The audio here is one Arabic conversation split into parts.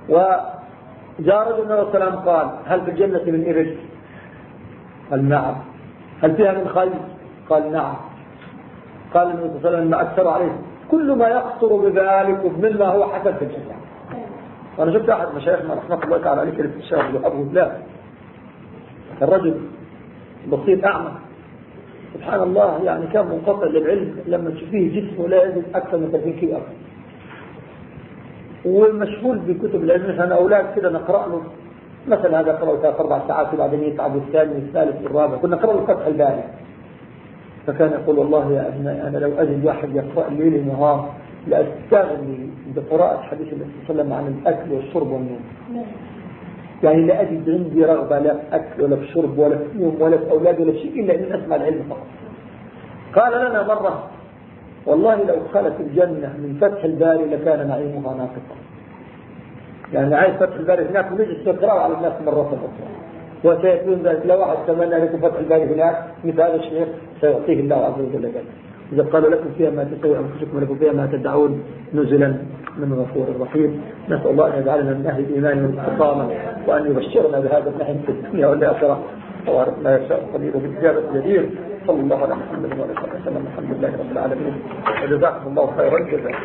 وجاء رجل النبي صلى الله عليه وسلم قال هل في الجنة من إبل؟ قال نعم. هل فيها من خيل؟ قال نعم. قال النبي صلى الله عليه وسلم ما أكثر عليه كل ما يخطر بذلك مما هو حسن في الجنة. وأنا شفت أحد مشايخنا رحمة الله تعالى عليه كلمة الشيخ أبو هلال، الرجل بسيط أعمى سبحان الله، يعني كان منقطع للعلم، لما تشوفيه جسمه لا يزيد أكثر من 30 كيلو، ومشغول بكتب العلم. احنا أولاد كده نقرأ له مثلا هذا قرأه 3-4 ساعات وبعدين يتعب الثاني والثالث والرابع، كنا نقرأ له فتح الباري. فكان يقول والله يا أبنائي أنا لو أجد واحد يقرأ ليل نهار لأستغني بقراءة حديث النبي صلى الله عليه وسلم عن الأكل والشرب والنوم. يعني لا أجد عندي رغبة لا في أكل ولا في شرب ولا في نوم ولا في أولاد ولا شيء إلا أن أسمع العلم فقط. قال لنا مرة والله لو خلت الجنة من فتح الباري لكان نعيمها ناقصا. يعني عايز فتح الباري هناك ونجلس نقرأ على الناس مرة أخرى، وسيكون ذلك لو واحد تمنى لكم فتح الباري هناك مثل هذا الشيخ سيعطيه الله عز وجل جل. إذا قالوا لكم فيها ما تسوي أنفسكم ولكم فيها ما تدعون نزلا من غفور رحيم. نسأل الله أن يجعلنا من أهل الإيمان والاستقامة وأن يبشرنا بهذا النعيم في الدنيا والآخرة وأرد ما يشاء قليل بالجابة الجدير. صلى الله على محمد وعلى آله وسلم. الحمد لله رب العالمين وجزاكم الله خيرا الجزاء.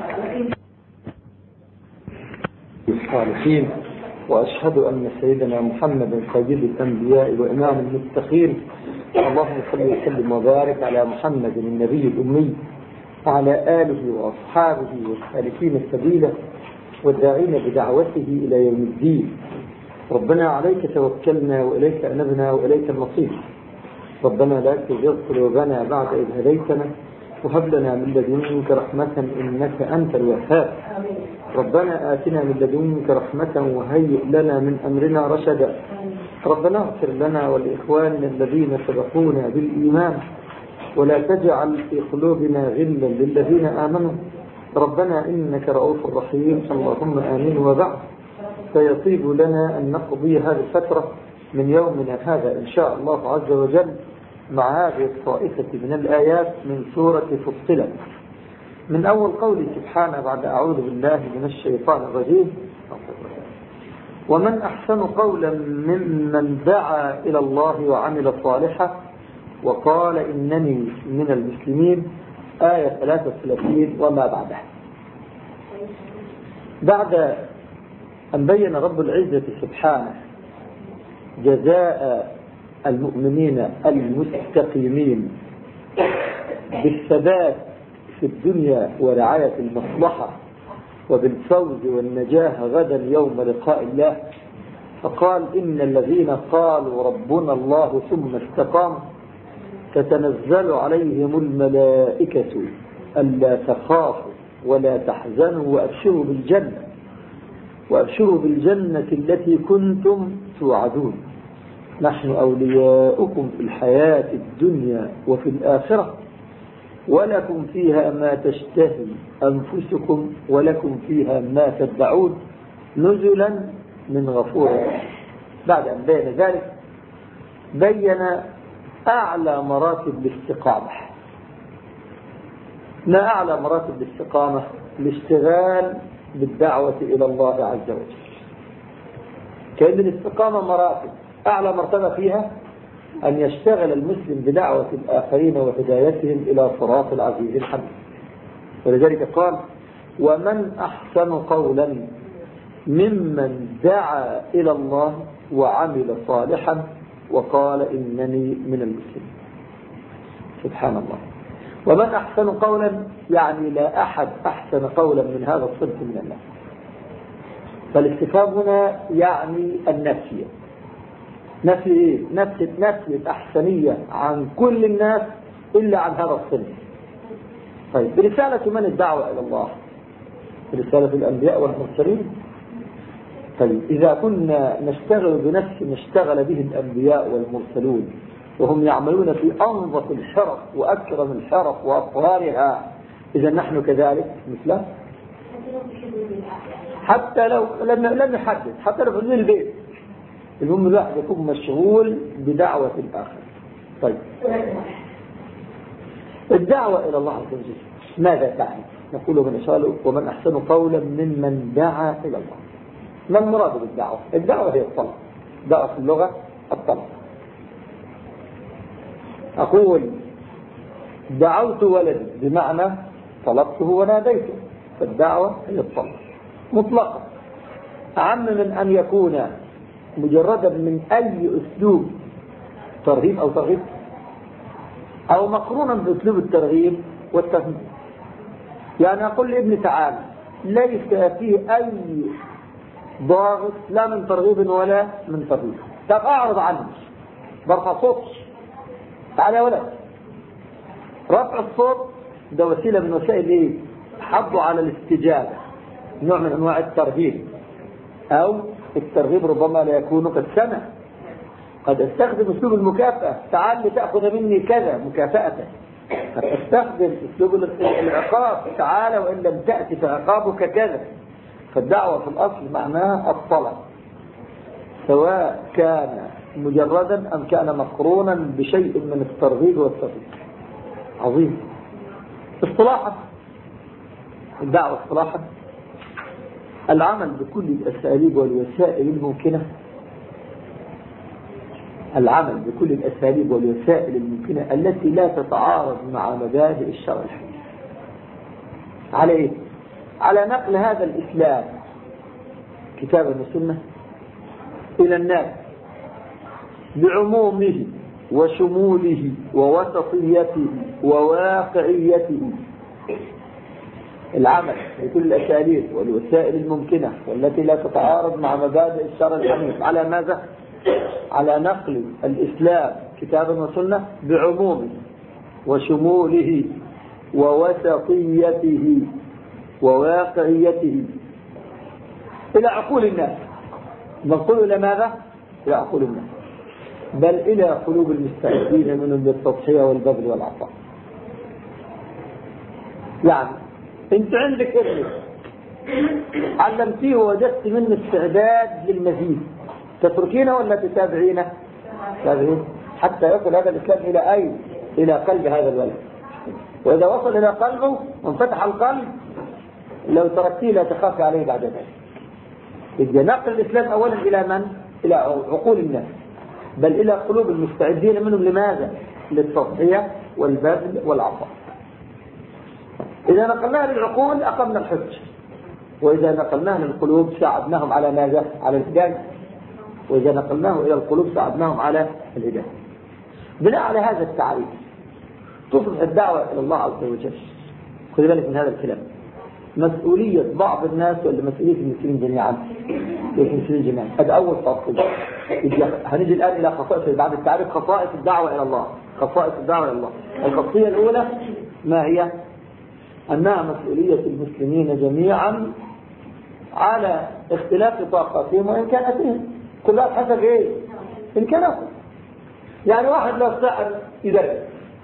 الصالحين وأشهد أن سيدنا محمد سيد الأنبياء وإمام المتقين. اللهم صل وسلم وبارك على محمد النبي الأمي وعلى آله وأصحابه والسالكين السبيل والداعين بدعوته إلى يوم الدين. ربنا عليك توكلنا وإليك أنبنا وإليك المصير. ربنا لا تزغ قلوبنا بعد إذ هديتنا وهب لنا من لدنك رحمة إنك أنت الوهاب. ربنا آتنا من لدنك رحمة وهيئ لنا من أمرنا رشدا. ربنا اغفر لنا ولإخواننا الذين سبقونا بالإيمان ولا تجعل في قلوبنا غلا للذين آمنوا ربنا إنك رؤوف رحيم. اللهم آمين. وبعد، فيطيب لنا أن نقضي هذه الفترة من يومنا هذا إن شاء الله عز وجل مع هذه الطائفة من الآيات من سورة فصلت، من أول قوله سبحانه بعد أعوذ بالله من الشيطان الرجيم: ومن أحسن قولا ممن دعا إلى الله وعمل صالحا وقال إنني من المسلمين. آية 33 وما بعدها. بعد أن بين رب العزة سبحانه جزاء المؤمنين المستقيمين بالثبات في الدنيا ورعاية المصلحة وبالفوز والنجاة غدا يوم لقاء الله، فقال: إن الذين قالوا ربنا الله ثم استقاموا تتنزل عليهم الملائكة ألا تخافوا ولا تحزنوا وأبشروا بالجنة التي كنتم توعدون نحن أولياؤكم في الحياة الدنيا وفي الآخرة ولكم فيها ما تشتهي أنفسكم ولكم فيها ما تدعون نزلا من غفور رحيم. بعد أن بين ذلك بين أعلى مراتب الاستقامة. ما أعلى مراتب الاستقامة؟ الاشتغال بالدعوة إلى الله عز وجل. كأن الاستقامة مراتب، أعلى مرتبة فيها أن يشتغل المسلم بدعوة الآخرين وهدايتهم إلى صراط العزيز الحميد. ولذلك قال: ومن أحسن قولا ممن دعا إلى الله وعمل صالحا وقال إنني من المسلمين. سبحان الله. ومن أحسن قولا يعني لا أحد أحسن قولا من هذا الصنف من الناس. فالاستفهام هنا يعني النفي. نفي إيه؟ نفي الأحسنية عن كل الناس إلا عن هذا الصنف. طيب، برسالة من الدعوة إلى الله؟ برسالة الأنبياء والمرسلين. طيب، إذا كنا نشتغل بنفس ما اشتغل به الأنبياء والمرسلون وهم يعملون في أنظف الحرف وأكرم الحرف وأطهارها، إذا نحن كذلك مثله. حتى لو لم نحدد، حتى لو في البيت، المهم الواحد يكون مشغول بدعوة الآخر. طيب، الدعوة إلى الله عز وجل ماذا تعني؟ نقول من شاء ومن أحسن قولا ممن دعا إلى الله. ما المراد بالدعوة؟ الدعوة هي الطلب. دعوة في اللغة الطلب. أقول دعوت ولدي بمعنى طلبته وناديته، فالدعوة هي الطلب مطلقا، أعم من أن يكون مجردا من أي أسلوب ترهيب أو ترغيب، أو مقرونا بأسلوب الترغيب والترهيب. يعني أقول لابني تعالى، ليس فيه أي ضاغط لا من ترغيب ولا من ترهيب. طب أعرض عنه، برفع صوت، تعالى يا ولد. رفع الصوت ده وسيلة من وسائل ايه؟ حضوا على الاستجابة، نوع من انواع الترهيب، او الترغيب ربما لا يكون قد سمع. قد استخدم اسلوب المكافأة، تعال لتأخذ مني كذا مكافأة. قد استخدم اسلوب العقاب، تعال وان لم تأتي فعقابك كذا. فالدعوة في الاصل معناها الطلب، سواء كان مجردا ام كان مقرونا بشيء من الترغيب والترهيب. عظيم. اصطلاحا الدعوة اصطلاحا العمل بكل الأساليب والوسائل الممكنة، العمل بكل الأساليب والوسائل الممكنة التي لا تتعارض مع مبادئ الشرع الحديث. على ايه؟ على نقل هذا الإسلام كتابا وسنة إلى الناس بعمومه وشموله ووسطيته وواقعيته. العمل بكل الأساليب والوسائل الممكنة والتي لا تتعارض مع مبادئ الشرع الحنيف. على ماذا؟ على نقل الإسلام كتابا وسنة بعمومه وشموله ووسطيته وواقعيته إلى عقول الناس. نقول إلى ماذا؟ إلى عقول الناس، بل إلى قلوب المستعدين منهم للتضحية والبذل والعطاء. يعني انت عندك ابنك علمتيه ووجدت منه استعداد للمزيد، تتركينه ولا تتابعينه؟ تتابعينه حتى يصل هذا الإسلام إلى أين؟ إلى قلب هذا الولد. وإذا وصل إلى قلبه وانفتح القلب، لو تركتيه لا تخافي عليه بعد ذلك. يبقى نقل الإسلام أولا إلى من؟ إلى عقول الناس، بل إلى قلوب المستعدين منهم. لماذا؟ للتضحية والبذل والعطاء. إذا نقلناها للعقول أقمنا الحج، وإذا نقلناها للقلوب ساعدناهم على ماذا؟ على الهداية. وإذا نقلناه إلى القلوب ساعدناهم على الهداية. بناء على هذا التعريف تصبح الدعوة إلى الله عز وجل، خذ بالك من هذا الكلام، مسؤولية بعض الناس ولا مسؤولية المسلمين جميعا؟ المسلمين جميعا. هذا أول تفصيل. هنيجي الآن إلى خصائص بعد التعريف، خصائص الدعوة إلى الله. خصائص الدعوة إلى الله، الخاصية الأولى ما هي؟ أنها مسؤولية المسلمين جميعا على اختلاف طاقتهم وإمكاناتهم، كل واحد حسب إيه؟ إمكاناته. يعني واحد لا يستطيع أن يدرس،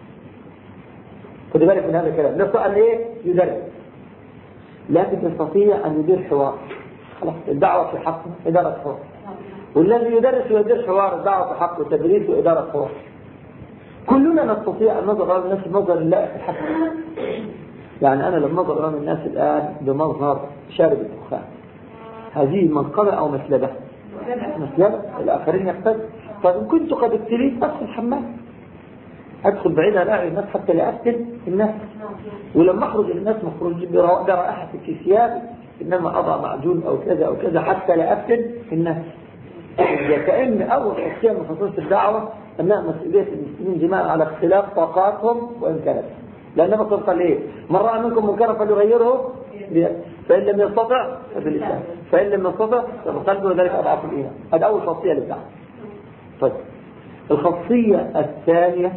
خذ بالك من هذا الكلام، لا يستطيع أن إيه؟ يدرس، لكن يستطيع أن يدير حوار. خلاص الدعوة في حقه إدارة حوار. والذي يدرس ويدير حوار، الدعوة في حقه تدريس وإدارة حوار. كلنا نستطيع أن نظر أمام الناس بمنظر الله في حقه. يعني أنا لما نظر أمام الناس الآن بمظهر شارب الدخان، هذه منقبة أو مسلبة؟ مسلبة. الآخرين يقتدوا. طيب إن كنت قد ابتليت أدخل الحمام، أدخل بعيد عن أعين الناس حتى لا أفتن الناس. ولما أخرج الناس مخرج برائحة في ثيابي، إنما أضع معجون أو كذا أو كذا حتى لا أفتن الناس. كأن أول خصية من خصائص الدعوة أنها مسؤولية المسلمين جميعا على اختلاف طاقاتهم وإمكاناتهم. لأنما قال إيه؟ من رأى منكم منكرا فليغيره، فإن لم يستطع فباللسان، فإن لم يستطع فبقلبه، وذلك أضعف الإيمان. هذا أول خاصية للدعوة. طيب الخاصية الثانية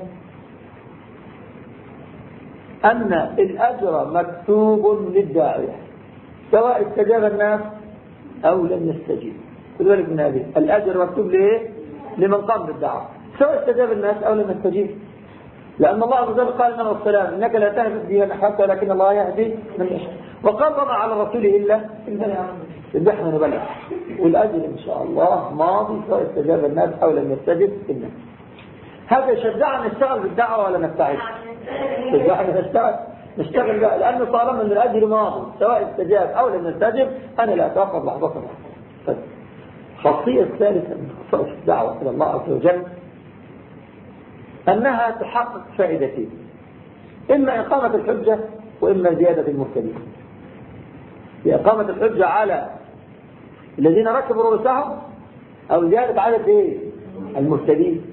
أن الأجر مكتوب للداعية سواء استجاب الناس أو لم يستجيب. خذ بالك من هذه، الأجر مكتوب ليه؟ لمن قام بالدعوة سواء استجاب الناس أو لم يستجيب. لأن الله عز وجل قال لنا والسلام إنك لا تهدي من أحببت ولكن الله يهدي من يشاء، وقال وما على الرسول إلا البلاغ. احنا نبلغ، والأجر إن شاء الله ماضي سواء استجاب الناس أو لم يستجب الناس. هذا يشجعنا نشتغل بالدعوة ولا نبتعد؟ يشجعنا نشتغل بقى، لأنه طالما أن الأجر ماضي سواء استجاب أو لم يستجب أنا لا أتوقف لحظة واحدة. الخاصية الثالثة من خصائص الدعوة إلى الله عز وجل أنها تحقق فائدتين: إما إقامة الحجة وإما زيادة المهتدين. بإقامة الحجة على الذين ركبوا رؤوسهم أو زيادة عدد المهتدين.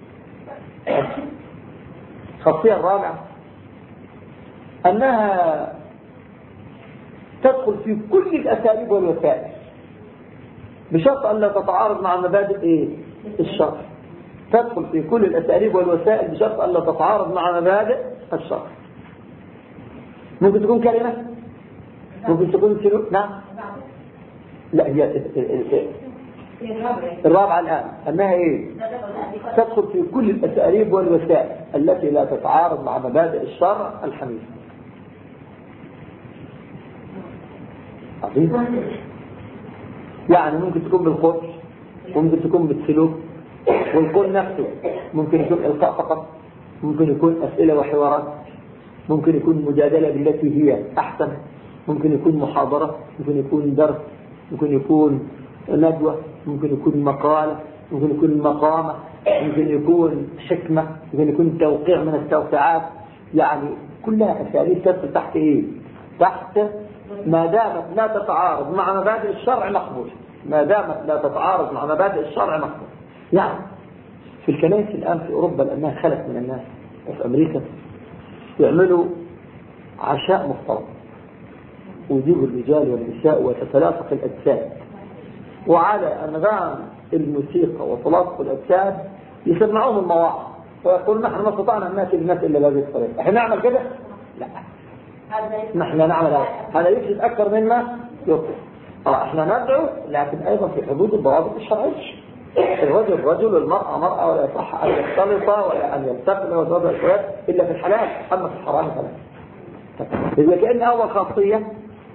الخاصية الرابعة أنها تدخل في كل الأساليب والوسائل بشرط أن لا تتعارض مع مبادئ الشرع. تدخل في كل الأساليب والوسائل بشرط أن لا تتعارض مع مبادئ الشرع. ممكن تكون كلمة، ممكن تكون سلوك. نعم، لا، هي الرابعة الآن أنها تدخل في كل الأساليب والوسائل التي لا تتعارض مع مبادئ الشرع الحنيف. عظيم. يعني ممكن تكون بالقول، ممكن تكون بالسلوك، والقول نفسه ممكن يكون إلقاء فقط، ممكن يكون أسئلة وحوارات، ممكن يكون مجادلة بالتي هي أحسن، ممكن يكون محاضرة، ممكن يكون درس، ممكن يكون ندوة، ممكن يكون مقالة، ممكن يكون مقامة، ممكن يكون حكمة، ممكن يكون توقيع من التوقيعات. يعني كلها أساليب تدخل تحت تحت ما دامت لا تتعارض مع مبادئ الشرع مقبول. ما دامت لا تتعارض مع مبادئ الشرع مقبول. يعني في الكنائس الآن في أوروبا لأنها خلت من الناس، وفي أمريكا يعملوا عشاء مختلط ويجيبوا الرجال والنساء وتتلاصق الأجساد، وعلى أنغام الموسيقى وتلاصق الأجساد يسمعون المواعظ ويقول نحن ما استطعنا أن نأتي بالناس إلا بهذه الطريقة. احنا نعمل كده؟ لا، نحن نعمل هذا يفسد أكثر مما يفسد. احنا ندعو لكن أيضا في حدود الضوابط الشرعية. الرجل رجل والمرأة مرأة، ولا يصح أن يختلط ولا أن يلتقي وتوضع الشوات إلا في الحلال، أما في الحرام فلا. إذا كأن أول خاصية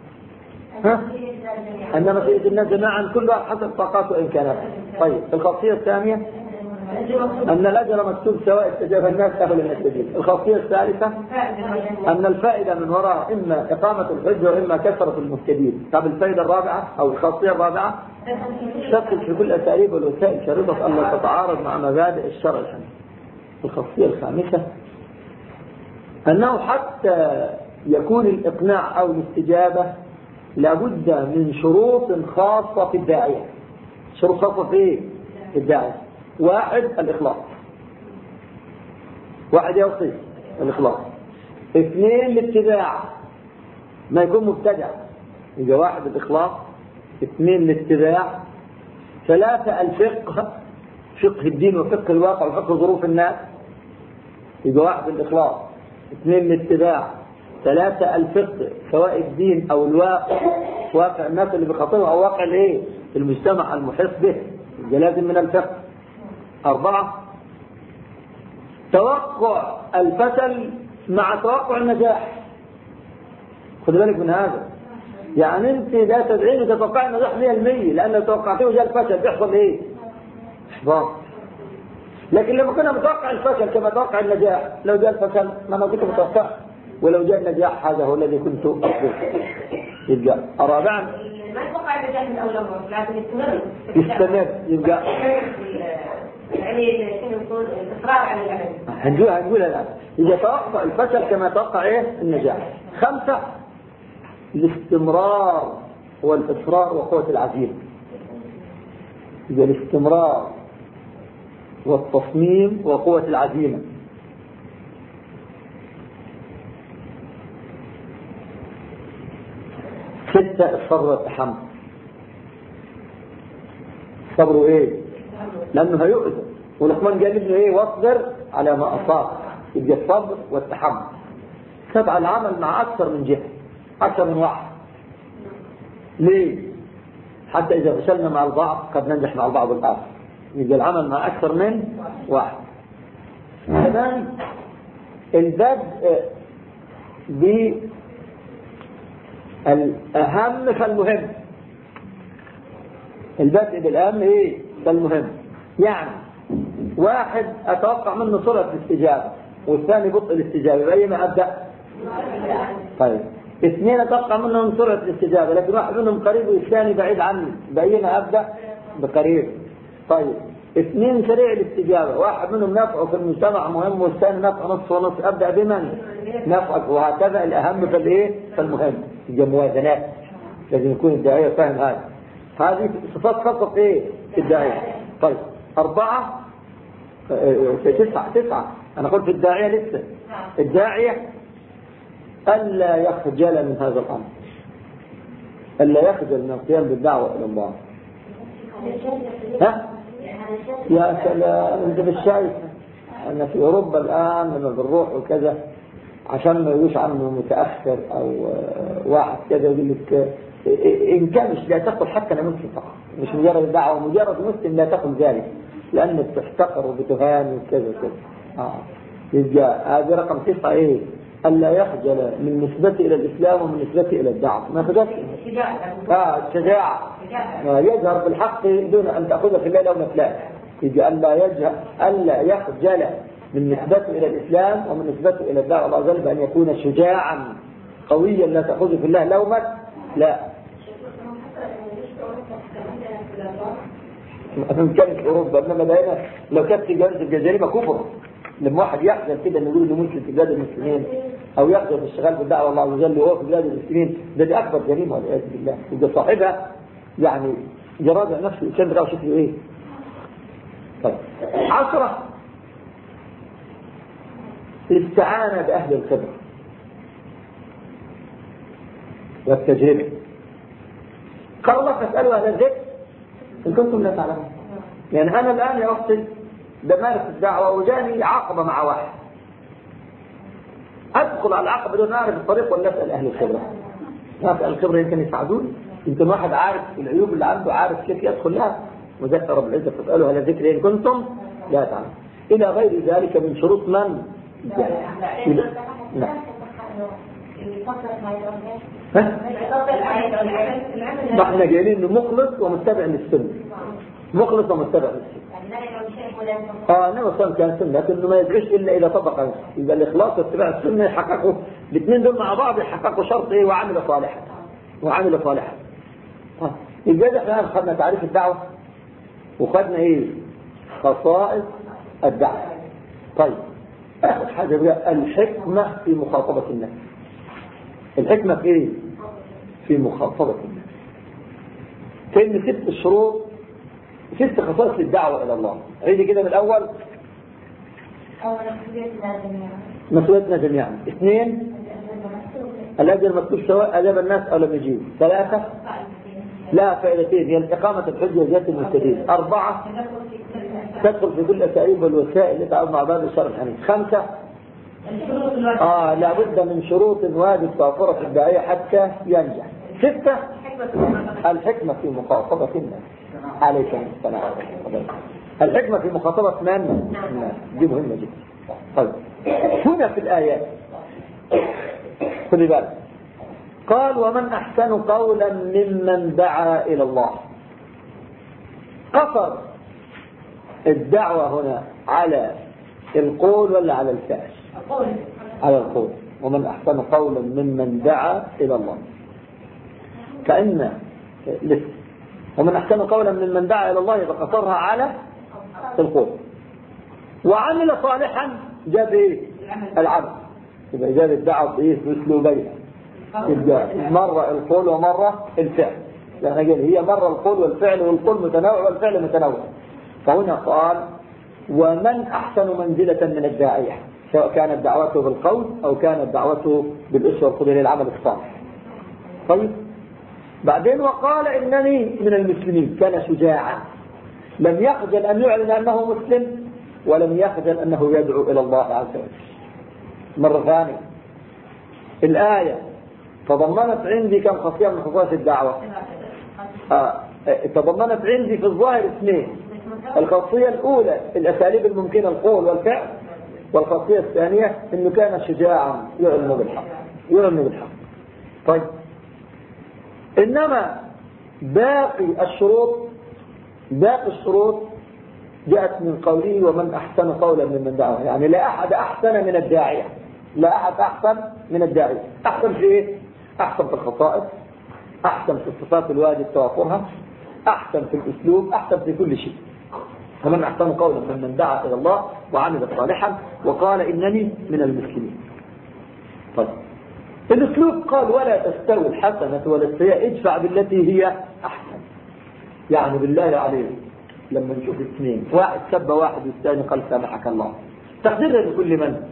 أن مسؤولية الناس جميعا كل واحد حسب طاقاته وإمكاناته. طيب، الخاصية الثانية أن الأجر مكتوب سواء استجاب الناس أو لم يستجيب. الخاصية الثالثة أن الفائدة من وراء إما إقامة الحجة وإما كثرة المهتدين. طب الفائدة الرابعة أو الخاصية الرابعة تدخل في كل أساليب والوسائل شريطة أن لا تتعارض مع مبادئ الشرع الحنيف. الخاصية الخامسة أنه حتى يكون الإقناع أو الاستجابة لابد من شروط خاصة في الداعية. شروط خاصة في الداعية: واحد، الإخلاص. واحد يوصي الإخلاص. اثنين، الاتباع، ما يكون مبتدع. يبقى واحد الإخلاص، اثنين الاتباع، ثلاثة الفقه، فقه الدين وفقه الواقع وفقه ظروف الناس. يبقى واحد الإخلاص، اثنين الاتباع، ثلاثة الفقه سواء الدين أو الواقع، واقع الناس اللي بخاطرها أو واقع المجتمع المحيط به، يبقى لازم من الفقه. أربعة، توقع الفشل مع توقع النجاح. خد بالك من هذا. يعني انت لا تدعين تتوقع النجاح 100%، لأن لو توقعتيه وجاء الفشل بيحصل إحباط. لكن لما كنا متوقع الفشل كما توقع النجاح، لو جاء الفشل ما أنا كنت متوقع، ولو جاء النجاح هذا هو الذي كنت أقصد. يبقى رابعا ما يتوقع النجاح من أول مرة، لكن يستمر. يبقى يعني شنو نقول الإصرار على العمل. هنقولها الآن. إذا توقع الفشل كما توقع النجاح. خمسة، الاستمرار والإصرار وقوة العزيمة. إذا الاستمرار والتصميم وقوة العزيمة. ستة، الصبر والتحمل. الصبر لأنه هيؤذى، ولقمان قال ابنه واصبر على ما أصاب. يبقى الصبر والتحمل. سبعة، العمل مع أكثر من جهة، أكثر من واحد. ليه؟ حتى إذا فشلنا مع البعض قد ننجح مع البعض الآخر. يبقى العمل مع أكثر من واحد. كمان البدء بالأهم فالمهم. البدء بالأهم فالمهم. يعني واحد أتوقع منه سرعة الاستجابة والثاني بطء الاستجابة، بأيما أبدأ؟ طيب، اثنين أتوقع منهم سرعة الاستجابة لكن واحد منهم قريب والثاني بعيد عني، بأيما أبدأ؟ بقريب. طيب 2 سريع الاستجابة، واحد منهم نفعه في المجتمع مهم والثاني نفعه نص ونص، أبدأ بمن نفعك، وهكذا الأهم في الإيه فالمهم. يبقى موازنات، لازم يكون الداعية فاهم هذا. هذه صفات فقط إيه في الداعية. طيب 4 9 أنا قلت الداعية لسه. الداعية ألا يخجل من هذا الأمر، ألا يخجل من القيام بالدعوة إلى الله. ها؟ يا سلام، أنت مش شايف أن في أوروبا الآن لما بنروح وكذا عشان ما يقولوش عنه متأخر أو واحد كذا يقول لك إن كان مش لا تقل حتى أنا مسلم فقط، مش مجرد الدعوة، مجرد مسلم لا تقل ذلك لأنك بتحتقر وبتهان وكذا كذا. يبقى هذا رقم 9 إيه؟ ألا يخجل من نسبته إلى الإسلام ومن نسبته إلى الدعوة. ما خجلش. الشجاعة. يجهر بالحق دون أن تأخذ في الله لومة لائم. يبقى ألا يخجل من نسبته إلى الإسلام ومن نسبته إلى الدعوة. الله جل بأن يكون شجاعا قويا لا تأخذ في الله لومة لا. من كانت في أوروبا، إنما لقينا لو كانت في الجزيرة كفر. لما واحد يحزن كده انه يقول انه مسلم في بلاد المسلمين او يحزن في الشغال بالدعوه الله عز وجل وهو في بلاد المسلمين، ده اكبر جريمه والعياذ بالله. يبقى صاحبها يعني يراجع نفسه الانسان بتاعه شكله ايه. طيب 10 الاستعانه باهل الخبره والتجربه. قال الله فاسالوا اهل الذكر ان كنتم لا تعلمون. يعني انا الان يا اختي بمارس الدعوة وجاني عقبة مع واحد، أدخل على العقبة دون أعرف الطريق ولا أسأل أهل الخبرة؟ أهل الخبرة يمكن يساعدوني. يمكن واحد عارف العيوب اللي عنده، عارف كيف يدخل لها. وذكر رب العزة فاسألوا أهل الذكر إن كنتم لا تعلمون إلى غير ذلك من شروط من لا. احنا جايين انه مخلص ومتبع للسنة، مخلص ومتبع للسنة. انما صار كان سنة، لكنه ما يدعيش الا اذا طبق. يبقى الاخلاص واتباع السنة يحققوا الاثنين دول مع بعض، يحققوا شرط ايه؟ وعمل صالحا. وعمل صالحا. يبقى احنا خدنا تعريف الدعوة وخدنا ايه؟ خصائص الدعوة. طيب اخر حاجة بقى الحكمة في مخاطبة الناس. الحكمة في ايه؟ في مخاطبة الناس. كلمة 6 شروط، 6 خصائص للدعوة إلى الله. عيدي كده من الأول. مسؤوليتنا جميعا. 2 الأجر مكتوب سواء أجاب الناس أو لم يجيب. 3 لا فائدتين، هي إقامة الحجة وزيادة المستدين. 4 تدخل في كل الأساليب والوسائل اللي تعود مع بعض الشرع الحنيف. 5 لابد من شروط واجب توفرها في الداعية حتى ينجح. 6 الحكمة في مخاطبة الناس. عليكم السلام. الحكمة في مخاطبة من الناس دي مهمة جدا. طيب هنا في الآيات خذي بالك قال ومن أحسن قولا ممن دعا إلى الله. قصر الدعوة هنا على القول ولا على الفعل؟ على القول. ومن أحسن قولا ممن دعا إلى الله. كأن لسه ومن أحسن قولا ممن دعا إلى الله فقصرها على القول. وعمل صالحا جاب إيه؟ العمل. يبقى جاب الدعوة بإيه؟ بأسلوبين، مرة القول ومرة الفعل. يعني هي مرة القول والفعل، والقول متنوع والفعل متنوع. فهنا قال ومن أحسن منزلة من الداعية، سواء كانت دعوته بالقول أو كانت دعوته بالأسوة والقدر للعمل الصالح. طيب بعدين وقال إنني من المسلمين. كان شجاعا، لم يخجل أن يعلن أنه مسلم، ولم يخجل أنه يدعو إلى الله عز وجل. مرة ثانية الآية تضمنت عندي كم خاصية من خصائص الدعوة؟ تضمنت عندي في الظاهر 2. الخاصية الأولى الأساليب الممكنة القول والفعل، والخاصية الثانية أنه كان شجاعا يعلن بالحق. طيب إنما باقي الشروط جاءت من قوله ومن أحسن قولا ممن دعا. يعني لا أحد أحسن من الداعية، لا أحد أحسن من الداعية. أحسن في إيه؟ أحسن في الخصائص، أحسن في الصفات الواجب توافرها، أحسن في الأسلوب، أحسن في كل شيء. فمن أحسن قولا ممن دعا إلى الله وعمل صالحا وقال إنني من المسلمين. طيب الأسلوب قال ولا تستوي الحسنة ولا السيئة ادفع بالتي هي أحسن. يعني بالله عليه لما نشوف اثنين، واحد سب واحد والثاني قال سامحك الله، تقديرها لكل من؟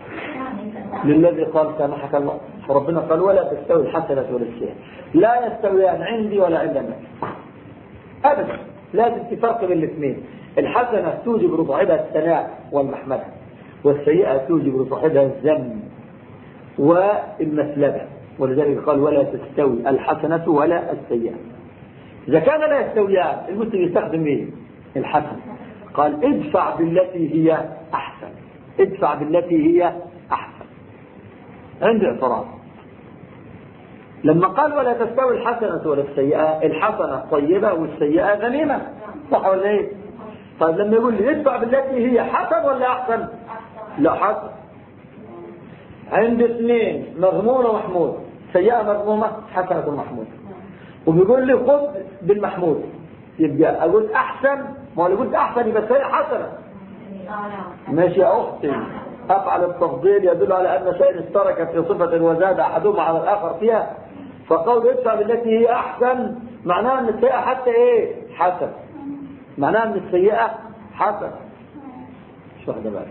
للذي قال سامحك الله. فربنا قال ولا تستوي الحسنة ولا السيئة، لا يستويان عندي ولا عند الناس أبدا. لازم تفرق بين الاثنين. الحسنة توجب لصاحبها الثناء والمحمدة، والسيئة توجب لصاحبها الذم والمثلبة. ولذلك قال ولا تستوي الحسنة ولا السيئة. إذا كان لا يستويان المسلم يستخدم ايه؟ الحسنة. قال ادفع بالتي هي أحسن، ادفع بالتي هي أحسن. عندي اعتراض لما قال ولا تستوي الحسنة ولا السيئة، الحسنة طيبة والسيئة ذميمة، صح ولا ايه؟ طيب لما يقول لي ادفع بالتي هي حسن ولا أحسن؟ لا حسن. عند اثنين مذموم ومحمود، سيئة مذمومة حسنة محمود، وبيقول لي خذ بالمحمود، يبقى أقول أحسن، ما اللي قلت أحسن يبقى سيئة حسنة. ماشي يا أختي، أفعل التفضيل يدل على أن شيء اشترك في صفة وزاد أحدهما على الآخر فيها، فقول ادفع بالتي هي أحسن معناها أن السيئة حتى إيه؟ حسن. معناها أن السيئة حسن. مش واحدة بقى.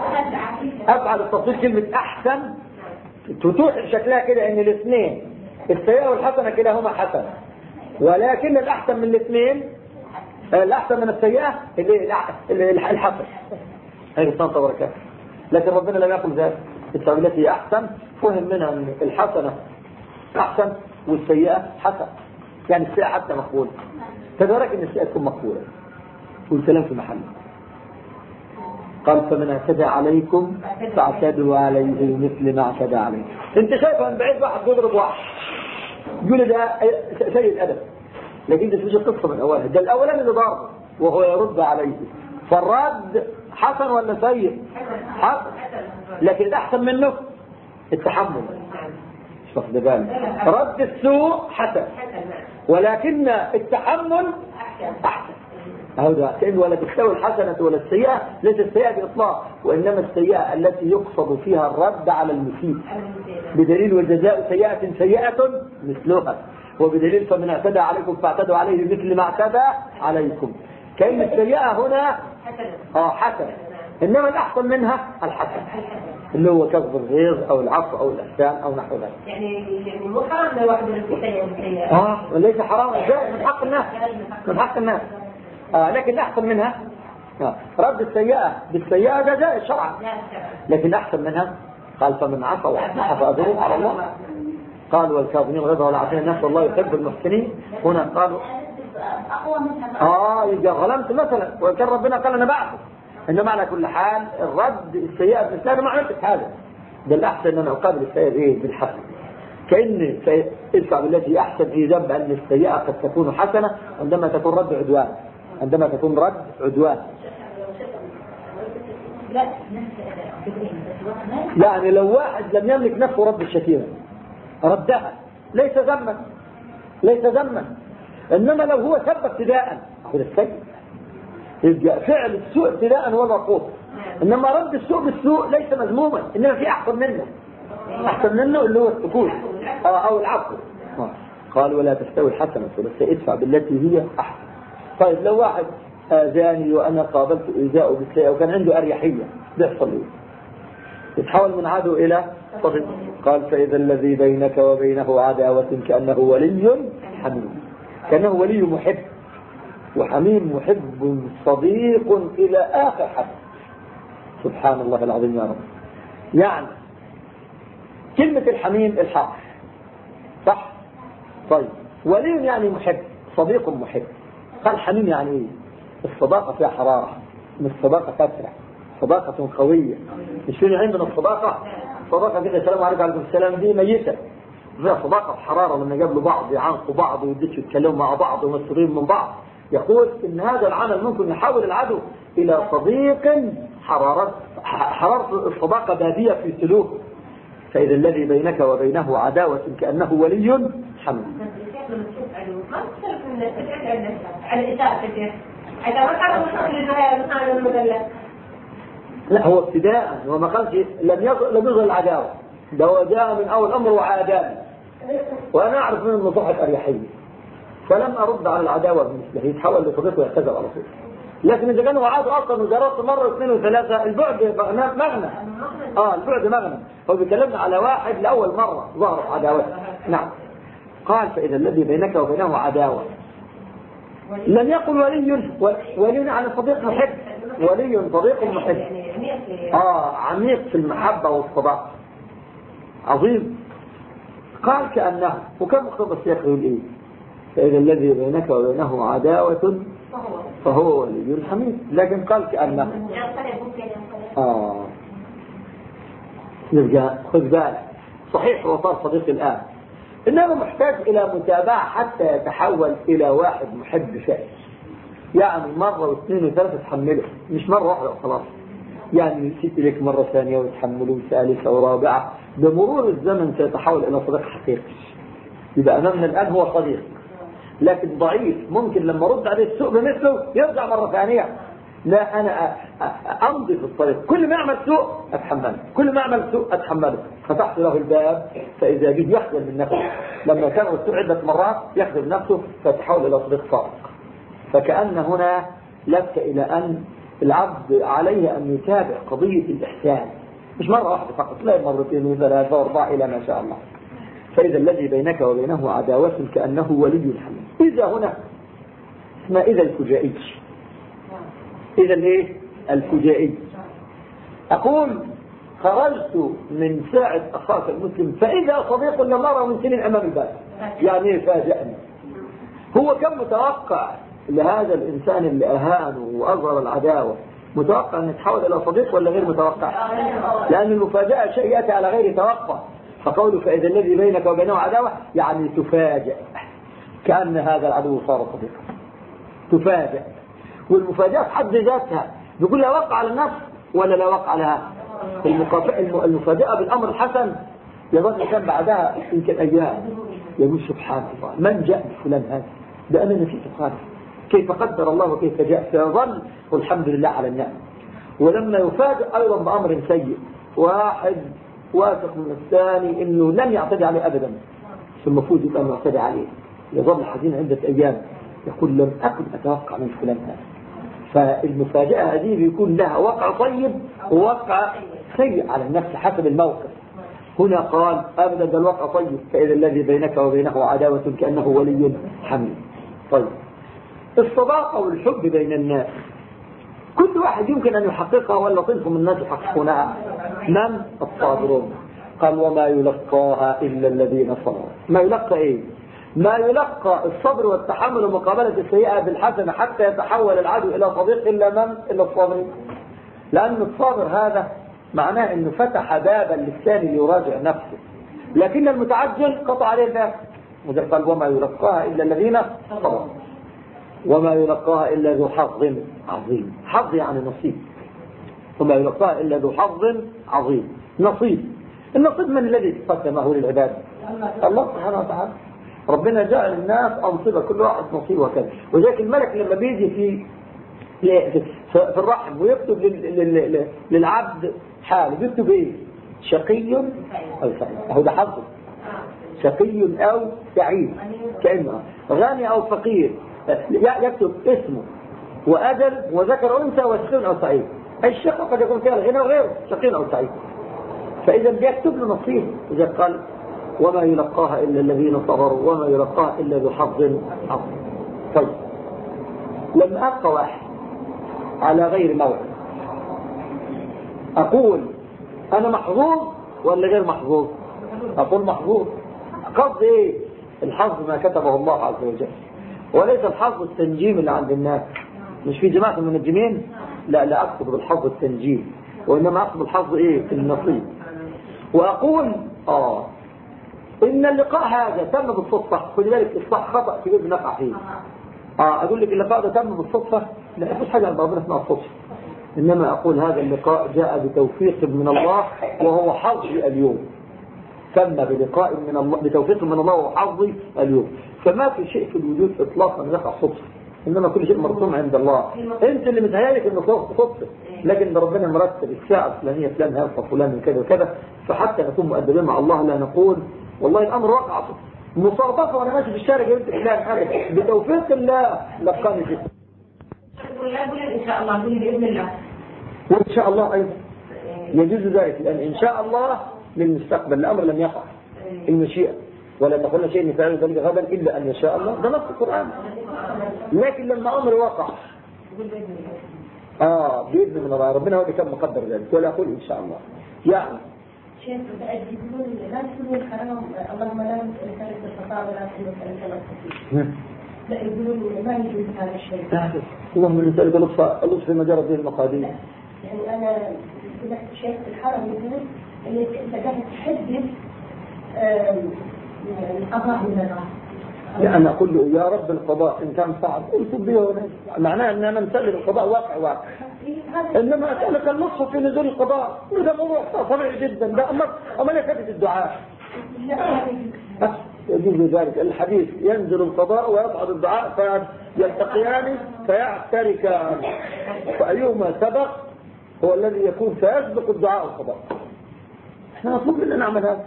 أفعل التفضيل كلمة أحسن تتوح شكلها كده أن الاثنين السيئة والحسنة كلاهما حسن، ولكن الأحسن من الاثنين، الأحسن من السيئة الحسن. هذه الصنطة وبركاته. لكن ربنا لم يقل ذلك. ادفع بالتي هي أحسن فهم منها أن الحسنة أحسن والسيئة حسن، يعني السيئة حتى مقبولة، كذلك أن السيئة تكون مقبولة والكلام في محله. قال فمن اعتدى عليكم فاعتدوا عليه مثل ما اعتدى عليكم. انت شايف من بعيد واحد يضرب واحد يقول ده سيء الادب، لكن ده تيجي القصه من اولها، ده الاولاني اللي ضربه وهو يرد عليه، فالرد حسن ولا سيء؟ حسن. لكن الاحسن منه التحمل. مش واخد بالك؟ رد السوء حسن، ولكن التحمل احسن. هذا كأن ولا تستوي الحسنة ولا السيئة، ليس السيئة بإطلاق، وإنما السيئة التي يقصد فيها الرد على المسيء، بدليل وجزاء سيئة سيئة مثلها، وبدليل فمن اعتدى عليكم فاعتدوا عليه مثل ما اعتدى عليكم. كأن السيئة هنا حسن، إنما الأحسن منها الحسن اللي هو كسب الغيظ أو العفو أو الإحسان أو نحو ذلك. يعني مو حرام لو واحد يسيء وليس حرام، من حق الناس، من حق الناس. لكن أحسن منها رد السيئة بالسيئة جزاء شرعا، لكن أحسن منها قال فمن عفا وأصلح فأجره على الله. قال والكاظمين الغيظ والعافين الناس والله يحب المحسنين. هنا قالوا يبقى ظلمت مثلا، وكان ربنا قال أنا بعفو. إنما على كل حال الرد السيئة بالسيئة ما عملت هذا، ده الأحسن أن أنا أقابل السيئة بالحسن. كأن ادفع بالتي أحسن في ذنب أن السيئة قد تكون حسنة عندما تكون رد عدوان، عندما تكون رد عدوان. يعني لو واحد لم يملك نفسه رد الشتيمة ردها ليس ذما، ليس ذما. إنما لو هو سب ابتداء أخذ السيء، يبقى فعل السوء ابتداء هو المرفوض، إنما رد السوء بالسوء ليس مذموما، إنما في أحسن منه، أحسن منه اللي هو السكوت أو العفو. قال ولا تستوي الحسنة ولا السيئة ادفع بالتي هي أحسن. طيب لو واحد آذاني وأنا قابلت إيذاءه بالسيئة وكان عنده أريحية بيحصل إيه؟ يتحول من عدو إلى صديق. قال فإذا الذي بينك وبينه عداوة كأنه ولي حميم، كأنه ولي محب، وحميم محب صديق إلى آخر حد. سبحان الله العظيم يا رب. يعني كلمة الحميم الحق صح؟ طيب ولي يعني محب، صديق محب. قال حميم يعني ايه؟ الصداقة فيها حرارة، مش صداقة فترة، صداقة قوية. مش فين عندنا الصداقة كده السلام عليكم وعليكم السلام دي ميتة، فيها صداقة بحرارة لما يقابلوا بعض يعانقوا بعض ويدشوا يتكلموا مع بعض ومسؤولين من بعض. يقول ان هذا العمل ممكن يحول العدو الى صديق حرارة الصداقة بادية في سلوكه. فإذا الذي بينك وبينه عداوة كأنه ولي حميم. لما تشوف عدو ما تختلف من تبعد عن الإساءة كثير إذا ما كان مخرج هذا المدلل. لا هو ابتداء هو ما قالش لم يظهر العداوة، ده هو جاء من أول أمر وعاداني وأنا أعرف منه نصوحة أريحية فلم أرد على العداوة بمثله يتحول لصديقه ويعتذر على طول. لكن إذا كانوا عادوا أصلا وجربت مرة واثنين وثلاثة البعد مغنى. البعد مغنى. هو بيكلمنا على واحد لأول مرة ظهرت عداوة. نعم. قال فإذا الذي بينك وبينه عداوة لم يقل ولي عن صديق محب، ولي صديق محب عميق في المحبة والصداقة عظيم. قال كأنه وكم مقتضى السياق يقول إيه؟ فإذا الذي بينك وبينه عداوة فهو ولي حميد. لكن قال كأنه نرجع خذ بالك صحيح هو صار صديق الآن إنما محتاج إلى متابعة حتى يتحول إلى واحد محب فعلا. يعني مرة واثنين وثلاثة تحمله مش مرة واحدة وخلاص. يعني يسيب لك مرة ثانية ويتحمله ثالثة ورابعة بمرور الزمن سيتحول إلى صديق حقيقي. يبقى أمامنا الآن هو صديق لكن ضعيف ممكن لما رد عليه السوء بمثله يرجع مرة ثانية. لا أنا أمضي في الطريق كل ما أعمل سوء أتحمله كل ما أعمل سوء أتحمله. فتحت له الباب فإذا به يخذل من نفسه لما كان السوء عدة مرات يخذل نفسه فتحول إلى صديق صادق. فكأن هنا لك إلى أن العبد عليه أن يتابع قضية الإحسان مش مرة واحدة فقط لا مرتين وثلاثة واربعة إلى ما شاء الله. فإذا الذي بينك وبينه عداوة كأنه ولي حميم. إذا هنا اسمها إذا الفجائي. إذا إيه الفجائي. أقول خرجت من ساعة أخاك المسلم فإذا صديق لم أرى من سنين أمام الباب. يعني إيه فاجأني. هو كم متوقع لهذا الإنسان اللي أهانه وأظهر العداوة متوقع أن يتحول إلى صديق ولا غير متوقع؟ لأن المفاجأة شيء يأتي على غير توقع. فقوله فإذا الذي بينك وبينه عداوة يعني تفاجأ كأن هذا العدو صار صديقا. تفاجأ. والمفاجأة في حد ذاتها بيقول لا وقع على النفس ولا لا وقع لها. المفاجأة بالأمر الحسن يظل الإنسان بعدها يمكن أيام يقول سبحان الله من جاء بفلان هذا ده أنا نسيت خالص كيف قدر الله وكيف جاء فيظل والحمد لله على النعم. ولما يفاجأ أيضا بأمر سيء واحد واثق من الثاني إنه لن يعتدي عليه أبدا ثم فوز أن يعتدي عليه يظل حزين عدة أيام يقول لم أكن أتوقع من فلان هذا. فالمفاجأة هذه بيكون لها وقع طيب ووقع سيء على النفس حسب الموقف. هنا قال أبدا ده الوقع طيب فإذا الذي بينك وبينه عداوة كأنه ولي حميم. طيب الصداقة والحب بين الناس كل واحد يمكن أن يحققها ولا طنف من الناس يحققونها. من الصابرون. قال وما يلقاها إلا الذين صبروا. ما يلقى إيه؟ ما يلقى الصبر والتحمل ومقابلة السيئة بالحسنة حتى يتحول العدو إلى صديق إلا من؟ إلا الصابرين. لأن الصابر هذا معناه أنه فتح بابا للثاني يراجع نفسه لكن المتعجل قطع عليه الباب. وذلك قال وما يلقاها إلا الذين صبروا وما يلقاها إلا ذو حظ عظيم. حظ يعني نصيب. وما يلقاها إلا ذو حظ عظيم. نصيب. النصيب من الذي قسمه للعباد؟ الله سبحانه وتعالى. ربنا جعل الناس أنصبة كل واحد نصيب وكذا. وذلك الملك لما بيجي في الرحم ويكتب للعبد حاله بيكتب ايه؟ شقي أو سعيد. هو ده حظه. شقي أو سعيد كأنه غني أو فقير يكتب اسمه وأجل وذكر أنثى وشقي أو سعيد. الشقة قد يكون فيها الغنى وغيره شقي أو سعيد. فإذا بيكتب له نصيب. إذا قال وما يلقاها إلا الذين صبروا وما يلقاها إلا ذو حظ عظيم. طيب لما أبقى واحد على غير موعد أقول أنا محظوظ ولا غير محظوظ؟ أقول محظوظ. قصد إيه؟ الحظ ما كتبه الله عز وجل وليس الحظ التنجيم اللي عند الناس. مش في جماعة المنجمين؟ لا أقصد بالحظ التنجيم وإنما أقصد الحظ إيه؟ في النصيب. وأقول إن اللقاء هذا تم بالصدفة. خد بالك الصح خطأ كبير بنقع فيه. أقول لك اللقاء ده تم بالصدفة لا مفيش حاجة عند ربنا اسمها الصدفة. إنما أقول هذا اللقاء جاء بتوفيق من الله وهو حظي اليوم. تم بلقاء من الله بتوفيق من الله وحظي اليوم. فما في شيء في الوجود اطلاقا يقع صدفه، انما كل شيء مرسوم عند الله. انت اللي متهيألك انه صدفه، لكن ربنا مرتب الساعه الفلانيه فلان هيلقى فلان من كذا وكذا. فحتى نكون مؤدبين مع الله لا نقول والله الامر وقع مصادفه وانا ماشي في الشارع قلت فلان حاجه بتوفيق الله لقاني فيه. ان شاء الله باذن الله. وان شاء الله ايضا يجوز ذلك، لان ان شاء الله للمستقبل، الامر لم يقع المشيئه، ولا تقولنا شيء نفعل ذلك غدا الا ان يشاء الله، ده نص القران. لكن لما امر وقع باذن من الله، ربنا هو اللي كان مقدر ذلك، ولا اقول ان شاء الله. يعني شيخ يقولون لا تقولون الحرام اللهم لا نسألك الخطا ولا نسألك الخطا، لا يقولون ما يجوز هذا الشيء. اللهم نسألك اللطف في مجرى به المقادير. يعني انا سمعت شيخ الحرم يقول انك انت قاعد تحدد القضاء من الله. لا أنا أقول له يا رب القضاء إن كان صعب قلت به، معناه أن أنا مسألة القضاء واقع، إنما أسألك اللطف في نزول القضاء، وده موضوع طبيعي جدا، ده أمر يكفي الدعاء. يجوز ذلك الحديث ينزل القضاء ويصعد الدعاء فيلتقيان فيعتركان، فأيهما سبق هو الذي يكون سيسبق الدعاء والقضاء. احنا مطلوب مننا نعمل هذا.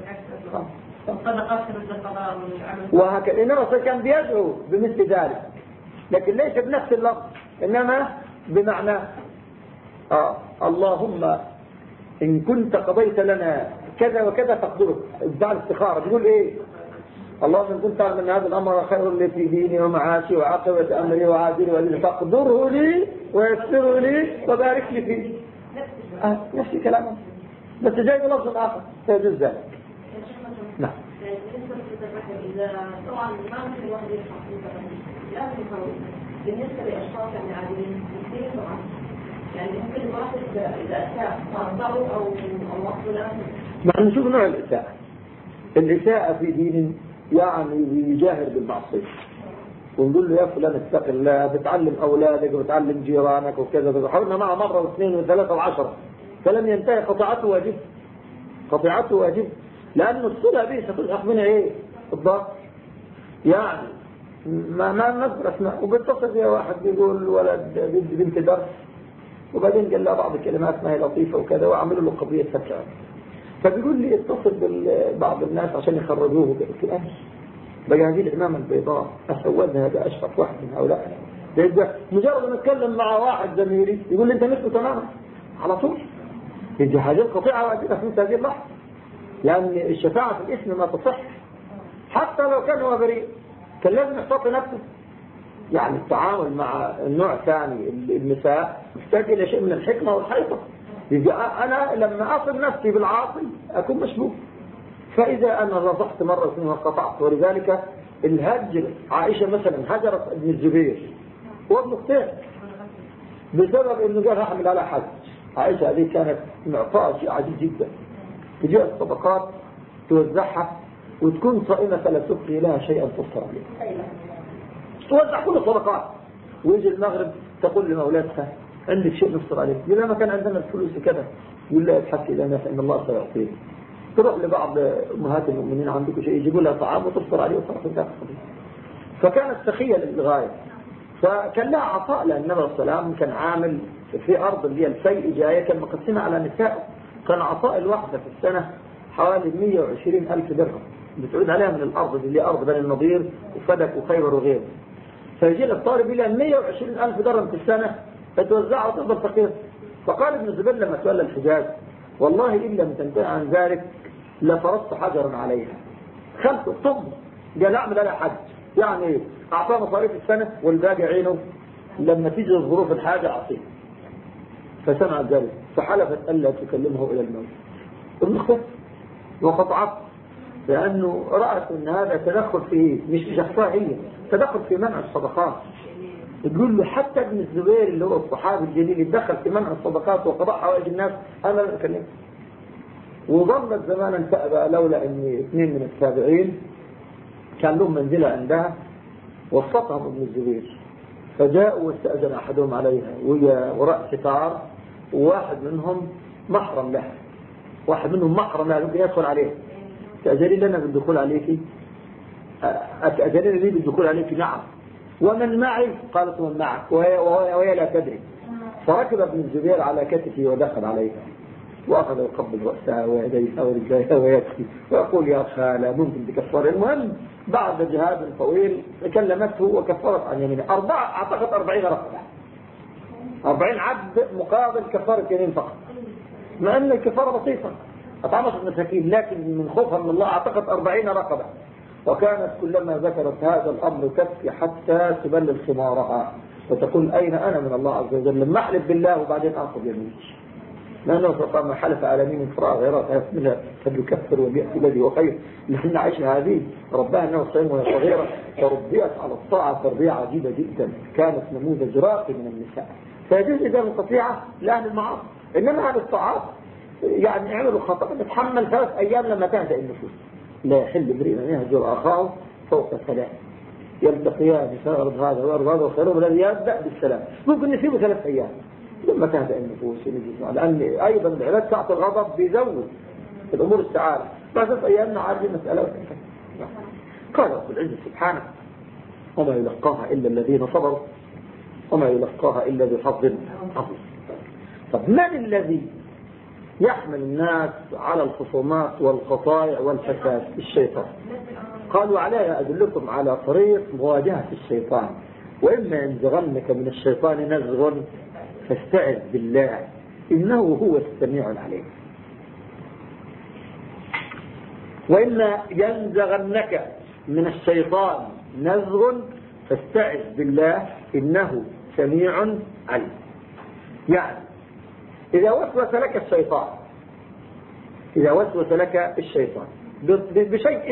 وهكذا إنما كان بيدعو بمثل ذلك، لكن ليس بنفس اللفظ، إنما بمعنى اللهم إن كنت قضيت لنا كذا وكذا فاقدره. بعد الاستخارة بيقول إيه؟ اللهم إن كنت تعلم أن هذا الأمر خير لي في ديني ومعاشي وعاقبة أمري وعاجلي وأجلي فاقدره لي ويسره لي وبارك لي فيه. نفس كلامه بس جاي بلفظ آخر فيجوز ذلك. نعم. طبعا ما ممكن الواحد يشرح لازم يفهم بالنسبه لاشخاص يعني عاديين كثير طبعا، يعني ممكن الواحد اذا اساء ضعه او وصله. نحن نشوف نوع الاساءه. الاساءه في دين يعني يجاهر بالمعصيه، ونقول له يا فلان اتق الله، بتعلم اولادك وبتعلم جيرانك وكذا، حاولنا معه مره واثنين وثلاثه وعشره فلم ينتهي، قطعته واجب، لأن الصلة به ستلحق منها ايه؟ الضغط. يعني ما نذكر اسماء، وبيتصل بها واحد بيقول ولد بنت درس، وبعدين قال لها بعض الكلمات ما هي لطيفة وكذا، وعملوا له قضية سكر، فبيقول لي اتصل ببعض الناس عشان يخرجوه كده. بقى هذه الإمامة البيضاء أسودها هذا أشرف واحد من هؤلاء، مجرد ما اتكلم مع واحد زميلي يقول لي انت مثله تماما على طول. يجي حاجات قطيعة واجبة في مثل هذه اللحظة، لأن الشفاعة في الاسم ما تصح حتى لو كان هو بريء، كان لازم يحتاط نفسه. يعني التعامل مع النوع الثاني النساء محتاج إلى شيء من الحكمة والحيطة. يجي أنا لما أصل نفسي بالعاصي أكون مشبوه، فإذا أنا رضحت مرة واثنين وقطعت. ولذلك الهجر، عائشة مثلا هجرت ابن الزبير وابن اختها بسبب انه قال هحمل على حد. عائشة هذه كانت معطاء شيء عجيب جدا، تجي الصدقات توزعها وتكون صائمة فلا تبقي لها شيئا تفطر عليه، توزع كل الصدقات، ويجي المغرب تقول لمولاتها عندك شيء نفطر عليه، يقول ما كان عندنا الفلوس كذا، يقول لا اتحكي لنا فإن الله سيعطيه. تروح لبعض أمهات المؤمنين عندك شيء يجيبوا لها طعام وتفطر عليه وصرف ذلك. فكانت سخية للغاية، فكان لها عطاء، لأن النبي صلى الله عليه وسلم كان عامل في أرض اللي هي الفيء جاية، كان مقسمها على نساء، كان عطاء الواحدة في السنة حوالي 120,000 درهم بتعود عليها من الأرض اللي هي أرض بني النضير وفدك وخيبر وغيره. فيجي الطالب إلى 120,000 درهم في السنة فتوزعها وتفضل فقير. فقال ابن الزبير لما تولى الحجاز والله إن لم تنتهي عن ذلك لفرضت حجرا عليها. خلته طب قال أعمل على حج، يعني أعطاه مصاريف السنة والباقي عينه لما تيجي الظروف الحاجة أعطيه. فسمع ذلك فحلفت ألا تكلمه إلى الموت. ابن اختها وقطعت، لأنه رأت أن هذا تدخل في مش شخصها هي، تدخل في منع الصدقات. تقول له حتى ابن الزبير اللي هو الصحابي الجليل يتدخل في منع الصدقات وقضاء حوائج الناس، أنا لا أكلمه. وظلت زمانا تأبى، لولا أن اثنين من التابعين كان لهم منزلة عندها وسطهم ابن الزبير، فجاءوا واستأذن أحدهم عليها وهي وراء ستار، وواحد منهم محرم له، ممكن يدخل عليه، تأذني لنا بالدخول عليك. أتأذنين لي بالدخول عليك؟ نعم. ومن معي؟ قالت من معك، وهي لا تدري. فركب ابن الزبير على كتفه ودخل عليها وأخذ يقبل رأسها ويديها ورجليها ويبكي ويقول يا خالة ممكن تكفر. المهم بعد جهاد طويل كلمته وكفرت عن يمينه. أعتقد 40 رقبة، 40 عبد مقابل كفارة يمين فقط، مع أن الكفارة بسيطة، أطعمت المساكين، لكن من خوفها من الله أعتقد 40 رقبة. وكانت كلما ذكرت هذا الأمر تبكي حتى تبلل خمارها وتقول أين أنا من الله عز وجل لما أحلف بالله وبعدين أنقض يمين. لأنه سبحانه ما حلف على يمين فراغ غيرها منها فليكفر وليأتي الذي هو خير. لأن عائشة هذه ربها أنه صغيرة وهي صغيرة فربيت على الطاعة تربية عجيبة جدا، كانت نموذج راقي من النساء. فيجوز إذا القطيعة لأهل المعاصي، إنما هذه الطاعات يعني اعملوا خطأ نتحمل 3 أيام لما تهدأ النفوس. لا يحل امرئ أن يهجر أخاه فوق 3 يلتقيان فيعرض هذا ويعرض هذا وخيرهم الذي يبدأ بالسلام. ممكن نسيبه 3 أيام لما تهدأ النفوس ونجي، لأن أيضا العلاج ساعة الغضب بيزود الأمور السعادة. بعد 3 أيام نعالج المسألة وتنتهي. قال رب العزة سبحانه وما يلقاها إلا الذين صبروا وما يلقاها إلا ذو حظ عظيم. طب من الذي يحمل الناس على الخصومات والقطايع والفساد؟ الشيطان. قالوا عليها أدلكم على طريق مواجهة الشيطان، وإما ينزغنك من الشيطان نزغ فاستعذ بالله إنه هو السميع العليم. وإما ينزغنك من الشيطان نزغ فاستعذ بالله إنه سميع عليم. يعني إذا وسوس لك الشيطان بشيء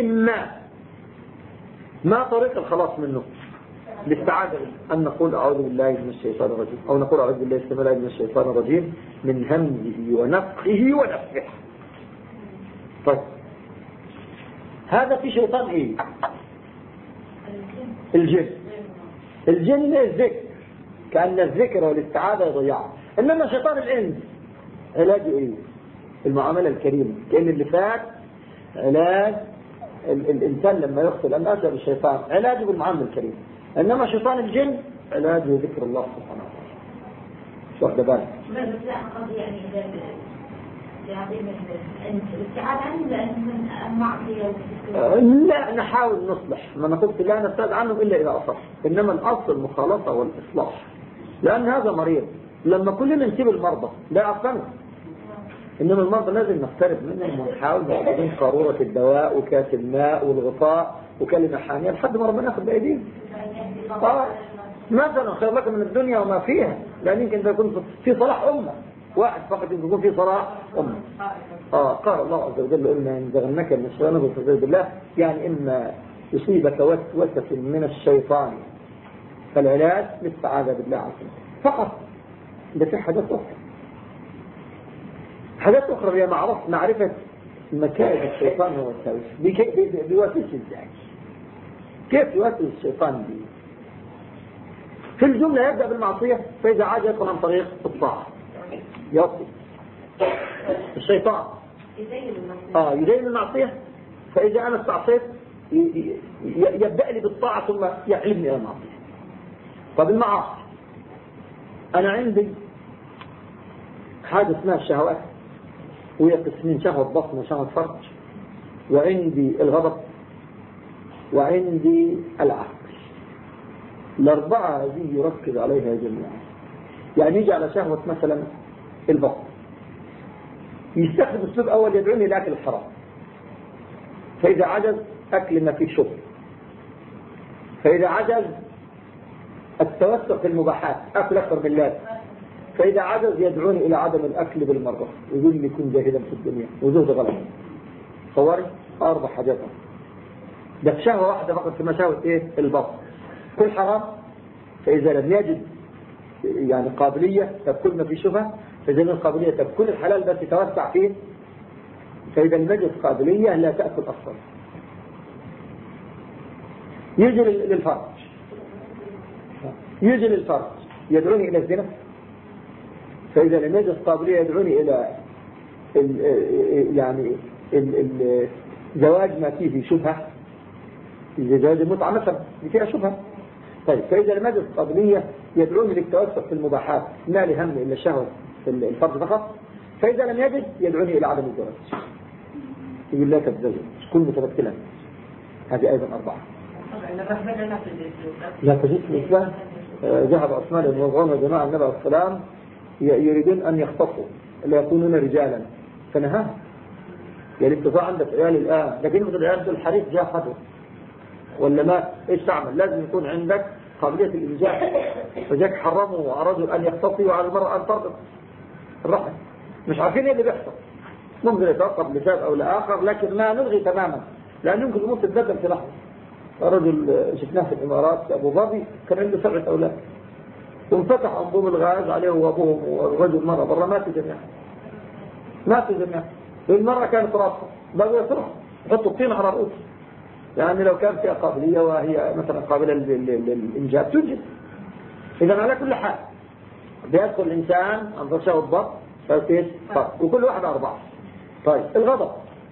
ما طريق الخلاص منه؟ بالاستعاذة أن نقول أعوذ بالله من الشيطان الرجيم، أو نقول أعوذ بالله السميع من الشيطان الرجيم من همزه ونفخه ونفخه. طيب هذا في شيطان إيه؟ الجن الذكر، كأن الذكر والاستعاذة يضيعه. إنما شيطان الإنس علاجه إيه؟ المعاملة الكريمة، كأن اللي فات علاج الإنسان لما يخطئ لما أتى بالشيطان علاجه بالمعاملة الكريمة. إنما شيطان الجن علاجه ذكر الله سبحانه وتعالى. شو واخد بالك؟ لا نحاول نصلح، ما نقول لا نبتعد عنهم إلا إذا أصح. إنما الأصل المخالطة والإصلاح، لأن هذا مريض. لما كلنا نسيب المرضى لا يعطنا، إنما المرضى لازم نقترب منهم ونحاول نقدم قارورة الدواء وكاس الماء والغطاء وكلمة حامية لحد ما ربنا ياخذ بأيديهم. مثلا خير لك من الدنيا وما فيها، لأن يمكن يكون في صلاح أمة واحد فقط يكون في صلاح أمة. قال الله عز وجل إما ينزغنك من الشيطان فاستعذ بالله، يعني إما يصيبك وسوسة من الشيطان فالعلاج بالاستعاذة بالله عز وجل فقط. ده في حاجات أخرى هي معرفة مكائد الشيطان والوساوس. بيوسوس ازاي؟ كيف يوسوس الشيطان بيه؟ في الجملة يبدأ بالمعصية، فإذا عاد يدخل عن طريق الطاعة يوصي الشيطان يزين المعصية. فإذا أنا استعصيت يبدأ لي بالطاعة ثم يعلمني إلى المعصية. طب المعاصي أنا عندي حاجة اسمها الشهوات، وهي قسمين: شهوة بطن وشهوة فرج، وعندي الغضب، وعندي العقل. الأربعة هذه يركز عليها جميعا. يعني يجي على شهوة مثلا البطن يستخدم أسلوب أول يدعوني إلى أكل الحرام، فإذا عجز أكل ما فيه شبه، فإذا عجز التوسع في المباحات أكل أكثر بالله، فإذا عجز يدعوني إلى عدم الأكل بالمرة، يقول لي كن جاهدا في الدنيا وزهد غلط. صوري 4 حاجات، ده في شهوة واحدة فقط في مشاوة إيه؟ البطن. كل حرام، فإذا لم يجد يعني قابلية تأكل ما في شبهة، فإذا لم قابلية تأكل الحلال بس يتوسع فيه، فإذا لم يجد قابلية لا تأكل أصلا. يجي للفرج يدعوني إلى الزنا، فإذا لم يجد قابلية يدعوني إلى يعني الزواج ما فيه شبهة، لزواج المتعة مثلا فيها شبهة. طيب فإذا لم يجد قابلية يدعوني للتوسع في المباحات ما لهم إلا شهوة في الفرد فقط. فإذا لم يجد يدعوني إلى عدم الزواج، يقول لا تتزوج كن متمثلا. هذه أيضا 4. لا تجد في الإسلام. ذهب عثمان بن مظعون وجماعة النبي عليه السلام يريدون أن يختصوا لا يكونون رجالا فنهاه. يعني انت عندك عيال الآن لكن مثل العيال دول الحريق جاء خطوة ولا ما ايش تعمل؟ لازم يكون عندك قابلية الإنجاب. فجاك حرموا على الرجل أن يختصي وعلى المرأة أن تربط الرحم. مش عارفين ايه اللي بيحصل. ممكن يتوقف لسبب أو لآخر لكن ما نلغي تماما لأن يمكن الأمور تتبدل في لحظة. رجل شفناه في الإمارات في أبو ظبي كان عنده 7 أولاد وانفتح أنبوب الغاز عليه وأبوهم والرجل مرة برا ماتوا جميعا. المرة كانت راسها بقوا يصرخوا يحطوا الطين على رؤوسها. يعني لو كان فيها قابلية وهي مثلا قابلة للإنجاب تنجب. إذا على كل حال بيدخل الإنسان عن رشاة الضغط وكل واحد 4. طيب الغضب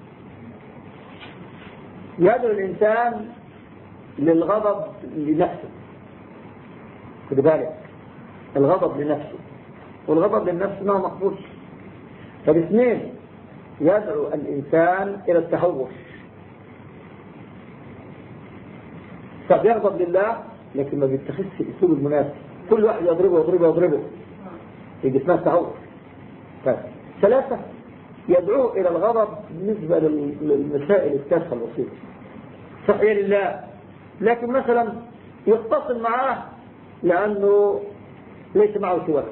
يدعو الإنسان للغضب لنفسه. خد بالك الغضب لنفسه والغضب للنفس ما مقبول. فالاثنين يدعو الإنسان إلى التهور. فبيغضب لله لكن ما بيتخذش الأسلوب المناسب. كل واحد يضربه يجي اسمها التهور. 3 يدعو إلى الغضب بالنسبة للمسائل التافهة البسيطة. صحيح لله لكن مثلا يختصم معاه لأنه ليس معه سواك.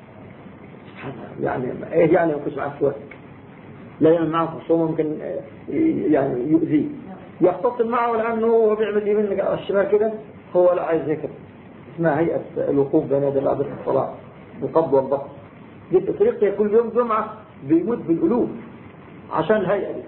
يعني ايه يعني ما يكونش معه سواك؟ لا يعمل معه خصومه ممكن يعني يؤذيه. يختصم معه لأنه هو بيعمل يمين على الشمال كده هو لا عايز ذكر. اسمها هيئة الوقوف بين يدي الله بالصلاة القبض والبسط. دي طريقة كل يوم جمعة بيموت بالألوف عشان الهيئة دي.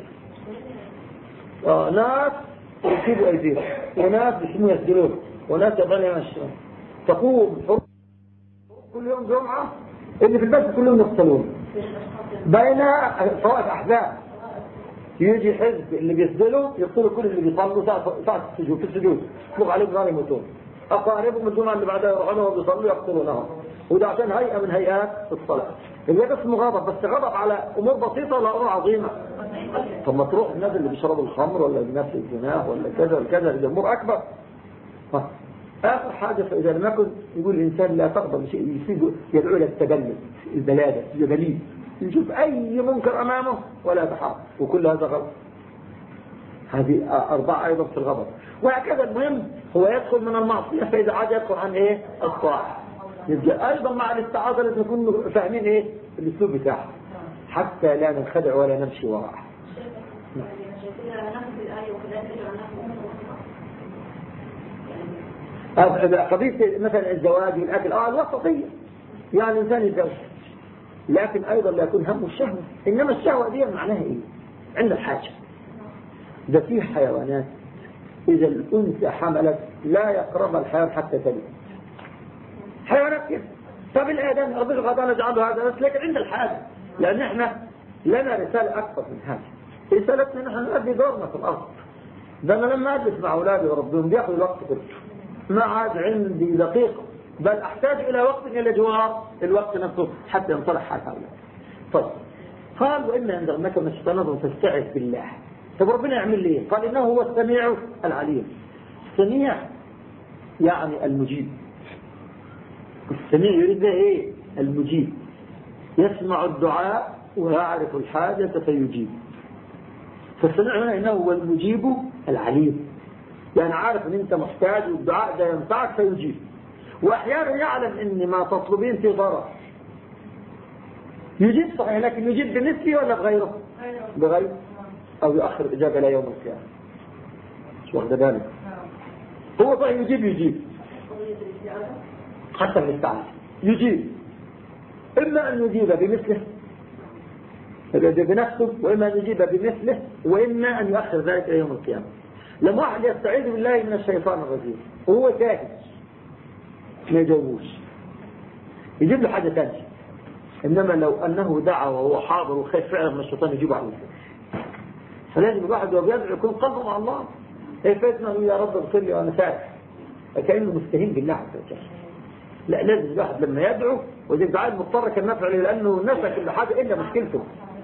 ناس يسيبوا أيديهم وناس بيسموا يسجلون وناس يضعون يمين الشمال. تقوم كل يوم جمعة اللي في البلد كلهم يغسلون بين طوائف أحزاب. يجي حزب اللي بيسجلوا يقتلوا كل اللي بيصلوا ساعة السجود في السجود يطلق عليهم نار يموتون. أقاربهم الجمعة اللي بعدها يروحون وبيصلوا يقتلونهم. وده عشان هيئة من هيئات الصلاة. اللي اسمه غضب بس غضب على أمور بسيطة ولا أمور عظيمة. طب ما تروح الناس اللي بيشربوا الخمر ولا الناس الزناه ولا كذا وكذا الأمور أكبر. آخر حاجة فإذا لم يكن يقول الإنسان لا تغضب بشيء يفيد يدعو إلى التبلد البلادة الجبلية يشوف أي منكر أمامه ولا يتحرك وكل هذا غلط. هذه 4 أيضا في الغضب. وهكذا المهم هو يدخل من المعصية فإذا عاد يدخل عن إيه الطاعة. يبقى أيضا مع الاستعاذة لازم نكون فاهمين إيه الأسلوب بتاعه حتى لا ننخدع ولا نمشي وراءه. قضية مثلا الزواج والأكل الوسطية يعني الإنسان يتزوج لكن أيضا لا يكون همه الشهوة. إنما الشهوة دي معناها إيه؟ عند الحاجة. ده فيه حيوانات إذا الأنثى حملت لا يقرب الحيوان حتى تلد. حيوانات كده. طب الآدم ربنا قد نجعله هذا بس لكن عند الحاجة لأن إحنا لنا رسالة أكثر من هذا. رسالتنا نحن نؤدي دورنا في الأرض. ده أنا لما أجلس مع أولادي وربهم بيأخذ الوقت كله ما عاد عندي دقيقة بل أحتاج إلى وقت إلى جوار الوقت نفسه حتى ينصلح حال هؤلاء. طيب قال وإن عند أنك من الشيطان فاستعذ بالله. طب ربنا يعمل لي إيه؟ قال إنه هو السميع العليم. السميع يعني المجيب. السميع يريد إيه؟ المجيب يسمع الدعاء ويعرف الحاجة فيجيب. فالسميع هنا إنه هو المجيب العليم يعني عارف ان انت محتاج والدعاء ده ينفعك فيجيب. واحيانا يعلم ان ما تطلبين فيه ضرر يجيب صحيح لكن يجيب بنفسه ولا بغيره؟ بغيره او يؤخر الاجابه الى يوم القيامه. مش واخد بالك؟ هو صحيح يجيب حتى الاستعانه يجيب اما ان يجيب بمثله بنفسه واما ان يجيب بمثله واما ان يؤخر ذلك الى يوم القيامه. لما واحد يستعيذ بالله من الشيطان الرجيم وهو ساكت ما يجاوبوش يجيب له حاجة ثانية. إنما لو أنه دعا وهو حاضر وخايف فعلا من الشيطان يجيب عليه. فلازم الواحد وهو بيدعو يكون قلبه مع الله ايه فتنة يا رب اغفر لي وانا سارح، كأنه مستهين بالله عز وجل. لا، لازم الواحد لما يدعو، وذي الدعاء المضطر كان نفع له لانه نسى كل حاجه الا مشكلته.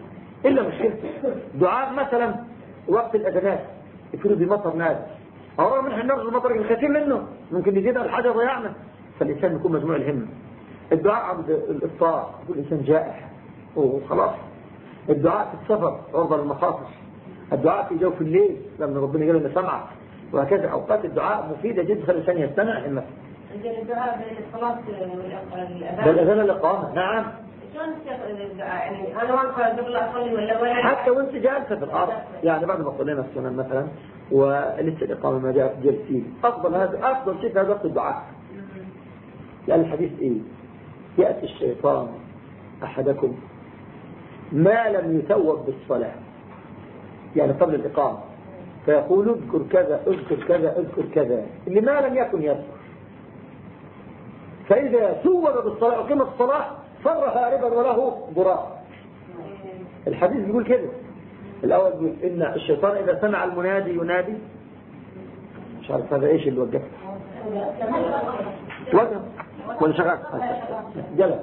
دعاء مثلا وقت الاذانات يكون بمطر نازل، رغم ان احنا نرجو المطر الخفيف منه ممكن يزيد الحاجه ضيعنا، فالانسان يكون مجموع الهمه. الدعاء عند الافطار يكون الانسان جائع وخلاص. الدعاء في السفر عرضه للمخاطر. الدعاء في جوف الليل لما ربنا قال لنا سمعه، وهكذا اوقات الدعاء مفيده جدا الانسان يستمع همته. الدعاء بين الصلاة والأذان. بالأذان الإقامة، نعم. شلون الدعاء يعني أنا واقفة قبل أصلي ولا حتى وأنت جالسة في الأرض، يعني بعد ما صلينا السنن مثلا ولسه الإقامة ما جاءت جالسين، أفضل شيء في هذا وقت الدعاء. لأن الحديث إيه؟ يأتي الشيطان أحدكم ما لم يتوب بالصلاة، يعني قبل الإقامة، فيقول اذكر كذا اذكر كذا اذكر كذا اللي ما لم يكن يذكر، فإذا توب بالصلاة وقيمة الصلاة فر هاربا وله ضرار. الحديث بيقول كده. الأول بيقول إن الشيطان إذا سمع المنادي ينادي، مش عارف هذا إيش اللي وقفه ولا شغال جلس.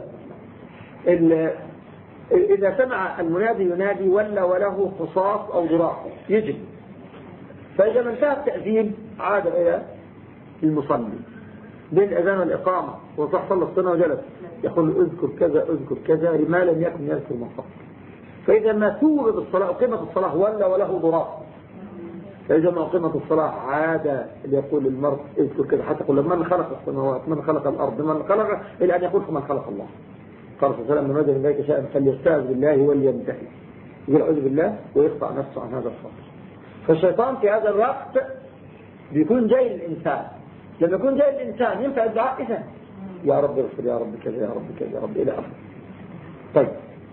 إذا سمع المنادي ينادي وله قصاص أو ضرار يجب، فإذا ما انتهى التأذين عاد إلى المصلي بين الأذان والإقامة وصح صلى الصلاة وجلس يقول اذكر كذا اذكر كذا لما لم يكن يذكر من قبل. فإذا ما توب بالصلاة وقيمة الصلاة وله ضرار، فإذا ما قيمة الصلاة عاد يقول المرء اذكر كذا، حتى يقول من خلق السماوات من خلق الأرض من خلق، إلى أن يقول من خلق الله. قال صلى الله عليه وسلم من وجد من ذلك شيئا فليستعذ بالله ولينتهي، يقول أعوذ بالله ويقطع نفسه عن هذا الخطر. فالشيطان في هذا الوقت بيكون جاي الإنسان، لما يكون جاي الإنسان ينفع الدعاء إذن يا رب اغفر يا رب كذا يا رب كذا يا رب إلى آخره. طيب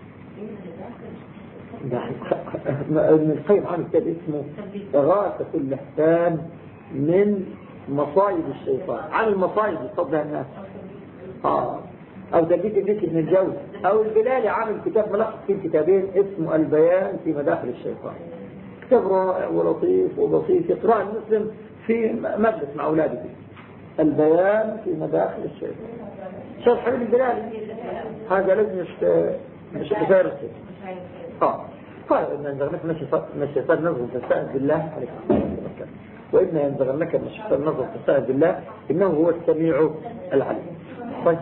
ابن القيم عن كتاب اسمه إغاثة اللهفان من مصايب الشيطان، عن المصايب يصدها الناس. أو تبيك الناس ابن الجوز أو البلالي عامل كتاب ملخص فيه كتابين اسمه البيان في مداخل الشيطان، كتاب رائع ولطيف وبسيط يقرأ المسلم في مجلس مع أولاده. البيان في مداخل الشيطان شرح حبيب البلالي، هذا لازم مش بفارس. قال إن ينزغنك من الشيطان نزغ فاستعذ بالله عليك وإن ينزغنك من الشيطان نزغ فاستعذ بالله إنه هو السميع العليم. طيب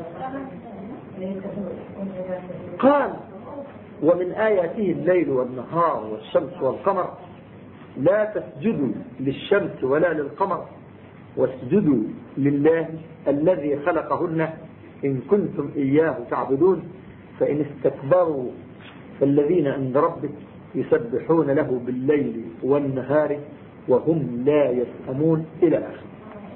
قال ومن آياته الليل والنهار والشمس والقمر لا تسجدوا للشمس ولا للقمر واسجدوا لله الذي خلقهن إن كنتم إياه تعبدون فإن استكبروا فالذين عند ربك يسبحون له بالليل والنهار وهم لا يفهمون إلى آخره.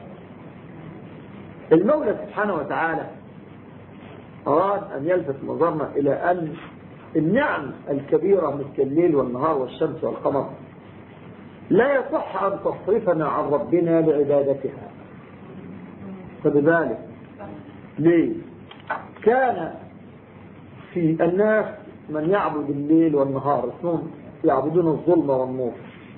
المولى سبحانه وتعالى أراد أن يلفت نظرنا إلى أن النعم الكبيرة مثل الليل والنهار والشمس والقمر لا يصح أن تصرفنا عن ربنا لعبادتها. فبذلك ليه؟ كان في الناس من يعبد الليل والنهار اسمهم يعبدون الظلم والنور،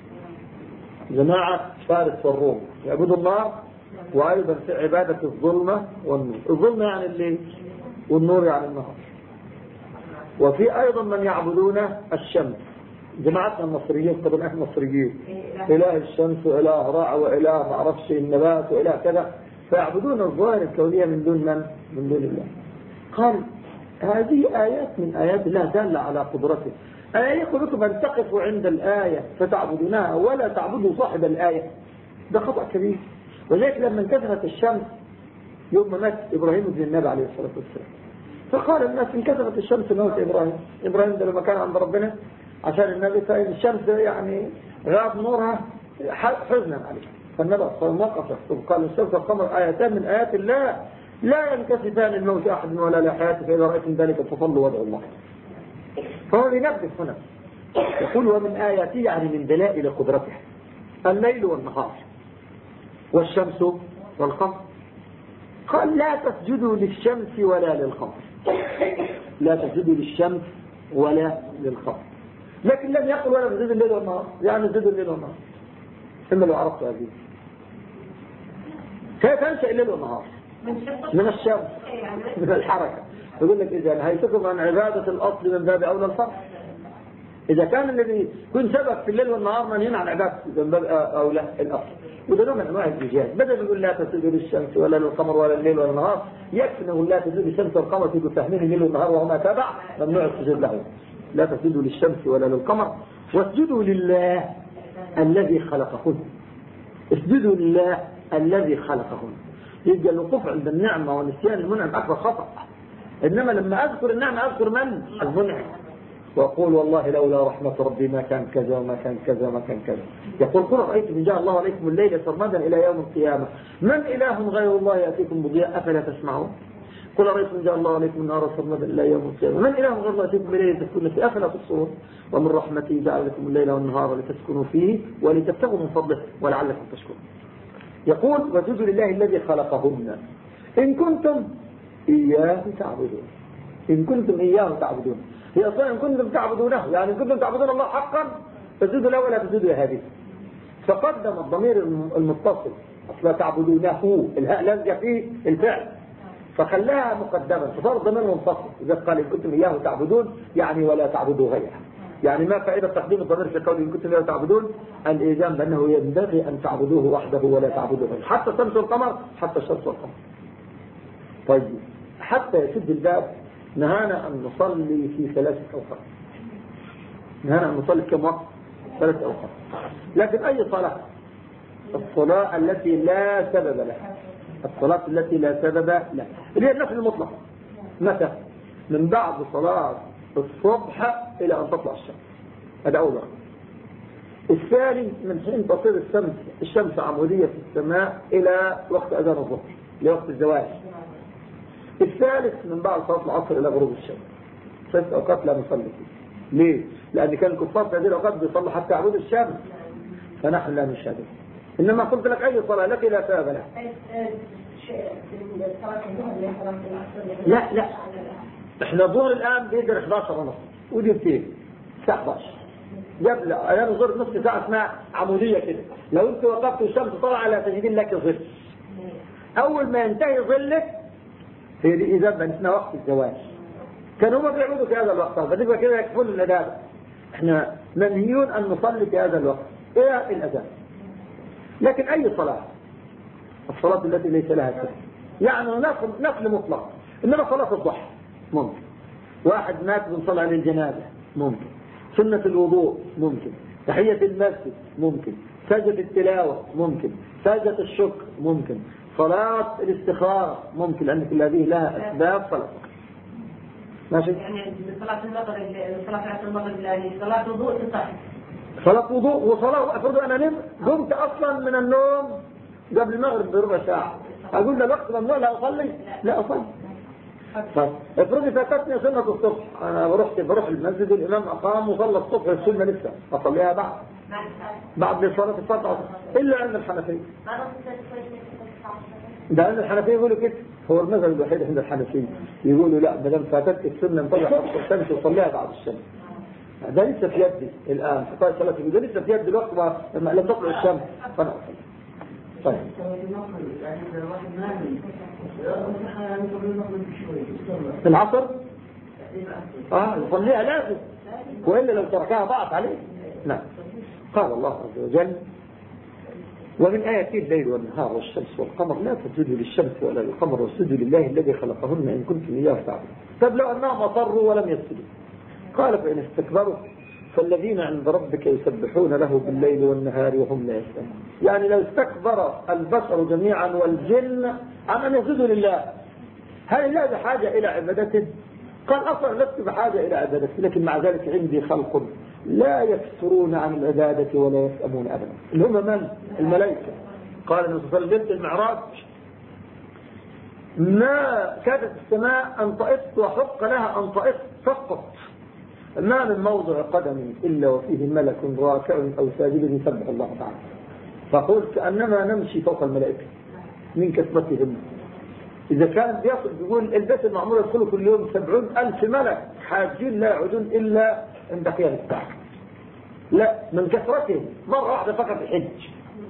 جماعة فارس والروم يعبدوا النار وأيضا في عبادة الظلمة والنور. الظلمة يعني الليل والنور يعني النهار. وفي أيضا من يعبدون الشمس، جماعتنا المصريين قبل احنا مصريين إله الشمس وإله رع وإله معرفش النبات وإله كذا، فيعبدون الظاهر الكونية من دون الله. قال هذه آيات من آيات الله دالة على قدرته. ألا يقول لكم أن تقفوا عند الآية فتعبدونها ولا تعبدوا صاحب الآية؟ ده خطأ كبير. وذلك لما انكسفت الشمس يوم ما مات إبراهيم بن النبي عليه الصلاة والسلام، فقال الناس انكسفت الشمس موت إبراهيم ده لما كان عند ربنا عشان النبي، فإن الشمس يعني غاب نورها حزنا عليه، فالنبي صلى الله عليه وسلم وقف وقال الشمس والقمر آيتان من آيات الله لا ينكسفان الموت أحد ولا لحياته فإذا رأيتم ذلك فصلوا وادعوا الله. فهو ينبه هنا يقول ومن آياته يعني من دلائل قدرته الليل والنهار والشمس والقمر. قال لا تسجدوا للشمس ولا للقمر، لا تسجدوا للشمس ولا للقمر، لكن لم يقل ولا تسجدوا الليل والنهار، يعني تسجدوا الليل والنهار. إما لو عرفت هذه كيف أنشأ الليل والنهار من الشمس من الحركة. يقول لك إذا نهيتكم عن عبادة الأصل من باب أولى الفرق. إذا كان الذي يكون سبب في الليل والنهار منهين عن عبادة من باب أولى الأصل. وده نوع من أنواع الإيجاد. بدل يقول لا تسجدوا للشمس ولا للقمر ولا الليل ولا النهار، يكفي أنه لا تسجدوا للشمس والقمر تجوا فاهمين الليل والنهار وهما تبع ممنوع السجود له. لا تسجدوا للشمس ولا للقمر واسجدوا لله الذي خلقهن. اسجدوا لله الذي خلقهن. يبقى الوقوف عند النعمة ونسيان المنعم أكبر خطأ. إنما لما أذكر النعمة أذكر من؟ المنعم. وأقول والله لولا رحمة ربي ما كان كذا وما كان كذا وما كان كذا. يقول قل رأيتم إن جاء الله عليكم الليل سرمدا إلى يوم القيامة من إله غير الله يأتيكم بضياء أفلا تسمعون. قل رأيتم إن جاء الله عليكم النار سرمدا إلى يوم القيامة من إله غير الله يأتيكم بليل تسكنون فيه أفلا تبصرون. ومن رحمته جعل لكم الليل والنهار لتسكنوا فيه ولتبتغوا من فضله ولعلكم تشكرون. يقول واسجدوا لله الذي خلقهن إن كنتم إياه تعبدون. إن كنتم إياه تعبدون هي أصلا إن كنتم تعبدونه، يعني إن كنتم تعبدون الله حقا فاسجدوا له ولا تسجدوا لهذه. فقدم الضمير المتصل أصلا تعبدونه الهاء لازقة فيه الفعل فخلاها مقدما فصار الضمير منفصل. إذا قال إن كنتم إياه تعبدون يعني ولا تعبدوا غيره. يعني ما فائدة تقديم الضمير في قول إن كنتم إياه تعبدون؟ الإيجام بأنه ينبغي أن تعبدوه وحده ولا تعبدوه غيره حتى الشمس والقمر حتى الشمس والقمر. طيب حتى يسد الباب نهانا أن نصلي في 3 أوقات. نهانا أن نصلي كم وقت؟ 3 أوقات. لكن أي صلاة؟ الصلاة التي لا سبب لها. الصلاة التي لا سبب لها اللي هي النفل المطلق. متى؟ من بعد صلاة الصبح إلى أن تطلع الشمس. هذا أول وقت. الثاني من حين تصير الشمس عمودية في السماء إلى وقت أذان الظهر لوقت الزواج. الثالث من بعد صلاة العصر إلى غروب الشمس. 6 أوقات لا نصلي فيه. ليه؟ لأن كان الكفار في هذه الأوقات بيصلوا حتى عبود الشمس فنحن لا نشاهده. إنما قلت لك أي صلاة لك لا سبب لها. لا احنا الظهر الآن بيقدر 11 ونص ودي بتيجي الساعة 11 قبل أيام الظهر نصف ساعة اسمها عمودية كده. لو أنت وقفت والشمس طلع لا تجدين لك ظل. أول ما ينتهي ظلك هي دي إذا اسمها وقت الزواج. كانوا هم بيعبدوا في هذا الوقت فتبقى كده يكفون الأذان. احنا منهيون أن نصلي في هذا الوقت إلى الأذان. لكن أي صلاة؟ الصلاة التي ليس لها سبب يعني نفل مطلق. إنما صلاة الضحى ممكن. واحد مات بنصلي عليه الجنازة ممكن. سنة الوضوء ممكن. تحية المسجد ممكن. سجدة التلاوة ممكن. سجدة الشكر ممكن. صلاة الاستخارة ممكن لأن كل هذه لها أسباب صلاة. ماشي؟ يعني صلاة المغرب صلاة المغرب صلاة وضوء تصح. صلاة وضوء وصلاة أفرض أنا قمت أصلا من النوم قبل المغرب بربع ساعة أقول له الوقت ممنوع لا أصلي؟ لا أصلي. افرضي فاتتني سنة الصبح أنا بروح المسجد والإمام أقام وصلى الصبح السنة لسه أصليها بعد صلاة الفجر إلا عند الحنفية. ده عند الحنفية يقولوا كده. هو المذهب الوحيد عند الحنفية يقولوا لا ما دام فاتتك السنة انطلع الشمس وصليها بعد الشمس. ده لسه في يدي الآن في طاية صلاة ده لسه في يدي الوقت لما لم تطلع الشمس فأنا أصلي. طيب في العصر يصليها لازم وإلا لو تركها ضاعت عليه. نعم. قال الله عز وجل ومن آياته الليل والنهار والشمس والقمر لا تسجدوا للشمس ولا للقمر واسجدوا لله الذي خلقهن إن كنتم إياه تعبدون. طب لو أنهم أصروا ولم يسجدوا قال فإن استكبروا فالذين عند ربك يسبحون له بالليل والنهار وهم لا يسأمون. يعني لو استكبر البشر جميعا والجن عن أن يسجدوا لله هل الله بحاجة إلى عبادته؟ قال أصلا لست بحاجة إلى عبادته لكن مع ذلك عندي خلق لا يكثرون عن العبادة ولا يسأمون أبدا اللي هم من؟ الملائكة. قال النبي صلى الله عليه وسلم ليلة المعراج ما كادت السماء أن طئت وحق لها أن طئت سقط ما من موضع قدم إلا وفيه ملك راكع أو ساجد يسبح الله تعالى. فقلت كأنما نمشي فوق الملائكة من كثرتهم. إذا كان بيقول البيت المعمور يدخلوا كل يوم 70,000 ملك حاجين لا يعودون إلا عند قيام الساعة. لا من كثرتهم مرة واحدة فقط الحج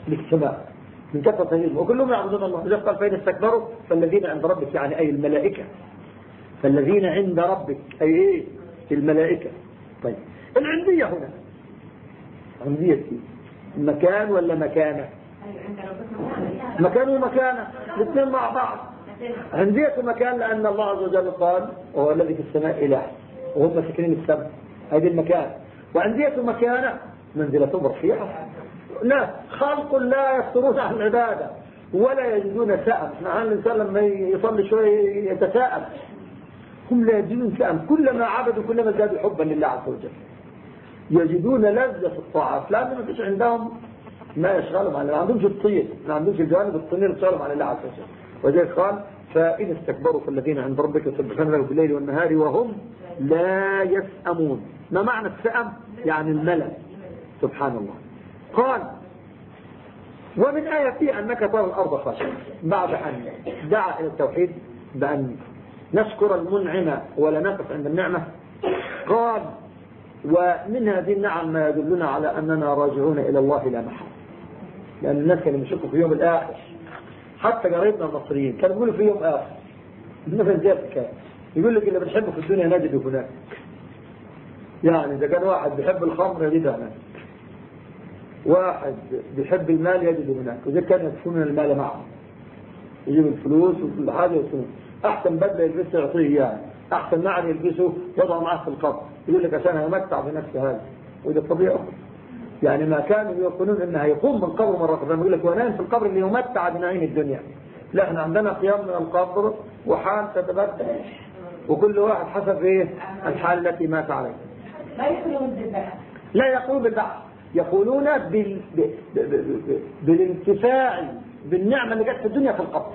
للسماء من كثرة تهليلهم وكلهم يعبدون الله. إذا قال فإن استكبروا فالذين عند ربك يعني أي الملائكة، فالذين عند ربك أي إيه الملائكة. طيب العندية هنا عندية مكان ولا مكانة؟ مكان ومكانة الاثنين مع بعض. عندية مكان لأن الله عز وجل قال هو الذي في السماء إله وهم ساكنين السماء، هذه المكان. وعندية مكانة منزلة رفيعة، ناس خلق لا يفترون عن العبادة ولا يجدون سأم. مع أن الإنسان لما يصلي شوية يتساءل، هم لا يجدون سأم، كلما عبدوا كلما زادوا حبا لله عز وجل، يجدون لذة في الطاعات لأن ما فيش عندهم ما يشغلهم عن، ما عندهمش الطير، ما عندهمش الجوانب الطينية اللي تشغلهم عن الله عز وجل. وذلك قال فإن استكبروا فالذين عند ربك يسبحون له بالليل والنهار وهم لا يسأمون. ما معنى السأم؟ يعني الملل. سبحان الله. قال ومن آياته أنك ترى الأرض خاشعة، بعد أن دعا إلى التوحيد بأن نشكر المنعم ولا نقف عند النعمة، قال ومن هذه النعم ما يدلنا على أننا راجعون إلى الله لا محالة. لأن الناس كانوا يشكوا في يوم الآخر، حتى قريبنا المصريين كانوا يقولوا في يوم آخر. مثلا زي كان يقول لك اللي بنحبه في الدنيا نجده هناك. يعني إذا كان واحد بيحب الخمر يجده هناك، واحد بيحب المال يجده هناك، وإذا كان يدفون المال معه يجيب الفلوس وكل حاجة يدفونه. أحسن بدلة يلبسه يعطيه يعني، أحسن نعل يلبسه يضع معه في القبر، يقول لك عشان يمتع بنفسه هذا. وده طبيعي يعني ما كانوا يقولون انها يقوم من قبر مرة قبل، يقول لك ونام في القبر اللي يمتع بنعيم الدنيا. لا احنا عندنا قيام من القبر وحال تتبدل، وكل واحد حسب ايه الحال التي مات عليها. لا يقولون بالبعث، لا يقولون بالبعث، يقولون بالانتفاع بالنعمة اللي جت في الدنيا في القبر.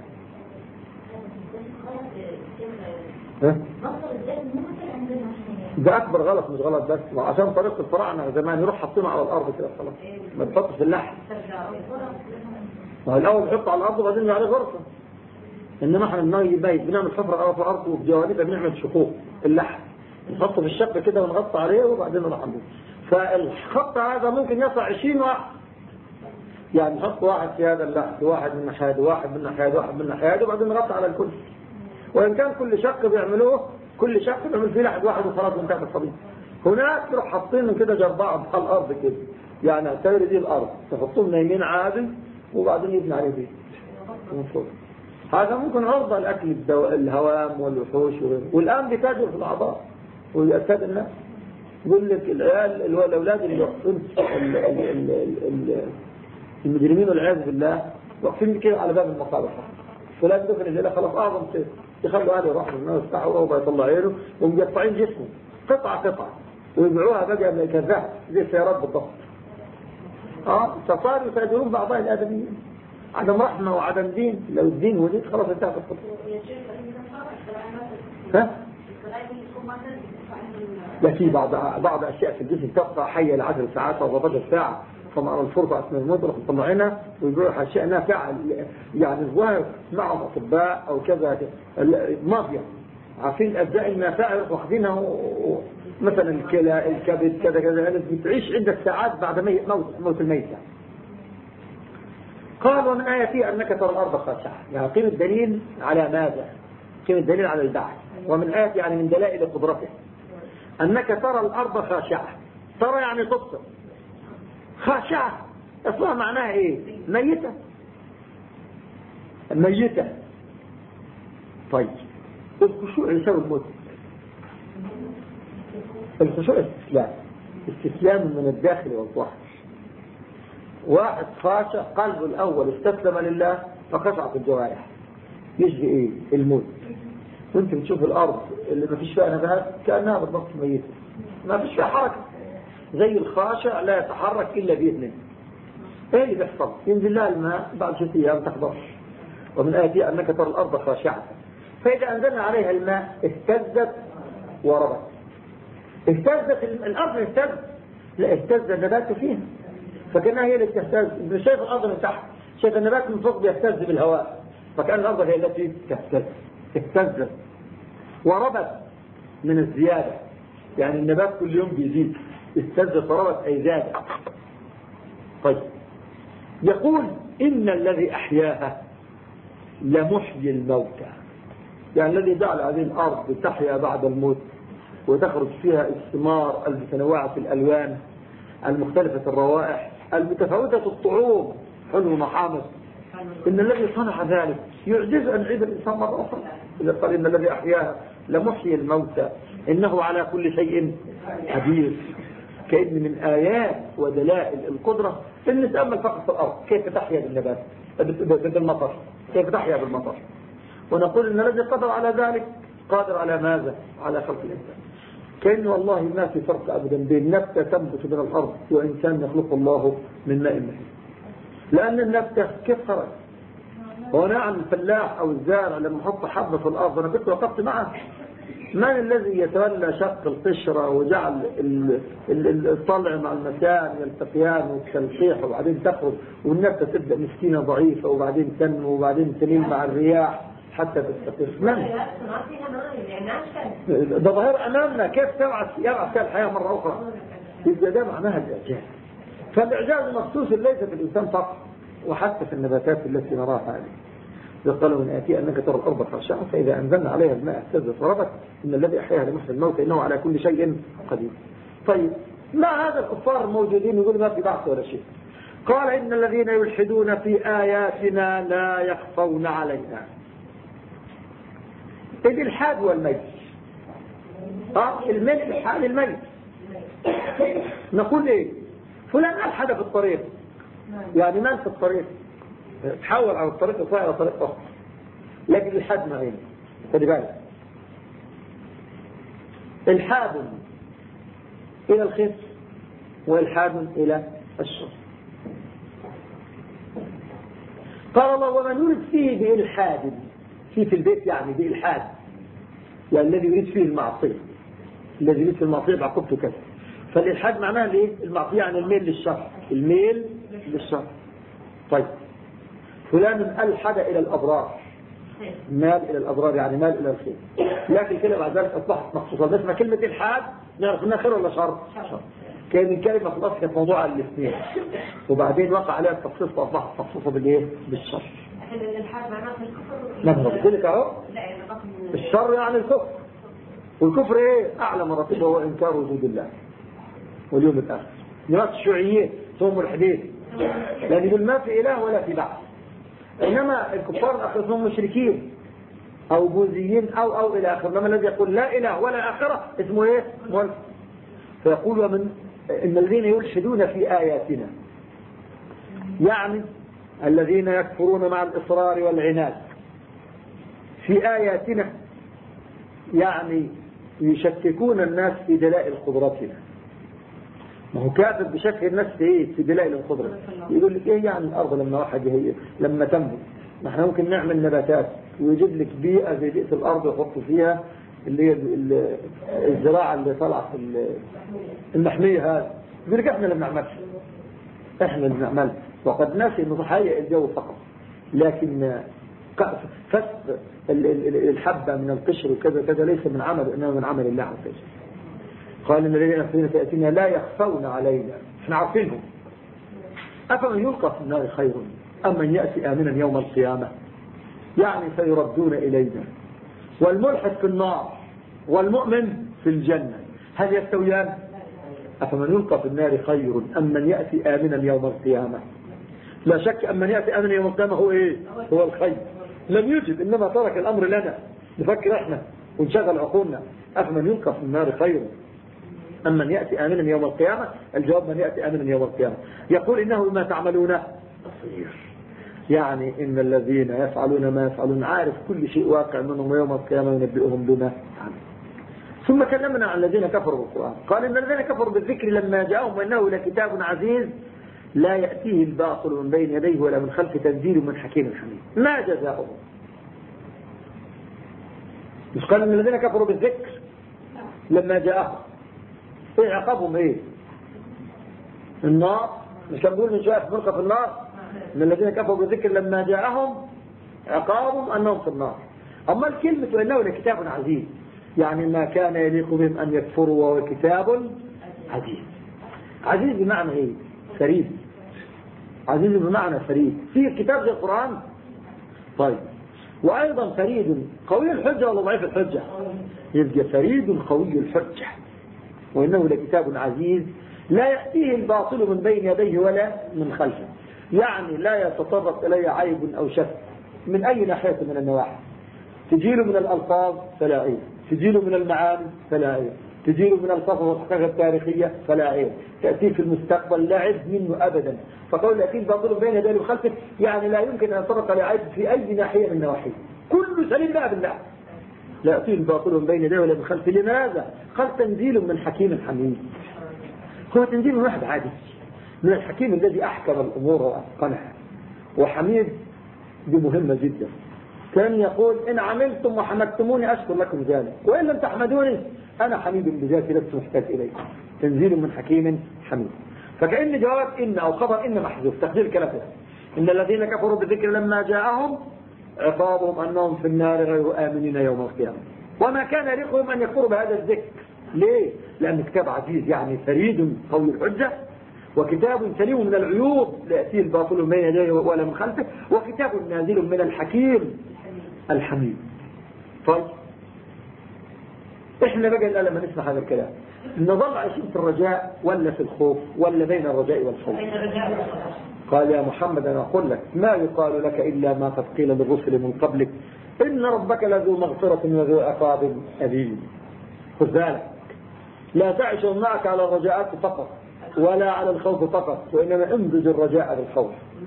ده اكبر غلط، مش غلط بس عشان طريقه الفراعنه زمان يروح حاطينه على الارض كده خلاص، ما تحطش اللحم. ما الاول يحط على الارض وبعدين عليه غرفه، انما احنا بنعمل حفره على الارض وفي جوانبها بنعمل شقوق اللحم، نحطه في الشق كده ونغطي عليه وبعدين نحمله. فالخط هذا ممكن يصل 20 واحد، يعني نحط واحد في هذا اللحم، واحد من ناحيه، واحد من ناحيه، واحد من ناحيه، وبعدين نغطي على الكل. وإن كان كل شق بيعملوه، كل شق بيعمل فيه لحد واحد وخلاص من تحت الصليب. هناك تروح حاطين كده جرباء على الأرض كده، يعني اعتبر دي الأرض تحطهم نايمين عادي وبعدين يبني عليه بيت من فوق. هذا ممكن عرضة لأكل الهوام والوحوش وغيره. والآن بيتاجروا في الأعضاء ويأكد الناس. يقول لك العيال الأولاد اللي المجرمين والعياذ بالله واقفين كده على باب المقابر، فلان دخل الليلة خلاص أعظم شيء يخلوا أهله يروحوا الناس يفتحوا وهو يطلع عينه ومقطعين جسمه قطعة ويبيعوها بقى كذاب زي السيارات بالضبط. فصاروا يتاجرون بأعضاء الآدميين، عدم رحمة وعدم دين. لو الدين ودين خلاص انتهت القصة. في بعض أشياء في الجسم تبقى حية ل10 ساعات أو 14 ساعة، طبعا الفرصة أثناء الموت راح مطلعينها ويبيعوا أشياء نافعة، يعني الظاهر معهم أطباء أو كذا مافيا عارفين الأجزاء النافعة واخذينها، مثلا الكلى الكبد كذا يعني بتعيش عدة ساعات بعد موت الميت. قال ومن آياته أنك ترى الأرض خاشعة، يعني قيم الدليل على ماذا؟ قيم الدليل على البعث. ومن آياته يعني من دلائل قدرته أنك ترى الأرض خاشعة. ترى يعني تبصر، خاشعة أصلها معناها إيه؟ ميتة. طيب الخشوع يساوي الموت. الخشوع استسلام من الداخل والظاهر. واحد خاشع قلبه الأول استسلم لله فخشعت الجوارح، يجي إيه؟ الموت. وانت بتشوف الأرض اللي ما فيش فيها نبات كأنها بالضبط ميتة، ما فيش فيها حركة. زي الخاشع لا يتحرك إلا بإذنه. ايه اللي بيحصل؟ ينزل لها الماء بعد 6 أيام تخضر. ومن آياته أنك ترى الأرض خاشعة، فإذا أنزلنا عليها الماء اهتزت وربت. اهتزت الأرض، لا اهتز النبات فيها، فكأنها هي اللي تهتز. مش شايف الأرض من تحت، شايف النبات من فوق بيهتز بالهواء، فكأن الأرض هي التي اهتزت وربت من الزيادة، يعني النبات كل يوم بيزيد. اهتزت وربت أي زاد. طيب يقول إن الذي أحياها لمحيي الموتى، يعني الذي جعل هذه الأرض تحيا بعد الموت وتخرج فيها الثمار المتنوعة الألوان المختلفة الروائح المتفاوتة الطعوم حلو ومحامص. إن الذي صنع ذلك يعجز أن يعيد الإنسان مرة أخرى. إذا قال إن الذي أحياها لمحيي الموتى إنه على كل شيء قدير. كأن من آيات ودلائل القدرة إن نتأمل فقط في الأرض كيف تحيا بالنبات بالمطر، كيف تحيا بالمطر، ونقول إن الذي قدر على ذلك قادر على ماذا؟ على خلق الإنسان. كأنه والله ما في فرق أبدا بين نبتة تنبت من الأرض وإنسان يخلق الله من ماء مهين. لأن النبتة كيف خرج؟ هو نعم الفلاح أو الزارع لما يحط حبة في الأرض أنا كنت وقفت معه، من الذي يتولى شق القشرة وجعل الطلع مع المسام يلتقيان والتلقيح وبعدين تخرج والنبتة تبدأ مسكينة ضعيفة وبعدين تنمو وبعدين تلين مع الرياح حتى تستقر؟ من؟ ده ظاهر أمامنا كيف يبعث فيها الحياة مرة أخرى. إذا ده معناها الإعجاز. فالإعجاز مخصوص ليس في الإنسان فقط وحتى في النباتات التي نراها هذه. قالوا من آتي أنك ترى الأرض خاشعة فإذا أنزلنا عليها الماء اهتزت وربت إن الذي أحياها لمحيي الموت إنه على كل شيء قدير. طيب ما هذا الكفار الموجودين يقول ما في بعث ولا شيء؟ قال إن الذين يلحدون في آياتنا لا يخفون علينا. الإلحاد والميت الإلحاد الميت. نقول إيه؟ فلان ألحد في الطريق، يعني من في الطريق تحول على الطريق وصار على طريق أخر، لكن الإلحاد معين. خلي بالك، إلحاد إلى الخير وإلحاد إلى الشر. قال الله ومن يريد فيه بإلحاد في البيت يعني بإلحاد، يعني الذي يريد فيه المعصية، الذي يريد فيه المعصية بعقوبته كذا. فالإلحاد معناه الايه؟ المعصية يعني الميل للشر، الميل للشر. طيب فلان ألحد إلى الأبرار، مال إلى الأبرار يعني مال إلى الخير، لكن كلمة بعد ذلك أصبحت مخصوصة. بس ما كلمة إلحاد نعرف إنها خير ولا شر؟ شر. كان الكلمة خلاص كانت موضوع الاثنين وبعدين وقع عليها التخصيص فأصبحت مخصوصة بالإيه؟ بالشر. الإلحاد معناه في الكفر. نعم بذلك أهو. الشر يعني الكفر، والكفر إيه؟ أعلى مراتبه هو إنكار وجود الله واليوم الآخر. ناس الشيوعيين هم ملحدين لأن يقول ما في إله ولا في بعث. إنما الكفار الآخر هم مشركين أو بوذيين أو إلى آخر. إنما الذي يقول لا إله ولا آخرة اسمه إيه؟ ملحد. فيقول ومن إن الذين يلحدون في آياتنا يعني الذين يكفرون مع الإصرار والعناد في آياتنا، يعني يشككون الناس في دلائل قدرتنا. ما هو كافر بشكل الناس في ايه؟ في دلائل القدرة. يقول لك ايه يعني الارض لما واحد هي لما تنبت ما احنا ممكن نعمل نباتات ويجيب لك بيئة زي بيئة الارض ويحط فيها اللي هي الزراعة اللي طلعت المحمية هذا. يقول لك احنا اللي بنعملها، احنا اللي بنعملها، وقد ناسي انه تحيئ الجو فقط. لكن فسق الحبة من القشر وكذا كذا ليس من عمل، انما من عمل الله عز وجل. قال ان الذين يخفون في آياتنا لا يخفون علينا، احنا عارفينهم. افمن يلقى في النار خير ام من ياتي امنا يوم القيامه، يعني سيردون الينا. والملحد في النار والمؤمن في الجنه، هل يستويان؟ افمن يلقى في النار خير ام من ياتي امنا يوم القيامه. لا شك ان من ياتي امنا يوم القيامه هو ايه؟ هو الخير. لم يجد، انما ترك الامر لنا نفكر احنا ونشغل عقولنا. افمن يلقى في النار خير أم من يأتي آمنا يوم القيامة. الجواب من يأتي آمنا يوم القيامة. يقول إنه بما تعملون بصير، يعني إن الذين يفعلون ما يفعلون عارف كل شيء واقع منهم ويوم القيامة ينبئهم بما عملوا. ثم كلمنا عن الذين كفروا بالقرآن. قال إن الذين كفروا بالذكر لما جاءهم وإنه لكتاب عزيز لا يأتيه الباطل من بين يديه ولا من خلفه تنزيل من حكيم حميد. ما جزاؤهم؟ مش قال إن الذين كفروا بالذكر لما جاءهم ايه عقابهم؟ ايه؟ النار. مش كان بيقول من شويه ملقى في النار ان الذين كفروا بالذكر لما جاءهم عقابهم انهم في النار. اما الكلمه وانه لكتاب عزيز يعني ما كان يليق بهم ان يكفروا وهو كتاب عزيز. عزيز بمعنى ايه؟ كريم. عزيز بمعنى فريد في كتاب زي القرآن. طيب وأيضا فريد قوي الحجة ولا ضعيف الحجة؟ يبقى فريد قوي الحجة، وإنه لكتاب عزيز لا يأتيه الباطل من بين يديه ولا من خلفه، يعني لا يتطرق إليه عيب أو شك من أي ناحية من النواحي. تجيله من الألفاظ فلا عيب، تجيله من المعاني فلا عيب، تجيله من القصص والحقائق التاريخية فلا عيب، تأتيه في المستقبل لا عيب منه أبدا. فقول يأتيه الباطل بين يديه وخلفه يعني لا يمكن أن يتطرق إليه عيب في أي ناحية من النواحي، كل سليم لا بالله. لا يأتيه الباطل من بين يديه ولا من خلفه. لماذا؟ قال تنزيل من حكيم حميد. هو تنزيل من واحد عادي، من الحكيم الذي أحكم الأمور وأتقنها. وحميد دي مهمة جدا. كان يقول إن عملتم وحمدتموني أشكر لكم ذلك، وإن لم تحمدوني أنا حميد بذاتي لست محتاج إليكم. تنزيل من حكيم حميد. فكأن جواب إن أو خبر إن محذوف، تقدير كلام إن الذين كفروا بالذكر لما جاءهم عقابهم أنهم في النار غير آمنين يوم القيامة، وما كان لهم أن يكفروا بهذا الذكر. ليه؟ لأن كتاب عزيز يعني فريد قوي الحجة، وكتاب سليم من العيوب لا يأتيه الباطل من بين يديه ولا من خلفه، وكتاب نازل من الحكيم الحميد. طيب احنا بقى الآن لما نسمع هذا الكلام نظل عايشين في الرجاء ولا في الخوف ولا بين الرجاء والخوف؟ قال يا محمد أنا أقول لك ما يقال لك إلا ما قد قيل للرسل من قبلك إن ربك لذو مغفرة وذو عقاب أليم. خذ بالك لا تعيش معك على الرجاءات فقط ولا على الخوف فقط، وإنما امزج الرجاء بالخوف.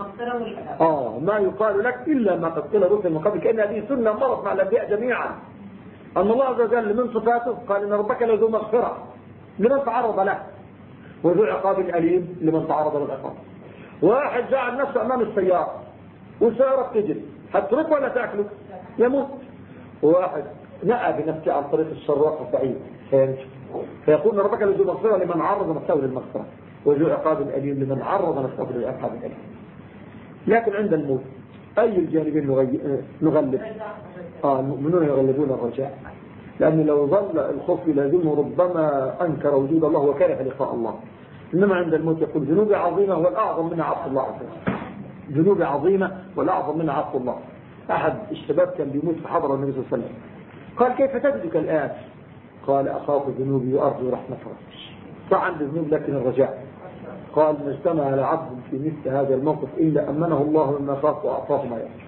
ما يقال لك إلا ما قد قيل للرسل من قبلك، إن هذه سنة مرت مع الأنبياء جميعا. أن الله عز وجل من صفاته قال إن ربك لذو مغفرة لمن تعرض له وذو عقاب أليم لمن تعرض للعقاب. واحد جعل نفسه أمام السيارة والسيارة تجري هتترك ولا تأكله؟ يموت. وواحد نأى بنفسه عن طريق الشراق البعيد فيقول ربك لذو مغفرة لمن عرض نفسه للمغفرة وذو عقاب أليم لمن عرض نفسه للعقاب الأليم. لكن عند الموت أي الجانبين نغلب؟ المؤمنون يغلبون الرجاء، لأن لو ظل الخوف يلازمه ربما أنكر وجود الله وكره لقاء الله. إنما عند الموت يقول ذنوبي عظيمة والأعظم منها عفو الله عز وجل. ذنوبي عظيمة والأعظم منها عفو الله. أحد الشباب كان بيموت في حضر النبي صلى الله عليه وسلم قال كيف تجدك الآن؟ قال أخاف ذنوبي وأرجو رحمة ربي. فعند الذنوب لكن الرجاء. قال ما اجتمع على عبد في مثل هذا الموقف إلا أمنه الله مما خاف وأعطاه ما يرجو.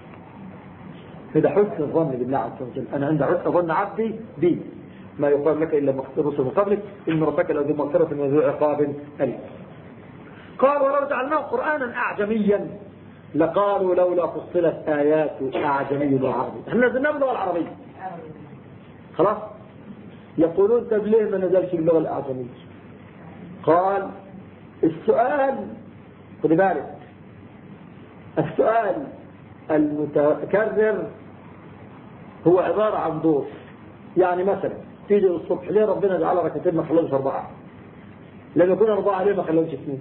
هذا حسن الظن بالله عز وجل. أنا عند حسن ظن عبدي بي ما يقال لك إلا رسل من قبلك إن ربك لذو مغفرة وذو عقاب أليم. قال ولو جعلناه قرآنا أعجميا لقالوا لولا فصلت آيات أعجمي وعربي. احنا نزلنا باللغة العربية خلاص. يقولون طب ليه ما نزلش باللغة الأعجمية؟ قال السؤال خذ بالك السؤال المتكرر هو عبارة عن دور. يعني مثلا تيجي الصبح ليه ربنا جعل ركعتين ما خلوش 4؟ لما يكون 4 ليه ما خلوش 2؟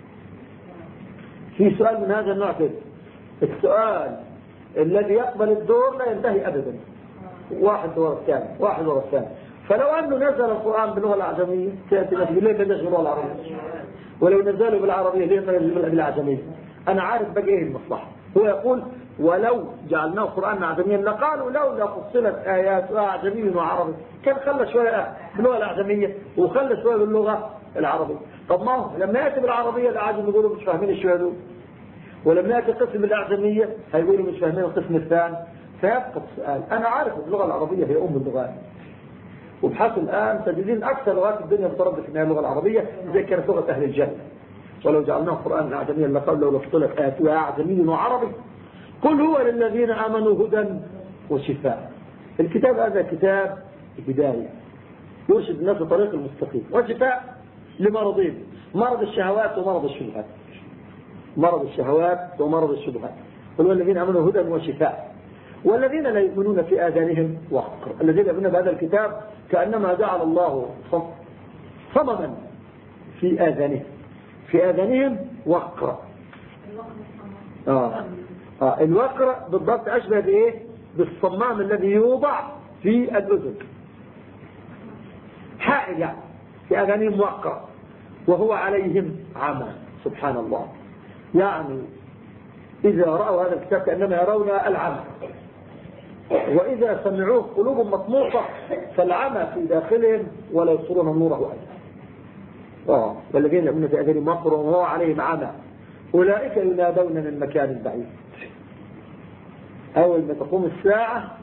في سؤال من هذا النوع كده. السؤال الذي يقبل الدور لا ينتهي أبدا، واحد ورا الثاني واحد ورا الثاني. فلو أنه نزل القرآن باللغة الأعجمية تأتي ليه ما نزل باللغة العربية؟ ولو نزله بالعربية ليه ما نزل بالأعجمية؟ أنا عارف بقى إيه المصلحة. هو يقول ولو جعلناه قرآن أعجميا لقالوا لولا فصلت آيات أعجمي وعربي. كان خلى شوية باللغة الأعجمية وخلى شوية باللغة العربية. طب ما هو لما يأتي بالعربية الأعجم يقولوا مش فاهمين الشوية دول، ولما يأتي قسم بالأعجمية هيقولوا مش فاهمين القسم الثاني. فيبقى السؤال أنا عارف اللغة العربية هي أم اللغات، وبحثوا الآن تجدين أكثر لغات الدنيا متردد في اللغة العربية زي كانت لغة أهل الجنة. ولو جعلناه قرآن أعجميا لقالوا لولا فصلت آيات أعجمي وعربي قل هو للذين آمنوا هدى وشفاء. الكتاب هذا كتاب هداية يرشد الناس لطريق المستقيم، وشفاء لمرضين: مرض الشهوات ومرض الشبهات. مرض الشهوات ومرض الشبهات. قل هو الذين آمنوا هدى وشفاء. والذين لا يؤمنون في آذانهم وقر. الذين يؤمنون بهذا الكتاب كأنما جعل الله صمما في آذانهم، في آذانهم وقر. الوقر بالضبط أشبه بإيه؟ بالصمام الذي يوضع في الأذن، حائل يعني في آذانهم وقر وهو عليهم عمى. سبحان الله. يعني إذا رأوا هذا الكتاب كأنما يرون العمى، وإذا سمعوه قلوب مطموسة فالعمى في داخلهم ولا يبصرون النور أبدا. والذين يؤمنون بآذانهم وقر وهو عليهم عمى أولئك ينادون من مكان بعيد. أول ما تقوم الساعة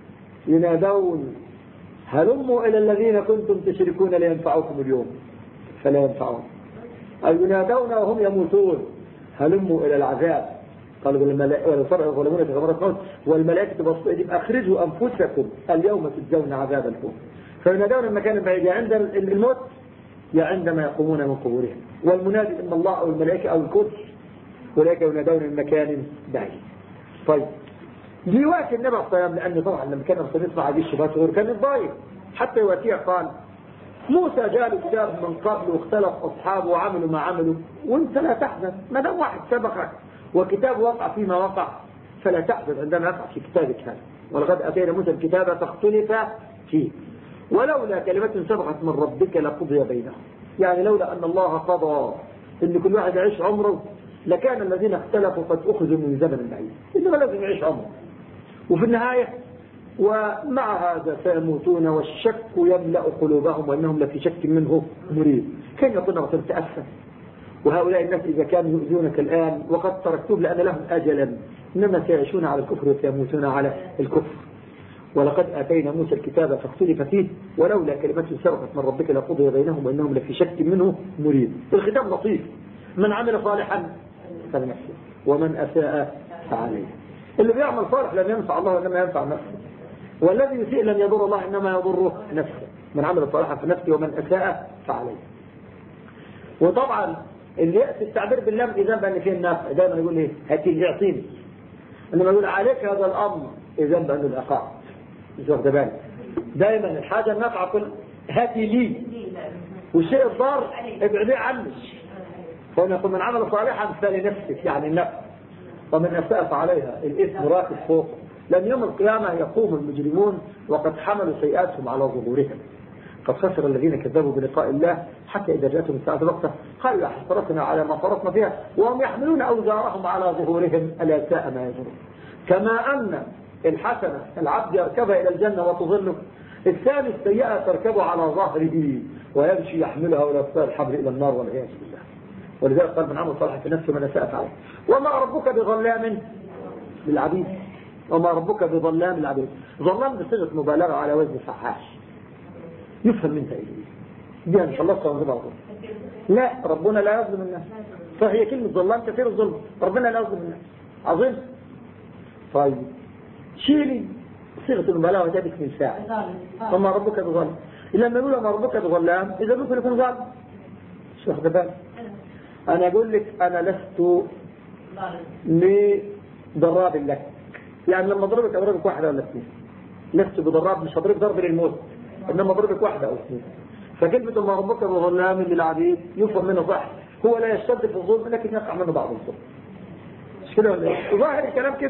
ينادون هلموا إلى الذين كنتم تشركون لينفعوكم اليوم فلا ينفعون، أي ينادون وهم يموتون هلموا إلى العذاب. قالوا الملائكة يظلمون في غمرات الموت والملائكة بسطوا أيديهم أخرجوا أنفسكم اليوم تجزون عذاب الهون. فينادون من مكان بعيد يا عند الموت يا عندما يقومون من قبورهم. والمنادي إن الله أو الملائكة أو القدس أولئك ينادون من مكان بعيد. طيب ليواتي النبي صلى الله عليه وسلم، لأنه طبعا لما كان الرسول يسمع هذه الشبهات غير كان يتضايق حتى يواتيه. قال موسى جاء له كتاب من قبل واختلف أصحابه وعملوا ما عملوا وانت لا تحزن، ما دام واحد سبقك وكتاب وقع فيما وقع فلا تحزن عندما يقع في كتابك هذا. ولقد أتينا موسى الكتاب فاختلف فيه ولولا كلمة سبقت من ربك لقضي بينهم. يعني لولا أن الله قضى أن كل واحد يعيش عمره لكان الذين اختلفوا قد أخذوا من زمن بعيد، إنما لازم يعيش عمره. وفي النهاية ومع هذا سيموتون والشك يملأ قلوبهم وأنهم لفي شك منه مريب. كان يقولون وقد تأسف وهؤلاء الناس إذا كانوا يؤذونك الآن وقد تركتوه لأن لهم أجلا إنما سيعيشون على الكفر وسيموتون على الكفر. ولقد آتينا موسى الكتاب فاختلف فيه ولولا كلمة سبقت من ربك لقضي بينهم وإنهم لفي شك منه مريب. الختام لطيف، من عمل صالحا فلنفسه ومن أساء فعليه. اللي بيعمل صالح لن ينفع الله وإنما ينفع نفسه، والذي يسيء لن يضر الله إنما يضره نفسه. من عمل صالحا فنفسه ومن أساء فعليه. وطبعا اللي يأتي التعبير باللام إذا بأن فيه النافع دائما يقول إيه هاتي يعطيني، إنما يقول عليك هذا الأمر إذا بأن العقاب. مش واخد بالك دائما الحاجة النافعة كل هاتي لي والشيء الضار ابعديه عني. فنقول من عمل صالحا فلنفسه يعني النفس ومن أساء فعليها. الإثم راكب فوق. لن يوم القيامة يقوم المجرمون وقد حملوا سيئاتهم على ظهورهم. قد خسر الذين كذبوا بلقاء الله حتى إذا جاءتهم الساعة بغتة قالوا يا حسرتنا على ما فرطنا فيها وهم يحملون أوزارهم على ظهورهم ألا ساء ما يزرون. كما أن الحسنة العبد يركبها إلى الجنة وتظله، الثاني السيئة تركبه على ظهره ويمشي يحملها ولا يصير الحبل إلى النار والعياذ بالله. ولذلك قال من عمل صالحا في نفسه من أساء فعله. وما ربك بظلام للعبيد. وما ربك بظلام للعبيد. ظلام بصيغة مبالغة على وزن فحاش يفهم منها إيه دي إن شاء الله سنظبها. لا ربنا لا يظلم الناس. فهي كلمة ظلام كثير الظلم، ربنا لا يظلم الناس. عظيم. طيب شيلي صيغة المبالغة تأتيك من ساعة. وما ربك بظلام. لما نقول وما ربك بظلام إذا ممكن يكون ظالم. شو واخد بالك؟ أنا أقول لك أنا لست لضراب لك، يعني لما أضربك واحدة ولا اثنين. لست بضراب، مش هضرب ضرب للموت إنما أضربك واحدة أو اثنين. فكلمة وما ربك بظلام للعبيد يفهم منه صح، هو لا يشتد في الظلم لكن يقع منه بعض الظلم. مش كده ولا ايه؟ ظاهر الكلام كده.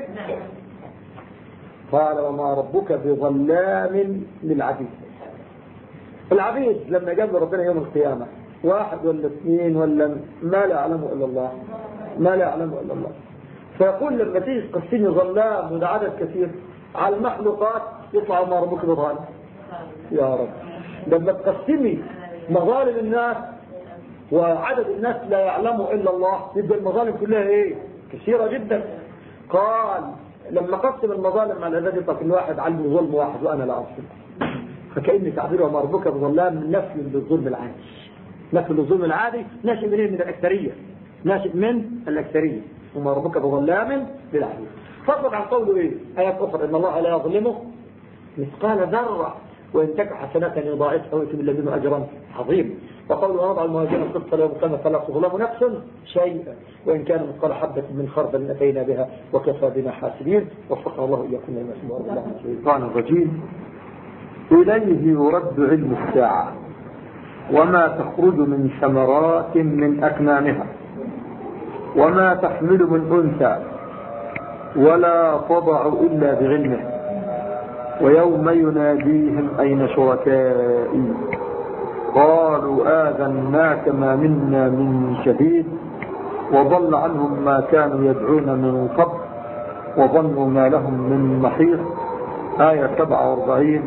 قال وما ربك بظلام للعبيد. العبيد لما جاب ربنا يوم القيامة واحد ولا اثنين ولا ما لا يعلمه إلا الله، ما لا يعلمه إلا الله. فيقول لما تيجي تقسمي ظلام وده عدد كثير على المخلوقات يطلع ما ربك بظالم. يا رب لما تقسمي مظالم الناس وعدد الناس لا يعلمه إلا الله يبقى المظالم كلها ايه كثيرة جدا. قال لما قسم المظالم على العباد يطلع كل واحد عنده ظلم واحد وأنا لا أظلم. فكأن تعبير وما ربك بظلام نفي للظلم العادي. نفي للظلم العادي ناشئ من الأكثرية، ناشئ من الأكثرية. وما ربك بظلام للعبيد. فضل عن قوله ايه آيات أخرى إن الله لا يظلمه مثقال ذرة وإن تك حسنات يضاعفها ويؤتي من لدنه أجرا عظيما. وقوله وضع المهاجرين القسط لو كان فلا تظلم نفس شيئا وإن كان مثقال حبة من خردل أتينا بها وكفى بنا حاسبين. وفقنا الله إياكم لما يسمى الله من الشيطان الرجيم. إليه يرد علم الساعة وما تخرج من ثمرات من أكمامها وما تحمل من أنثى ولا تضع إلا بعلمه ويوم يناديهم أين شركائي قالوا آذناك ما منا من شهيد وضل عنهم ما كانوا يدعون من قبل وظنوا ما لهم من محيص. آية 47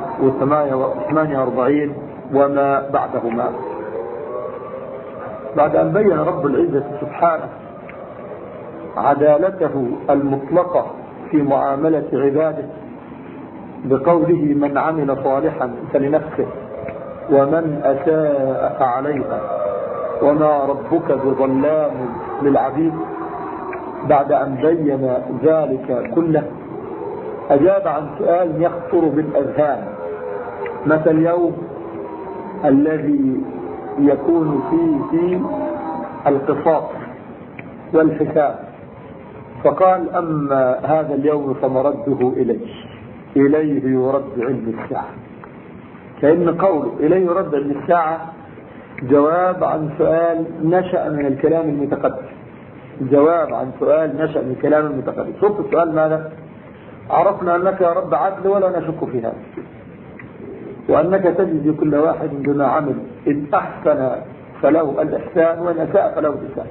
و48 وما بعدهما. بعد أن بين رب العزة سبحانه عدالته المطلقة في معاملة عباده بقوله من عمل صالحا فلنفسه ومن أساء فعليها وما ربك بظلام للعبيد، بعد أن بين ذلك كله أجاب عن سؤال يخطر بالأذهان: متى اليوم الذي يكون فيه القصاص والحساب؟ فقال: أما هذا اليوم فمرده إليه يرد علم الساعة. كأن قوله إليه يرد علم الساعة جواب عن سؤال نشأ من الكلام المتقدم. جواب عن سؤال نشأ من الكلام المتقدم. شوف السؤال ماذا؟ عرفنا أنك يا رب عدل ولا نشك في هذا، وأنك تجزي كل واحد بما عمل، إن أحسن فله الإحسان وإن أساء فله الإساءة.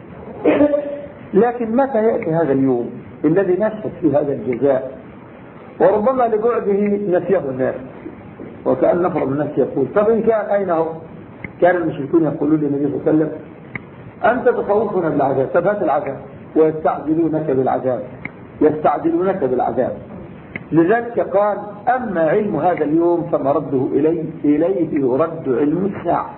لكن متى يأتي هذا اليوم الذي نشهد في هذا الجزاء؟ وربما لبعده نسيه الناس، وكأن نفر من الناس يقول: طب إن كان أين هو؟ كان المشركون يقولون للنبي صلى الله عليه وسلم: أنت تخوفنا بالعذاب، طب هات العذاب، ويستعجلونك بالعذاب. لذلك قال: أما علم هذا اليوم فمرده إليه يرد علم الساعة.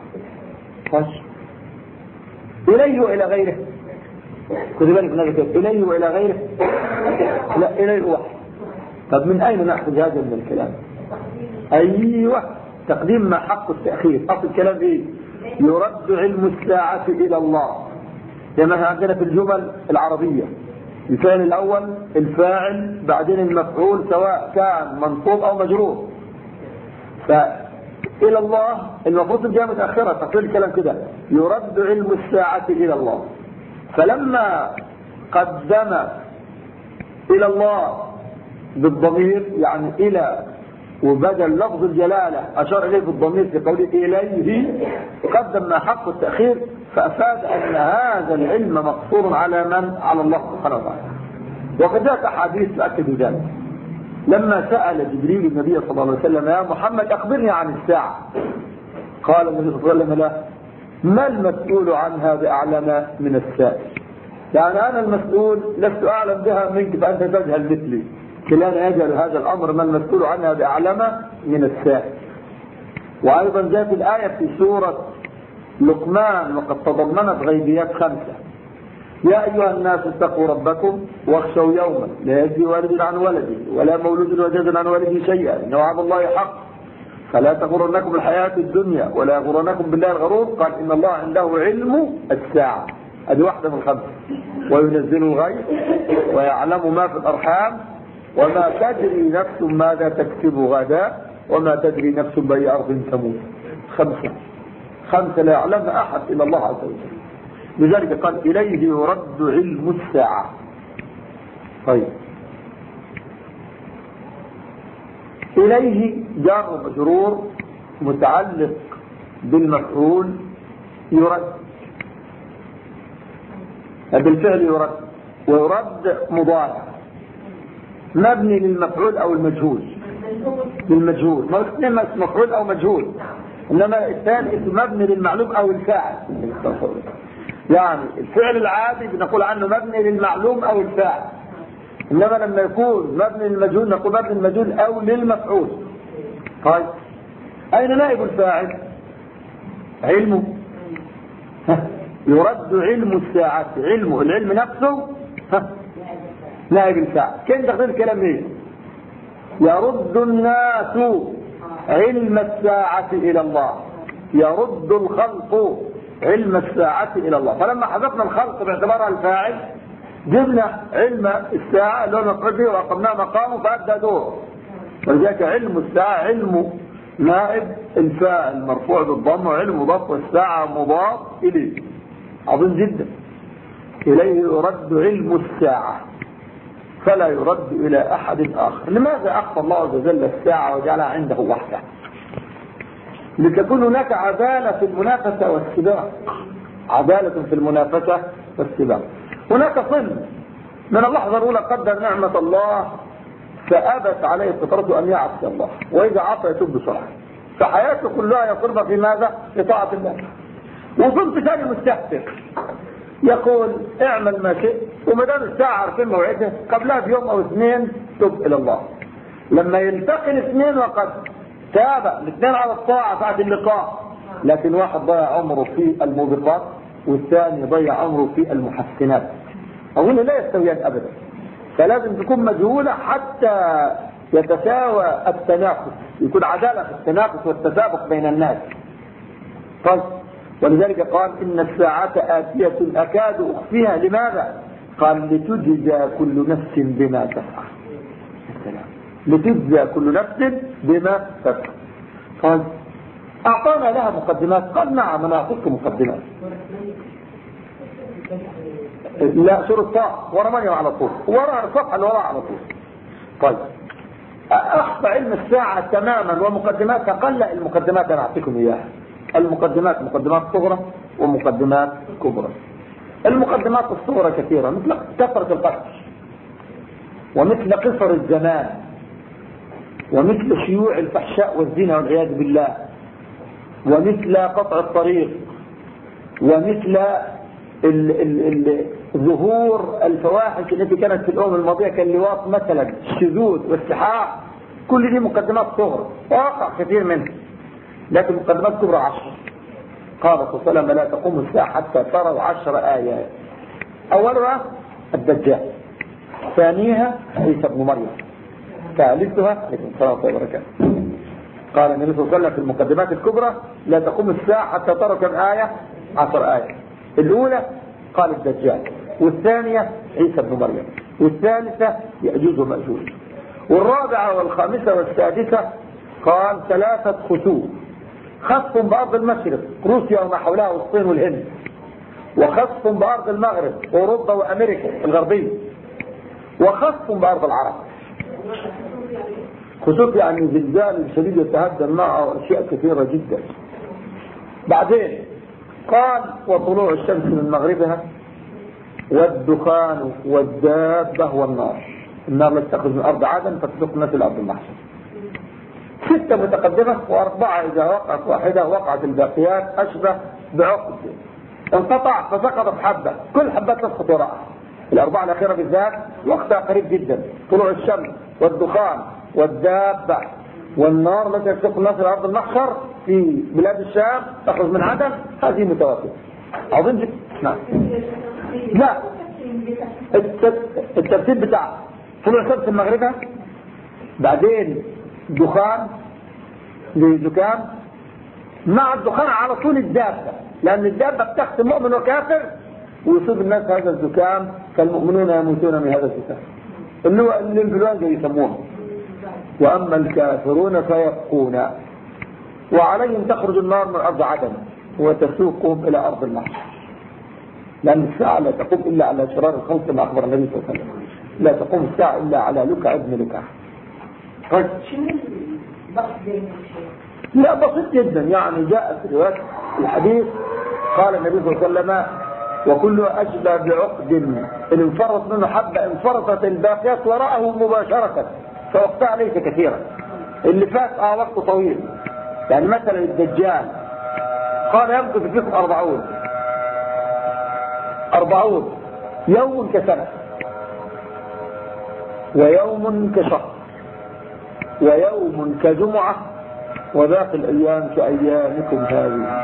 إليه وإلى غيره. خذ بالك من هذا، إليه وإلى غيره؟ لا، إليه وحده. طب من أين نأخذ هذا من الكلام؟ أيوة، تقديم ما حق التأخير. أصل الكلام إيه؟ يرد علم الساعة إلى الله. لما عندنا في الجمل العربية الفعل الأول الفاعل، بعدين المفعول سواء كان منصوب أو مجرور. فإلى الله المفروض الجاء متأخرة، تقول الكلام كده: يرد علم الساعة إلى الله. فلما قدم إلى الله بالضمير يعني إلى، وبدل لفظ الجلالة أشار إليه بالضمير في قوله إليه، قدم ما حق التأخير، فأفاد أن هذا العلم مقصور على من؟ على الله سبحانه وتعالى. وقد جاءت أحاديث تؤكد ذلك. لما سأل جبريل النبي صلى الله عليه وسلم: يا محمد أخبرني عن الساعة، قال النبي صلى الله عليه وسلم: لا، ما المسؤول عنها بأعلم من السائل. يعني أنا المسؤول لست أعلم بها منك فأنت تجهل مثلي، كلانا يجهل هذا الأمر، ما المسؤول عنها بأعلم من السائل. وأيضا جاءت الآية في سورة لقمان وقد تضمنت غيبيات 5: يا أيها الناس اتقوا ربكم واخشوا يوما لا يجزي والد عن ولده ولا مولود وجد عن والده شيئا إن وعد الله حق فلا تغرنكم الحياة الدنيا ولا يغرنكم بالله الغرور. قال: إن الله عنده علم الساعة. هذه واحدة من 5. وينزل الغيث ويعلم ما في الأرحام وما تدري نفس ماذا تكسب غدا وما تدري نفس بأي أرض تموت. 5 لا يعلمها أحد إلا الله عز وجل. لذلك قال: إليه يرد علم الساعة. طيب، إليه جار مجرور متعلق بالمفعول يرد، بالفعل يرد، ويرد مضارع مبني للمفعول أو المجهول. للمجهول، ما اسمه مفعول أو مجهول، إنما الثاني اسمه مبني للمعلوم أو الفاعل. يعني الفعل العادي بنقول عنه مبني للمعلوم أو الفاعل، إنما لما يكون مبني للمجهول نقول مبني للمجهول أو للمفعول. طيب، أين نائب الفاعل؟ علمه. يرد علم الساعة، علمه، العلم نفسه نائب الفاعل. كيف تقدير الكلام ايه؟ يرد الناس علم الساعة إلى الله، يرد الخلق علم الساعة إلى الله. فلما حذفنا الخلق باعتبارها الفاعل جبنا علم الساعة اللي هو مفعول به وأقمناه مقامه فأدى دوره. ولذلك علم الساعة علم نائب الفاعل مرفوع بالضم، وعلم مضاف والساعة مضاف إليه. عظيم جدا. إليه يرد علم الساعة فلا يرد إلى أحد آخر. لماذا أخفى الله عز وجل الساعة وجعلها عنده وحده؟ لتكون هناك عدالة في المنافسة والسباق. عدالة في المنافسة والسباق. هناك صنف من اللحظة الأولى قدر نعمة الله فأبت عليه فطرته أن يعصي الله، وإذا عصى يتوب بسرعة، فحياته كلها يصرف في ماذا؟ في طاعة الله. وصنف ثاني مستهتر يقول اعمل ما شئت، وما دام الساعة عارفين موعده قبلها بيوم أو اثنين تب إلى الله. لما يلتقي الاثنين وقد تاب الاثنين على الطاعة بعد اللقاء، لكن واحد ضيع عمره في الموبقات والثاني ضيع عمره في المحسنات، أقول لا يستويان أبدا. فلازم تكون مجهولة حتى يتساوى التنافس، يكون عدالة في التنافس والتسابق بين الناس. طيب، ولذلك قال إن الساعة آتية أكاد أخفيها. لماذا؟ قال لتجزى كل نفس بما تسعى. السلام. لتجزى كل نفس بما تسعى. طيب، أعطانا لها مقدمات. قال نعم أنا أعطيكم مقدمات. لا، سورة طه ورا مريم على طول، ورا الصفحة اللي وراها على طول. طيب، أخفى علم الساعة تماما ومقدماتها. قال لا، المقدمات أنا أعطيكم إياها. المقدمات مقدمات صغرى ومقدمات كبرى. المقدمات الصغرى كثيرة، مثل كثرة القتل، ومثل قصر الزمان، ومثل شيوع الفحشاء والزنا والعياذ بالله، ومثل قطع الطريق، ومثل ظهور الفواحش التي كانت في الأمم الماضية كاللواط مثلا، الشذوذ والسحاق. كل دي مقدمات صغرى وقع كثير منها، لكن مقدمات كبرى 10. قال صلى الله عليه وسلم لا تقوم الساعة حتى تروا 10 آيات. أولها الدجال، ثانيها عيسى بن مريم، ثالثها عليكم السلام وبركاته. قال النبي صلى الله عليه وسلم في المقدمات الكبرى لا تقوم الساعة حتى تروا كم آية؟ 10 آيات. الأولى قال الدجال، والثانية عيسى بن مريم، والثالثة يأجوج ومأجوج، والرابعة والخامسة والسادسة قال 3 خسوف. خسف بأرض المشرق روسيا وما حولها والصين والهند، وخسف بأرض المغرب أوروبا وأمريكا الغربية، وخسف بأرض العرب. خسوف يعني زلزال شديد يتهدم معه أشياء كثيرة جدا. بعدين قال وطلوع الشمس من مغربها، والدخان والدابة والنار. النار التي تخرج من أرض عدن فتسوق الناس إلى أرض المحشر. 6 متقدمة، و4 إذا وقعت واحدة وقعت الباقيات أشبه بعقد انقطع فسقطت حبة، كل حبة تسقط وراءها. ال4 الأخيرة بالذات وقتها قريب جدا. طلوع الشمس والدخان والدابة والنار التي تسوق الناس إلى أرض المحشر في بلاد الشام تخرج من عدن، هذه متواترة. عظيم جدا. نعم. لا، الترتيب بتاع طلوع الشمس من مغربها، بعدين دخان زكام، مع الدخان على طول الدابة، لأن الدابة بتختم مؤمن وكافر ويصيب الناس هذا الزكام كالمؤمنون يموتون من هذا الزكام اللي هو الانفلونزا يسموه. وأما الكافرون فيبقون وعليهم تخرج النار من أرض عدن وتسوقهم إلى أرض المحشر، لأن الساعة لا تقوم إلا على شرار الخلق كما أخبر النبي صلى الله عليه وسلم. لا تقوم الساعة إلا على لكع ابن لكع. لا، بسيط جدا. يعني جاء في رواية الحديث قال النبي صلى الله عليه وسلم وكله أشبه بعقد إن انفرط منه حبة انفرطت الباقيات وراءه مباشرة، فوقتها ليس كثيرا. اللي فات وقت طويل. يعني مثلا الدجال قال يمكث فيكم 40 يوم كسنة، ويوم كشهر، ويوم كجمعة، وباقي الأيام كأيامكم هذه.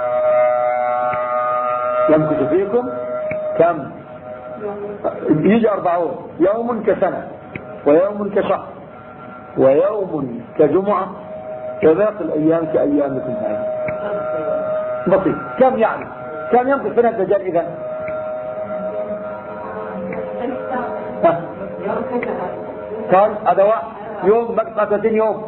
يمكث فيكم كم؟ يجي 40 يوم كسنة، ويوم كشهر، ويوم كجمعة، وباقي الأيام كأيامكم هذه. بسيط. كم يعني؟ كم يمكث فينا الدجال إذا؟ قال هذا يوم بقى 30 يوم.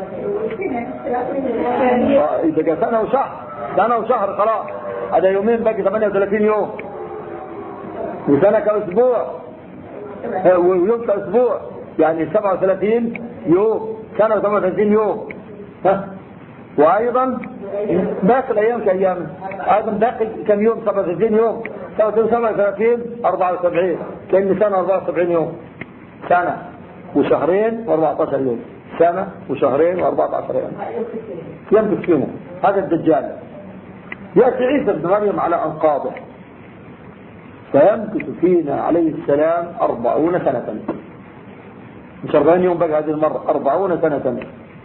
إذا سنة وشهر خلاص، هذا يومين باقي 38 يوم، وسنة كأسبوع، ويوم كأسبوع، يعني 37 يوم، سنة و38 يوم. وأيضا باقي الأيام كأيام، أيضا باقي كم يوم؟ 37 يوم، 37 74 كأن سنة 74 يوم، سنة وشهرين و14 يوم، سنة وشهرين و14 يوم يمكث فينا. هذا الدجال يأتي عيسى بن مريم على أنقاضه فيمكث فينا عليه السلام 40 سنة، مش 40 يوم بقى هذه المرة، 40 سنة.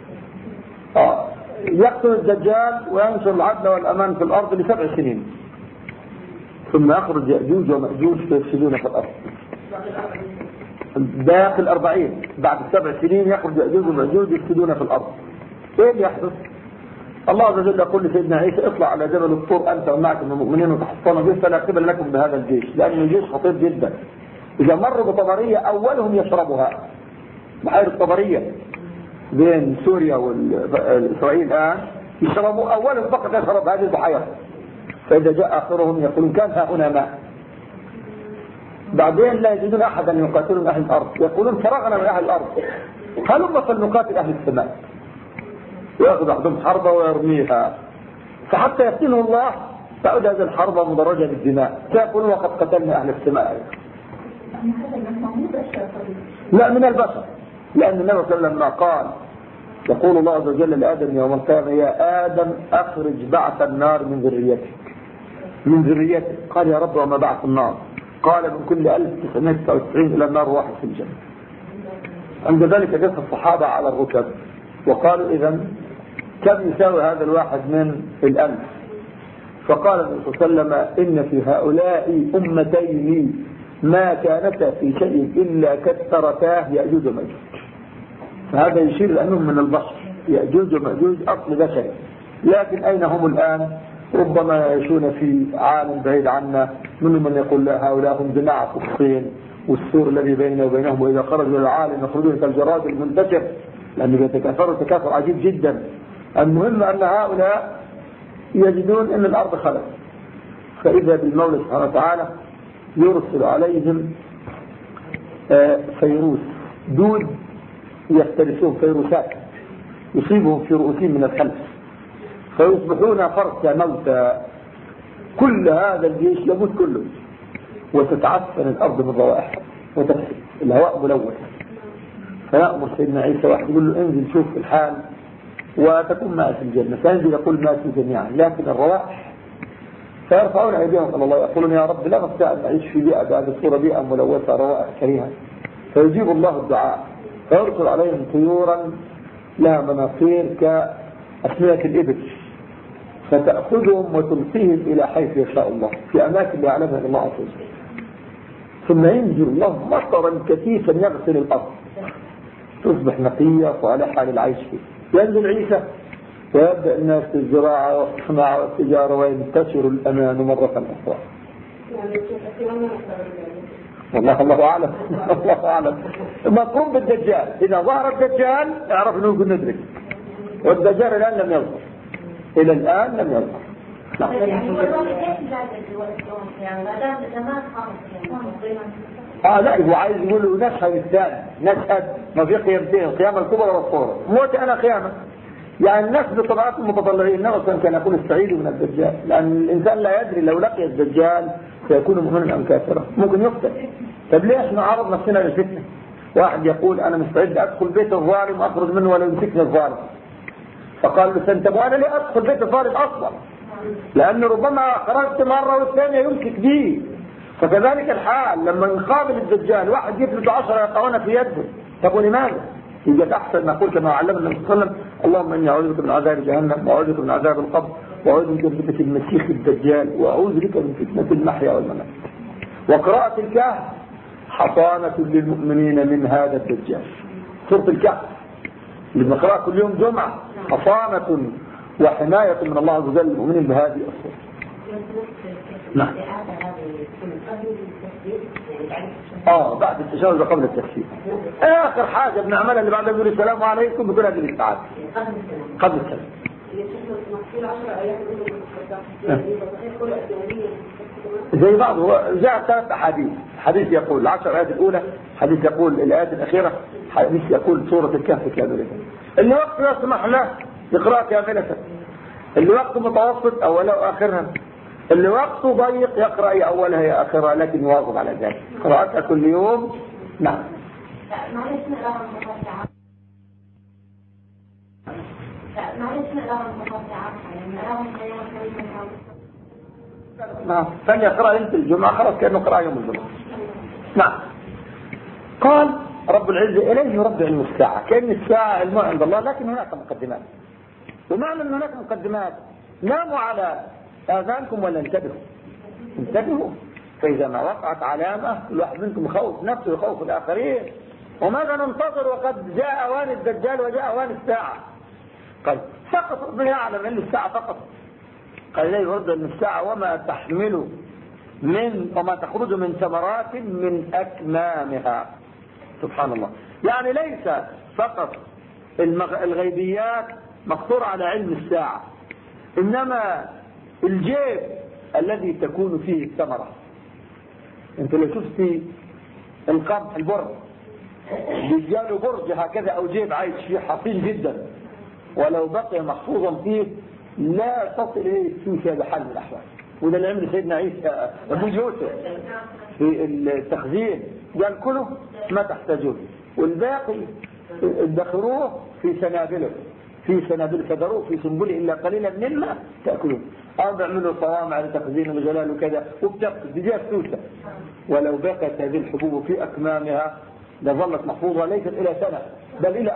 يقتل الدجال وينشر العدل والأمان في الأرض ل7 سنين، ثم يخرج يأجوج ومأجوج فيفسدون في الأرض. باقي 40 بعد 7 سنين يخرج يأجوج ومأجوج يفسدون في الأرض. ايه اللي يحدث؟ الله عز وجل يقول لسيدنا عيسى اطلع على جبل الطور أنت ومعك من المؤمنين وتحصنوا به فلا قبل لكم بهذا الجيش، لأنه جيش خطير جدا. إذا مروا بطبرية أولهم يشربها، بحيرة طبرية بين سوريا والإسرائيل الآن، يشربوا أولهم فقط يشرب هذه البحيرة، فإذا جاء آخرهم يقولون كان ها هنا ماء، بعدين لا يجدون أحدا يقاتلون أهل الأرض، يقولون فرغنا من أهل الأرض هلما فلنقاتل أهل السماء، ويأخذ أحدهم حربة ويرميها، فحتى يفتنه الله تعود هذه الحربة مدرجة بالدماء، فيقولون وقد قتلنا أهل السماء. لا من البشر، لأن النبي صلى الله عليه وسلم قال يقول الله عز وجل لآدم يوم القيامة يا آدم أخرج بعث النار من ذريتك، من ذريتك. قال يا رب وما بعث النار؟ قال من كل 1999 إلى النار واحد في الجنة. عند ذلك جلس الصحابة على الركب وقالوا إذا كم يساوي هذا الواحد من 1000؟ فقال النبي صلى الله عليه وسلم إن في هؤلاء أمتين ما كانتا في شيء إلا كثرتاه يأجوج ومأجوج. فهذا يشير لأنهم من البشر، يأجوج ومأجوج أصل بشري، لكن أين هم الآن؟ ربما يعيشون في عالم بعيد عنا، منهم من يقول لا هؤلاء هم جماعة الصين والسور الذي بيننا وبينهم، وإذا خرجوا إلى العالم يخرجون كالجراد المنتشر لأنه يتكاثروا تكاثر عجيب جدا. المهم أن هؤلاء يجدون أن الأرض خلت، فإذا بالمولى سبحانه وتعالى يرسل عليهم فيروس دود يفترسون، فيروسات يصيبهم في رؤوسهم من الخلف فيصبحون فرسا موتى. كل هذا الجيش يموت كله، وتتعفن الأرض من روائح وتفسد، الهواء ملوث. فيأمر سيدنا عيسى واحد يقول له انزل شوف الحال وتكون معي في الجنة، فينزل يقول ماتوا جميعا لكن الروائح. فيرفعون أيديهم إلى الله يقولون يا رب لا نستطيع أن نعيش في بيئة بهذه الصورة، بيئة ملوثة روائح كريهة. فيجيب الله الدعاء فيرسل عليهم طيورا لها مناخير كأسماك الإبل فتأخذهم وتلقيهم إلى حيث يشاء الله في أماكن يعلمها الله عز وجل، ثم ينزل الله مطرا كثيفا يغسل الأرض تصبح نقية صالحة للعيش فيه. ينزل عيسى ويبدأ الناس في الزراعة والصناعة والتجارة وينتشر الأمان مرة أخرى. الله أعلم. الله أعلم. مطلوب بالدجال، إذا ظهر الدجال اعرف أنه يمكن ندرك، والدجال الآن لم يظهر، إلى الآن لم يظهر. لا هو عايز يقول نشهد الثاني، نشهد ما في قيامتين، القيامة الكبرى والصغرى. موت أنا قيامة، يعني الناس بطبعات المتطلعين. نفسا كان يقول السعيد من الدجال، لأن الإنسان لا يدري لو لقي الدجال سيكون مؤمنا أم كافرا، ممكن يقتل. طب ليش نعرض نفسنا للفتنة؟ واحد يقول أنا مستعد أدخل بيت الظالم وأخرج منه ولو يمسكني الظالم، فقال له سنتب وأنا ليه أدخل بيت الظالم أصلا؟ لأنه ربما خرجت مرة والثانية يمسك بي. فكذلك الحال لما نقابل الدجال واحد يفلت 10 يقعون في يده، طب ولماذا؟ يجب أحسن نقول كما علمنا النبي صلى الله عليه وسلم اللهم إني أعوذ بك من عذاب جهنم وأعوذ بك من عذاب القبر وأعوذ بك من فتنة المسيح الدجال وأعوذ بك من فتنة المحيا والممات. وقراءة الكهف حصانة للمؤمنين من هذا الدجال. سورة الكهف اللي بنقرأها كل يوم جمعة حصانة وحماية من الله عز وجل للمؤمنين بهذه الصورة. نعم. بعد التشهد قبل التكفير. آخر حاجة بنعملها اللي بعد يقول السلام عليكم بكل هذه الاستعاذة قبل السلام. زي بعض هو جاء 3 أحاديث، حديث يقول 10 آيات الأولى، حديث يقول الآيات الأخيرة، حديث يقول سورة الكهف كاملة. اللي وقت يسمح له يقرأ كاملة. اللي وقته متوسط أولها وآخرها، اللي وقته ضيق يقرأ يا أولها يا آخرها، لكن يواظب على ذلك قراءتها كل يوم. نعم. نعم. ثاني يقرأ انت الجمعة خلاص كأنه قرأ يوم الجمعة. نعم. قال رب العزة إليه رب علم الساعة، كأن الساعة علمها عند الله، لكن هناك مقدمات. ومعنى أن هناك مقدمات، ناموا على آذانكم ولا انتبهوا. فإذا ما وقعت علامة الواحد منكم يخوف نفسه يخوف الآخرين. وماذا ننتظر وقد جاء أوان الدجال وجاء أوان الساعة؟ قال فقط ربنا يعلم أن الساعة فقط. قال إليه رب علم الساعة وما تحمل وما تخرج من ثمرات من أكمامها. سبحان الله. يعني ليس فقط الغيبيات مقصورة على علم الساعة، إنما الجيب الذي تكون فيه الثمرة. انت لو شفتي القمح البر بيجاله برج هكذا أو جيب عايش فيه حصين جدا، ولو بقي محفوظا فيه لا تصل إليه السوسة بحال من الأحوال. وده اللي عمل سيدنا عيسى أبو يوسف في التخزين، قال كله ما تحتاجون والباقي ادخروه في سنابله فذروه في سنبله إلا قليلا مما تأكلون. أو بيعملوا صوامع لتخزين الغلال وكذا وبتفقد دي السوسة. ولو بقت هذه الحبوب في أكمامها لظلت محفوظة ليست إلى سنة بل إلى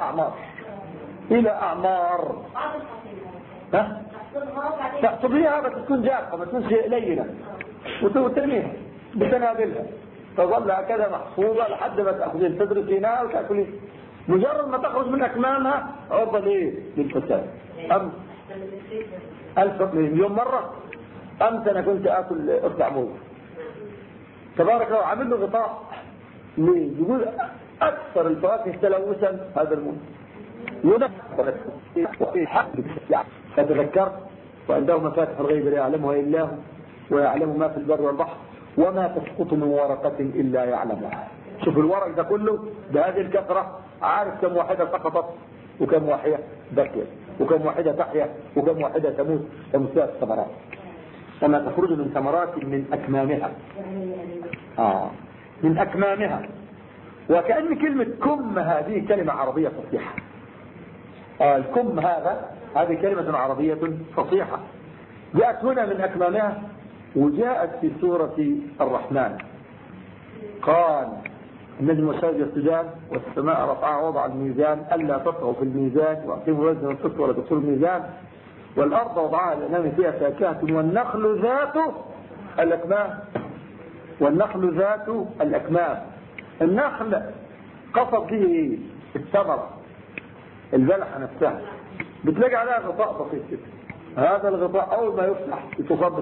أعمار. ها؟ تحصبيها بس تكون جافة ما تكونش لينة وترميها بسنابلها تظل هكذا محفوظة لحد ما تأخذين تدرسينها وتأكلين. مجرد ما تخرج من أكمامها عرضة للفساد. ألف مليون مرة. أمس أنا كنت آكل أصبع موز تبارك الله عامل له غطاء. ليه؟ يقول أكثر الفواكه تلوثا هذا الموز. فتذكرت وعنده مفاتح الغيب لا يعلمها إلا هو ويعلم ما في البر والبحر وما تسقط من ورقة إلا يعلمها. شوف الورق ده كله بهذه الكثرة، عارف كم واحدة سقطت وكم واحدة بكيت وكم واحدة تحيا وكم واحدة تموت كمثال الثمرات. وما تخرج من ثمرات من أكمامها. من أكمامها. وكأن كلمة كم هذه كلمة عربية فصيحة. الكم هذه كلمة عربية فصيحة جاءت هنا من أكمامها وجاءت في سورة الرحمن. قال النجم والشجر يسجدان والسماء رفعها وضع الميزان ألا تطغوا في الميزان وأقيموا الوزن والقسط ولا تكسروا الميزان والأرض وضعها لأنام فيها فاكهة والنخل ذات الأكمام. النخل قصد به الثمرة البلحة نفسها بتلاقي عليها غطاء بسيط كده. هذا الغطاء أول ما يفتح تصب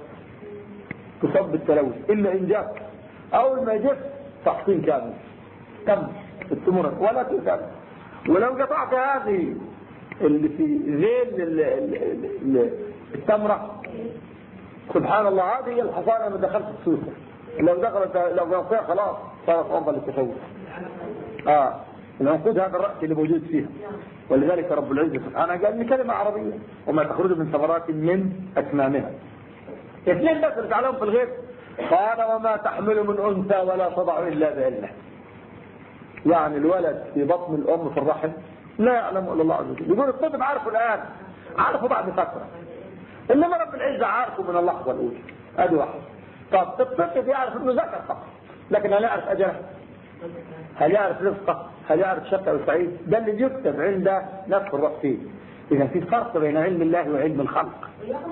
التلوث إلا إن جاء أول ما جاء تحصين كامل تم الثمرة ولا تكمل. ولو قطعت هذه اللي في ذيل التمرة سبحان الله هذه هي الحصانة ما دخلت السوسة. لو دخلت خلاص صارت أفضل التفوت. العنقود هذا الرأس اللي موجود فيها. ولذلك رب العزة سبحانه قال إن كلمة عربية وما تخرج من ثمرات من أكمامها. اثنين بس رجع في الغيب. قال وما تحمل من أنثى ولا تضع إلا بعلمه. يعني الولد في بطن الأم في الرحم لا يعلم إلا الله عز وجل. يقول الطب عارفه الآن عارفه بعد فترة، إنما رب العزة عارفه من اللحظة الأولى. هذه واحدة. طب الطب يعرف إنه ذكر فقط، لكن هل يعرف أجله؟ هل يعرف رزقه؟ هل يعرف شقه وسعيد؟ ده اللي يكتب عند نفس الروح فيه. إذا في فرق بين علم الله وعلم الخلق.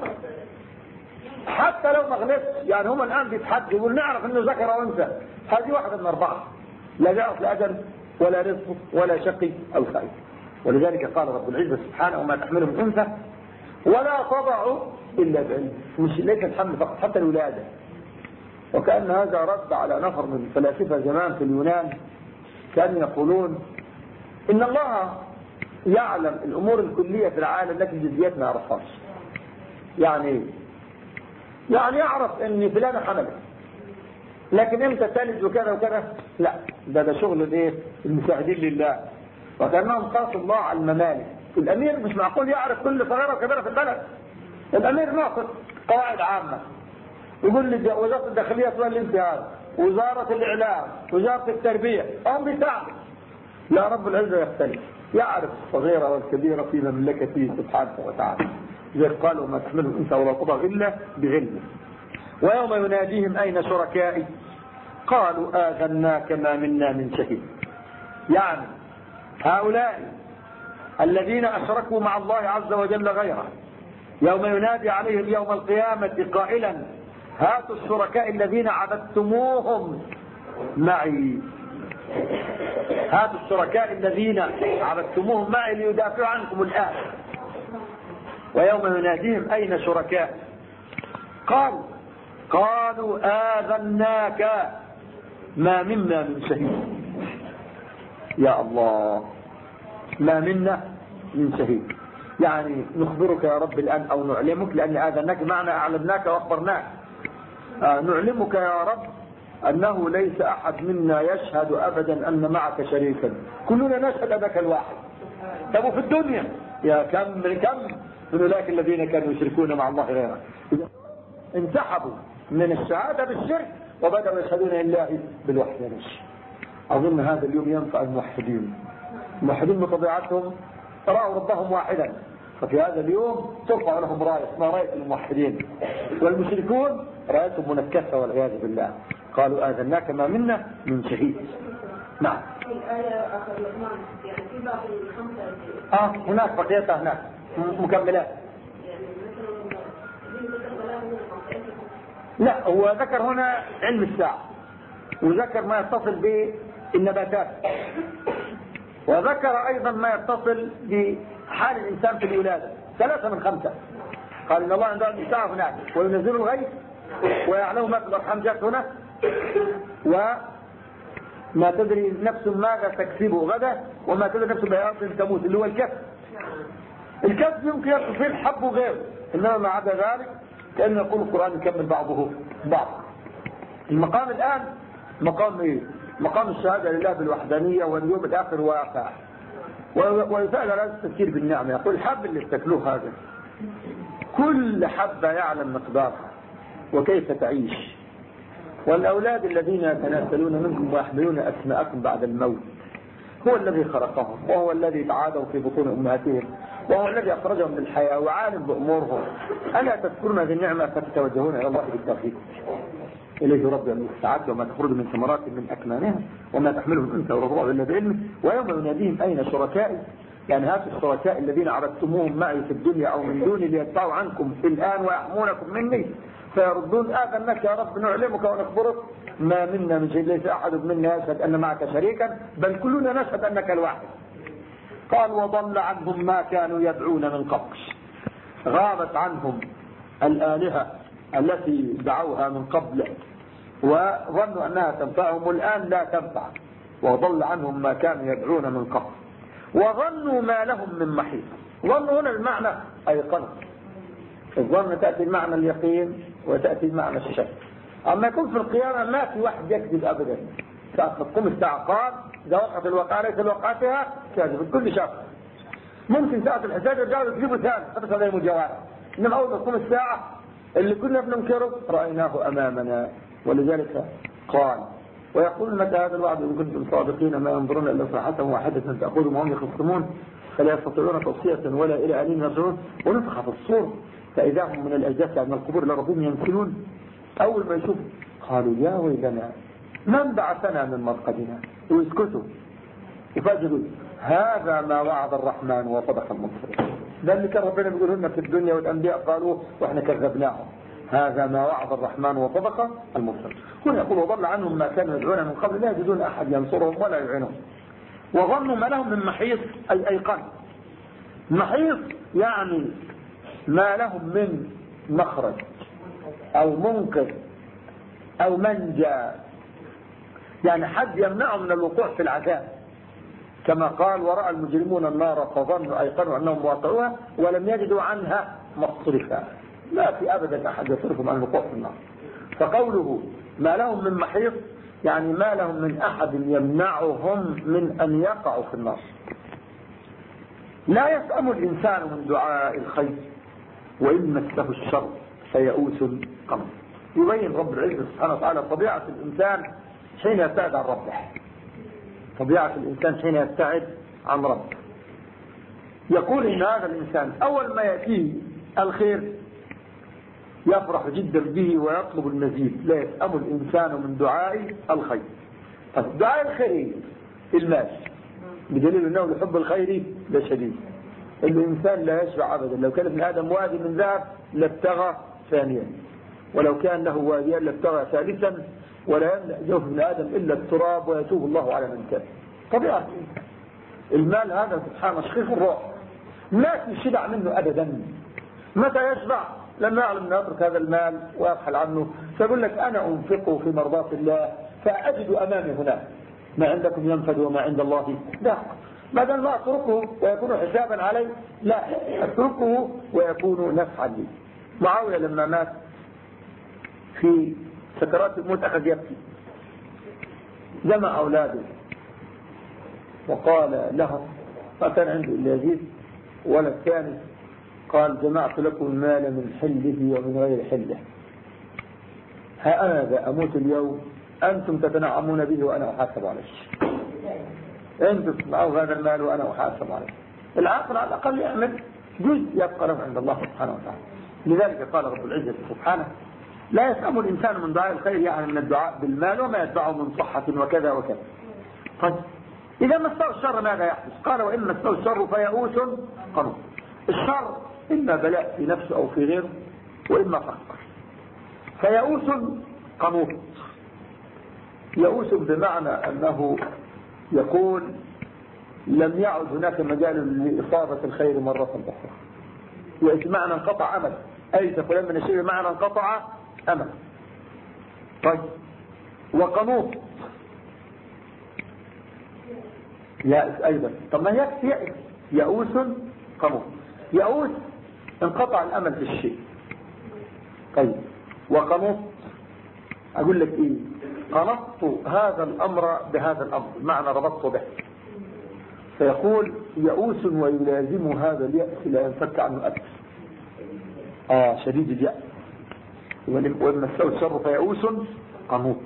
حتى لو ما غلطش يعني هم الآن بيتحدوا يقول نعرف إنه ذكر وأنثى، هذه واحدة من أربعة لا يعرف لا أجل ولا رزق ولا شقي أو سعيد. ولذلك قال رب العزة سبحانه وما تحمله من أنثى ولا تضع إلا بعلم. مش ليس الحمل فقط حتى الولادة. وكأن هذا رد على نفر من الفلاسفة زمان في اليونان كانوا يقولون إن الله يعلم الأمور الكلية في العالم لكن الجزئيات ما يعرفهاش. يعني يعرف ان فلانة حملت لكن امتى تلد وكذا وكذا لا، ده شغل الايه المساعدين لله. وكأنهم قاسوا الله على الممالك الأمير مش معقول يعرف كل صغيرة وكبيرة في البلد. الأمير ناقص قواعد عامة، يقول لي وزارة الداخلية تولي الانتهاز، وزارة الإعلام، وزارة التربية، هم بيساعدوا. لا، رب العزة يختلف، يعرف الصغيرة والكبيرة في مملكته سبحانه وتعالى. إذا قالوا ما تحمله الأنثى ولا تضع إلا بعلمه. ويوم يناديهم أين شركائي قالوا آذناك ما منا من شهيد. يعني هؤلاء الذين أشركوا مع الله عز وجل غيره يوم ينادي عليهم يوم القيامة قائلا هاتوا الشركاء الذين عبدتموهم معي، هاتوا الشركاء الذين عبدتموهم معي ليدافعوا عنكم الآن. ويوم يناديهم أين شركاء قالوا آذناك ما منا من شهيد. يا الله، ما منا من شهيد، يعني نخبرك يا رب الآن أو نعلمك، لأن آذناك معنى أعلمناك وأخبرناك. نعلمك يا رب أنه ليس أحد منا يشهد أبدا أن معك شريكا، كلنا نشهد أنك الواحد. طب في الدنيا يا كم من أولئك الذين كانوا يشركون مع الله غيره، انسحبوا من الشهادة بالشرك وبدأوا يشهدون لله بالوحدانية. أظن هذا اليوم ينفع الموحدين بطبيعتهم رأوا ربهم واحدا، ففي هذا اليوم ترفع لهم راية اسمها راية الموحدين، والمشركون رايتهم منكسة والعياذ بالله. قالوا آذناك ما منا من شهيد. نعم. في الآية آخر لقمان يعني في باقي الخمسة هناك بقيتها هناك مكملات. يعني مثلا لا، هو ذكر هنا علم الساعة، وذكر ما يتصل بالنباتات، وذكر أيضا ما يتصل بحال الإنسان في الولادة. 3 من 5 قال إن الله عنده علم الساعة هناك، وينزل الغيث، ويعلم ما في الأرحام جاءت هنا، وما تدري نفس ماذا تكسب غدا، وما تدري نفس بأي أرض تموت، اللي هو الكسب. الكسب يمكن يدخل فيه الحب وغيره، إنما ما عدا ذلك كأن يقول القرآن يكمل بعضه بعض. المقام الآن مقام إيه؟ مقام الشهادة لله بالوحدانية واليوم الآخر واقع، ويسأل على التفكير بالنعمة. يقول الحب اللي استكلوه هذا كل حبة يعلم مقدارها وكيف تعيش، والأولاد الذين يتناسلون منكم ويحملون أسماءكم بعد الموت هو الذي خلقهم، وهو الذي تعادوا في بطون أمهاتهم، وهو الذي أخرجهم للحياة وعالم بأمورهم. ألا تذكرون هذه النعمة فتتوجهون إلى الله بالتوحيد. إليه ربي أن يستعد وما تخرج من ثمرات من أكمامها وما تحمله الأنثى والرضوع إلا بعلمه. ويوم يناديهم أين شركائي، يعني هاتوا الشركاء الذين عبدتموهم معي في الدنيا أو من دوني ليدفعوا عنكم في الآن ويحمونكم مني، فيردون آذنك يا رب نعلمك ونخبرك ما منا من شيء، ليس أحد منا يشهد أن معك شريكا، بل كلنا نشهد أنك الواحد. قال وضل عنهم ما كانوا يدعون من قبل، غابت عنهم الآلهة التي دعوها من قبل وظنوا أنها تنفعهم، الآن لا تنفع. وضل عنهم ما كانوا يدعون من قبل وظنوا ما لهم من محيط. ظنوا هنا المعنى أيقنوا. الظن تأتي بمعنى اليقين وتأتي بمعنى الشك. أما يكون في القيامة ما في واحد يكذب أبدا. ساعة تقوم الساعة قال إذا وقعت الواقعة ليس لوقعتها كاذب الكل شاف. ممكن ساعة الحساب يرجعوا يكذبوا ثاني حتى صار يوم الجواب. إنما أول ما تقوم الساعة اللي كنا بننكره رأيناه أمامنا. ولذلك قال ويقول متى هذا الوعد إن كنتم صادقين ما ينظرون إلا صيحة واحدة تأخذهم وهم يخصمون فلا يستطيعون توصية ولا إلى أهلهم يرجعون. ونفخ في الصور فإذا هم من الأجداث من القبور إلى ربهم ينسلون. أول ما يشوف قالوا يا ويلنا من بعثنا من مرقدنا، ويسكتوا وفاجئوا هذا ما وعد الرحمن وصدق المرسلون. ده اللي كان ربنا بيقول لنا في الدنيا والأنبياء قالوا وإحنا كذبناهم. هذا ما وعد الرحمن وصدق المرسلون. هنا يقول وضل عنهم ما كانوا يدعون من قبل لا يجدون أحد ينصرهم ولا يعينهم. وظنوا ما لهم من محيص أي أيقن. محيص يعني ما لهم من مخرج أو منقذ أو منجى، يعني حد يمنعهم من الوقوع في العذاب. كما قال ورأى المجرمون النار فظنوا أيقنوا أنهم واقعوها ولم يجدوا عنها مصرفا. لا في أبدا أحد يصرفهم عن الوقوع في النار. فقوله ما لهم من محيط يعني ما لهم من أحد يمنعهم من أن يقعوا في النار. لا يسأم الإنسان من دعاء الخير وإن مسه الشر فيئوس قنوط. يبين رب العزة سبحانه وتعالى طبيعة الإنسان حين يبتعد عن ربه، طبيعة الإنسان حين يبتعد عن ربه. يقول إن هذا الإنسان أول ما يأتيه الخير يفرح جدا به ويطلب المزيد. لا يسأم الإنسان من دعاء الخير. طيب دعاء الخير المال، بدليل أنه لحب الخير لشديد. الإنسان لا يشبع أبدا. لو كان ابن آدم وادي من ذهب لابتغى ثانيا، ولو كان له واديا لابتغى ثالثا، ولا يملأ جوف ابن آدم إلا التراب ويتوب الله على من تاب. طبيعة المال هذا سبحانه شخيص الروح، لا يشبع منه أبدا. متى يشبع؟ لما يعلم أنه يترك هذا المال ويبحث عنه. فيقول لك أنا أنفقه في مرضاة الله فأجد أمامي هناك ما عندكم ينفد وما عند الله لا. بدل ما أتركه ويكون حسابا علي، لا، أتركه ويكون نفعا لي. معاوية لما مات في سكرات الموت أخذ يبكي، جمع أولاده وقال لهم، ما كان عنده إلا يزيد ولا الثاني، قال جمعت لكم المال من حله ومن غير حله، ها أنا ذا أموت اليوم أنتم تتنعمون به وأنا أحاسب عليه. أنتم تسمعوا هذا المال وأنا أحاسب عليه. العاقل على الأقل يعمل جزء يبقى له عند الله سبحانه وتعالى. لذلك قال رب العزة سبحانه لا يسأم الإنسان من دعاء الخير، يعني من الدعاء بالمال وما يتبعه من صحة وكذا وكذا. طيب إذا مسه الشر ماذا يحدث؟ قال وإن مسه الشر فيئوس قنوط. الشر إما بلاء في نفسه أو في غيره، وإما فقر. فيئوس قنوط. يئوس بمعنى أنه يقول لم يعد هناك مجال لإصابة الخير مرة أخرى. وإذ معنى انقطع أمل، أي فلان من الشيء معنى انقطع أمل. طيب وقنوط يأس أيضا. طب ما يأس يئوس قنوط. يئوس انقطع الأمل في الشيء. طيب وقنوط أقول لك إيه؟ قنطت هذا الأمر بهذا الأمر، معنى ربطت به. فيقول يئوس ويلازم هذا اليأس لا ينفك عنه أبدا. شديد اليأس. وإن مسه الشر فيئوس قنوط.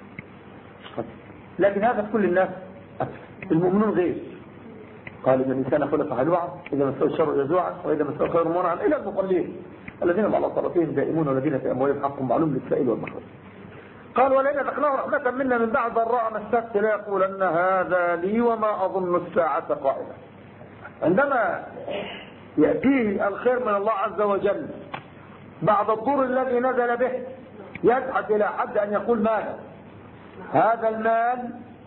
لكن هذا كل الناس المؤمنون غير. قال إن الإنسان خلق هلوعا إذا مسه الشر يجوعا وإذا مسه الخير منعا، إلى المقلين الذين على صلاتهم دائمون والذين في أموالهم حق معلوم للسائل والمحروم. قال ولئن أذقناه رحمة منا من بعد ضراء مسته ليقولن هذا لي وما أظن الساعة قائمة. عندما يأتيه الخير من الله عز وجل بعد الضر الذي نزل به يزحف إلى حد أن يقول ماذا؟ هذا المال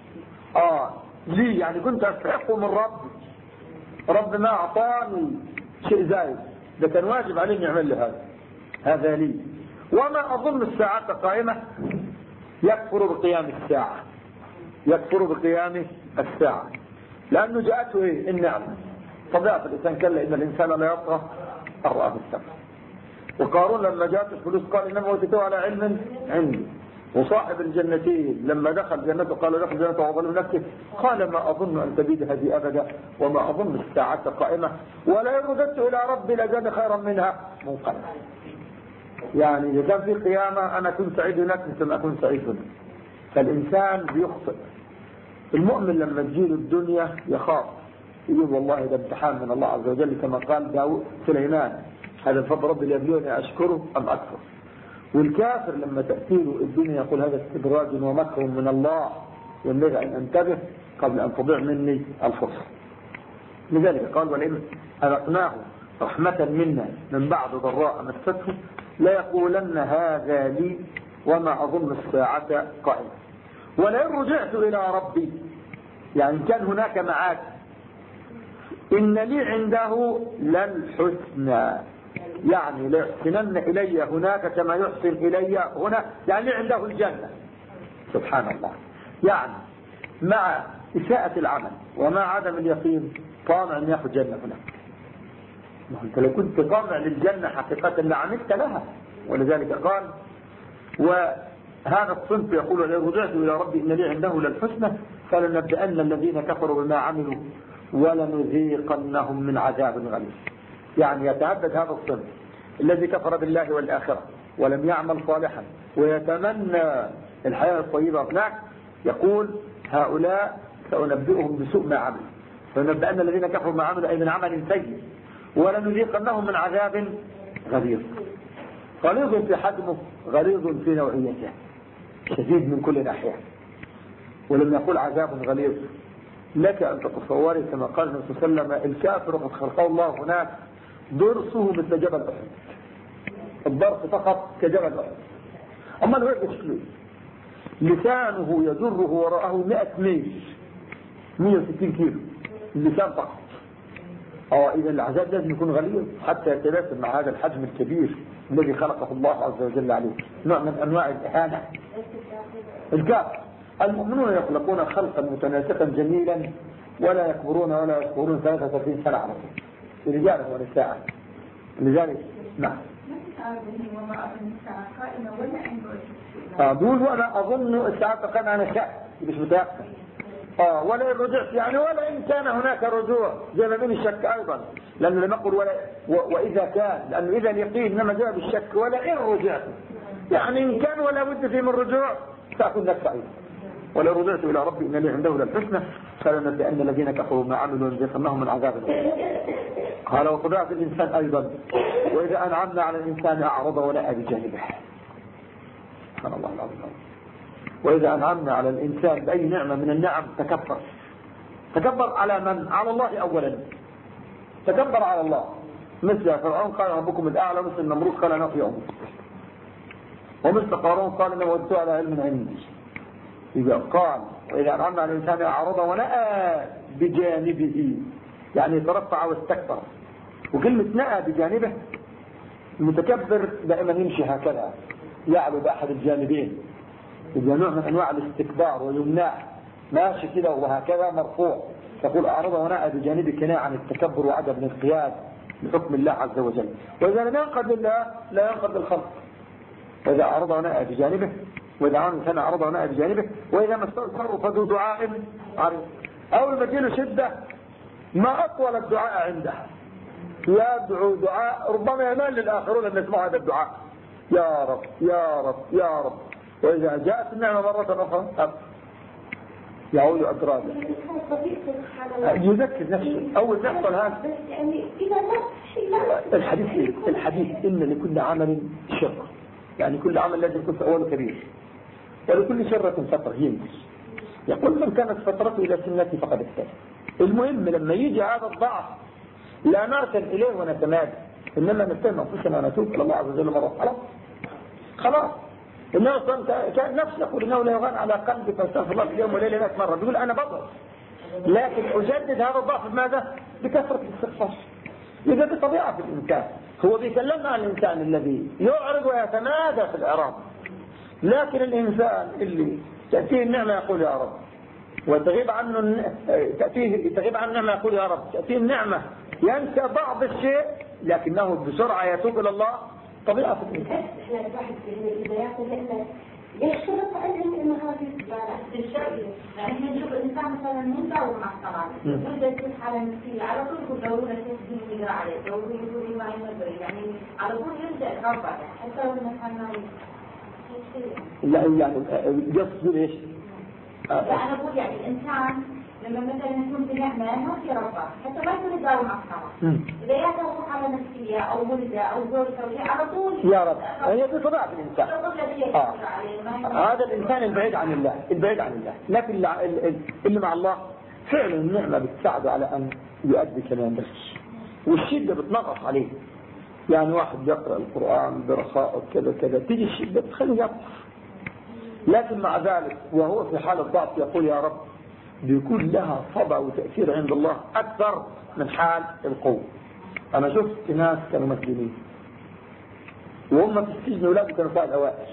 لي، يعني كنت أستحقه من ربي، رب ما أعطاني شيء زايد، ده كان واجب عليه يعمل له هذا لي وما أظن الساعة قائمة. يكفر بقيام الساعة، يكفر بقيام الساعة، لأنه جاءته النعمة. طبيعة الإنسان كلا إن الإنسان لا يطغى أن رآه استغنى. وقارون لما جاءت الفلوس قال إنما أوتيته على علم عندي. وصاحب الجنتين لما دخل جنته قال دخل جنته وظلم نفسه قال ما أظن أن تبيد هذه أبدا وما أظن الساعة قائمة ولئن رددت إلى ربي لأجد خيرا منها منقلبا. يعني إذا كان في قيامة أنا كنت سعيد هناك مثل ما أكون سعيد هنا. فالإنسان بيخطئ. المؤمن لما تجيله الدنيا يخاف، يقول والله ده امتحان من الله عز وجل كما قال داود سليمان هذا الفضل ربي ليبلوني أشكره أم أكفر. والكافر لما تأتيله الدنيا يقول هذا استدراج ومكر من الله ينبغي أن أنتبه قبل أن تضيع مني الفرصة. لذلك قال ولئن أذقناه رحمة منا من بعد ضراء مسته لا يقولن هذا لي وما أظن الساعة قائمة ولئن رجعت إلى ربي، يعني كان هناك معاد إن لي عنده للحسنى، يعني ليحسنن إلي هناك كما يحسن إلي هنا، يعني عنده الجنة. سبحان الله. يعني مع إساءة العمل ومع عدم اليقين طامع أن يأخذ جنة هناك. أنت لو كنت طامع للجنة حقيقة لعملت لها. ولذلك قال وهذا الصنف يقول لئن رجعت إلى ربي إن لي عنده للحسنى فلنبدأن الذين كفروا بما عملوا ولنذيقنهم من عذاب غليظ. يعني يتهدد هذا الصنف الذي كفر بالله والآخرة ولم يعمل صالحا ويتمنى الحياة الطيبة هناك، يقول هؤلاء سأنبئهم بسوء ما عملوا، فنبأن الذين كفروا ما عملوا أي من عمل سيء، ولنذيقنهم من عذاب غليظ. غليظ في حجمه، غليظ في نوعيته، شديد من كل ناحية. ولم يقول عذاب غليظ، لك أن تتصوري كما قال النبي صلى الله عليه وسلم الكافر قد خلقه الله هناك ضرسه مثل جبل أحد، الضرس فقط كجبل أحد. أما الوجه شكله لسانه يجره وراءه 100 ميل 160 كيلو اللسان فقط. إذا العذاب لازم يكون غليظ حتى يتناسب مع هذا الحجم الكبير الذي خلقه الله عز وجل عليه. نوع من أنواع الإهانة. الكافر. المؤمنون يخلقون خلقا متناسقا جميلا ولا يكبرون ولا يكبرون 33 سنة على طول، رجالا ونساء. لذلك نعم. دول وأنا أظن الساعة قائمة أنا شاء مش متأكد. ولا رجعت يعني ولا إن كان هناك رجوع زي ما بين الشك أيضا، لأنه لم يقل وإذا كان، لأنه إذا اليقين إنما جاء بالشك ولا إن رجعت، يعني إن كان ولا بد فيه من رجوع سأكون لك سعيد. ولو رجعت إلى ربي إن لي عنده للحسنى فلنبئن الذين كفروا ما عملوا ولنذيقنهم من عذاب غليظ. قال وطبيعة الإنسان أيضا وإذا أنعمنا على الإنسان أعرض ونأى بجانبه. سبحان الله العظيم. وإذا أنعمنا على الإنسان بأي نعمة من النعم تكبر على من؟ على الله أولا، تكبر على الله. مثل فرعون قال ربكم الأعلى، مثل النمرود قال أنا في أمر، ومثل قارون قال إنما وجدت على علم عندي. إذا قال وإذا أنعمنا على الإنسان أعرض ونأى بجانبه، يعني ترفع واستكبر. وكلمة نأى بجانبه، المتكبر دائما يمشي هكذا يعلو بأحد الجانبين، إذا نوع من أنواع الاستكبار ويمنع ماشي كده وهكذا مرفوع. تقول أعرض ونأى بجانبه كناية عن التكبر وعدم الانقياد لحكم الله عز وجل. وإذا لم ينقد لله لا ينقد للخلق. وإذا أعرض ونأى بجانبه، وإذا كان أعرض ونأى بجانبه، وإذا ما استغفر فذو دعاء عريض. أول ما تجيله شدة ما أطول الدعاء عنده، يدعو دعاء ربما يمال للآخرون أن يسمعوا هذا الدعاء، يا رب يا رب يا رب. وإذا جاءت النعمة مرة أخرى يعود أدراجه، يذكر نفسه. أول يحصل هذا الحديث إن لكل عمل شر، يعني كل عمل لازم يكون في أوله كبير، ولكل شرة فترة ينجز. يقول من كانت فترته إلى سنتي فقد اكتفى. المهم لما يجي هذا الضعف لا نركن إليه ونتمادى، إنما نتهم أنفسنا ونتوب إلى الله عز وجل مرة. خلاص. إنه كان نفسه يقول إنه لا يغان على قلبي فاستغفر الله في اليوم والليلة 100 مرة، بيقول أنا بضعف، لكن أجدد هذا الضعف بماذا؟ بكثرة الاستغفار. إذا بطبيعة الإنسان هو بيكلمنا عن الإنسان الذي يعرض ويتمادى في الإعراض، لكن الإنسان اللي تأتيه النعمة يقول يا رب، وتغيب عنه تغيب عنه النعمة يقول يا رب، تأتيه النعمة ينسى بعض الشيء لكنه بسرعة يتوب إلى الله. طبيعة الإنسان. احنا الواحد في البدايات اللي يشترط علم انه هذه الشيء، يعني احنا نشوف الانسان مثلا مداوم مع الصلاه، يبدا يكون حاله نفسيه على طول يقول دوروا له شيء يقرا عليه، دوروا يقولوا ما ينبغي، يعني على طول يبدا يرفع حتى لو مثلا لا يعني قصد ايش؟ انا اقول يعني الانسان لما مثلا يكون في نعمه ما في رفع حتى ما يكون يداوم مع الصلاه، اذا ياخذ حاله نفسيه او ولده او زوجته او شيء على طول يا رب. هي دي طبيعه الانسان. هذا الانسان البعيد عن الله، البعيد عن الله، لكن اللي مع الله فعلا النعمه بتساعده على ان يؤدي كما ينبغي، والشده بتنغص عليه. يعني واحد يقرا القران برخاء كذا كذا، تيجي الشده بتخليه يضعف، لكن مع ذلك وهو في حاله ضعف يقول يا رب، بيكون لها صدى وتأثير عند الله أكثر من حال القوة. أنا شفت ناس كانوا مسلمين وهم في السجن أولاد كانوا فيها الأوائل.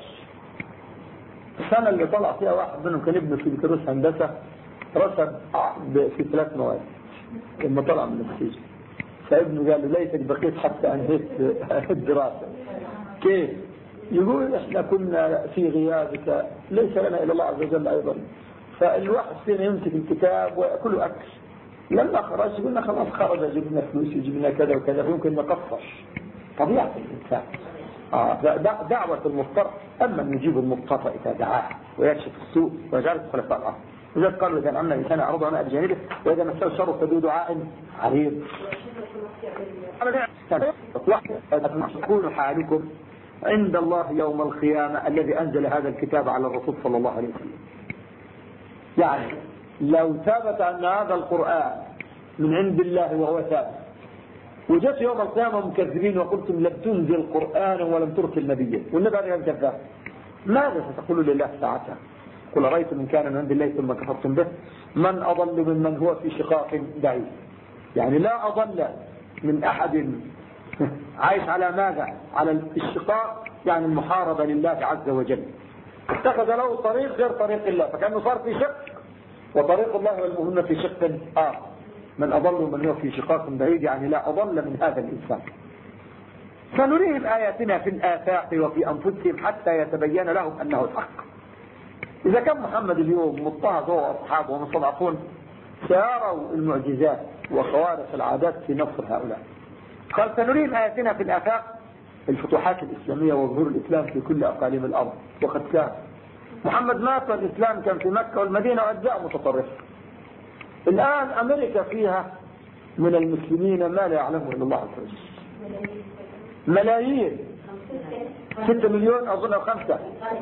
السنة اللي طلع فيها واحد منهم كان ابنه في بكالوريوس هندسة رسب في 3 مواد لما طلع من السجن، فابنه قال له ليتك بقيت حتى أنهيت الدراسة. كيف؟ يقول احنا كنا في غيابك ليس لنا إلا الله عز وجل أيضا، فالواحد فينا يمسك الكتاب ويأكله أكل، لما خرج قلنا خلاص خرج، جبنا فلوس وجبنا كذا وكذا، يمكن نقصش طبيعة الإنسان. دعوة المضطر، أما أن يجيب المضطر إذا دعاه ويكشف السوء ويجعل خلفاء الأرض. وذلك قالوا إذا أمنا الإنسان أعرضه عن بجانبه وإذا مسه الشر فذو دعاء عريض. يكون حالكم عند الله يوم القيامة الذي أنزل هذا الكتاب على الرسول صلى الله عليه وسلم. يعني لو ثبت أن هذا القرآن من عند الله وهو ثابت، وجدت يوم القيامة مكذبين وقلتم لم تنزل قرآن ولم ترسل نبيا، والنبي هذا كذاب، ماذا ستقول لله ساعتها؟ قل رأيتم من كان من عند الله ثم كفرتم به من أضل ممن هو في شقاق بعيد. يعني لا أضل من أحد عايش على ماذا؟ على الشقاق، يعني المحاربة لله عز وجل، اتخذ له طريق غير طريق الله، فكأنه صار في شق، وطريق الله والمؤمنون في شق آخر. من أضل من هو في شقاق بعيد، يعني لا أضل من هذا الإنسان. سنريهم آياتنا في الآفاق وفي أنفسهم حتى يتبين لهم أنه الحق. إذا كان محمد اليوم مضطهد هو وأصحابه ومستضعفون، سيروا المعجزات وخوارق العادات في نصر هؤلاء. قال سنريهم آياتنا في الآفاق، الفتوحات الإسلامية وظهور الإسلام في كل أقاليم الأرض. وقد كان محمد مات والإسلام كان في مكة والمدينة وأجزاء متطرفة. الآن أمريكا فيها من المسلمين ما لا يعلمه إلا الله عز وجل، ملايين، 6 مليون أظن، أو 5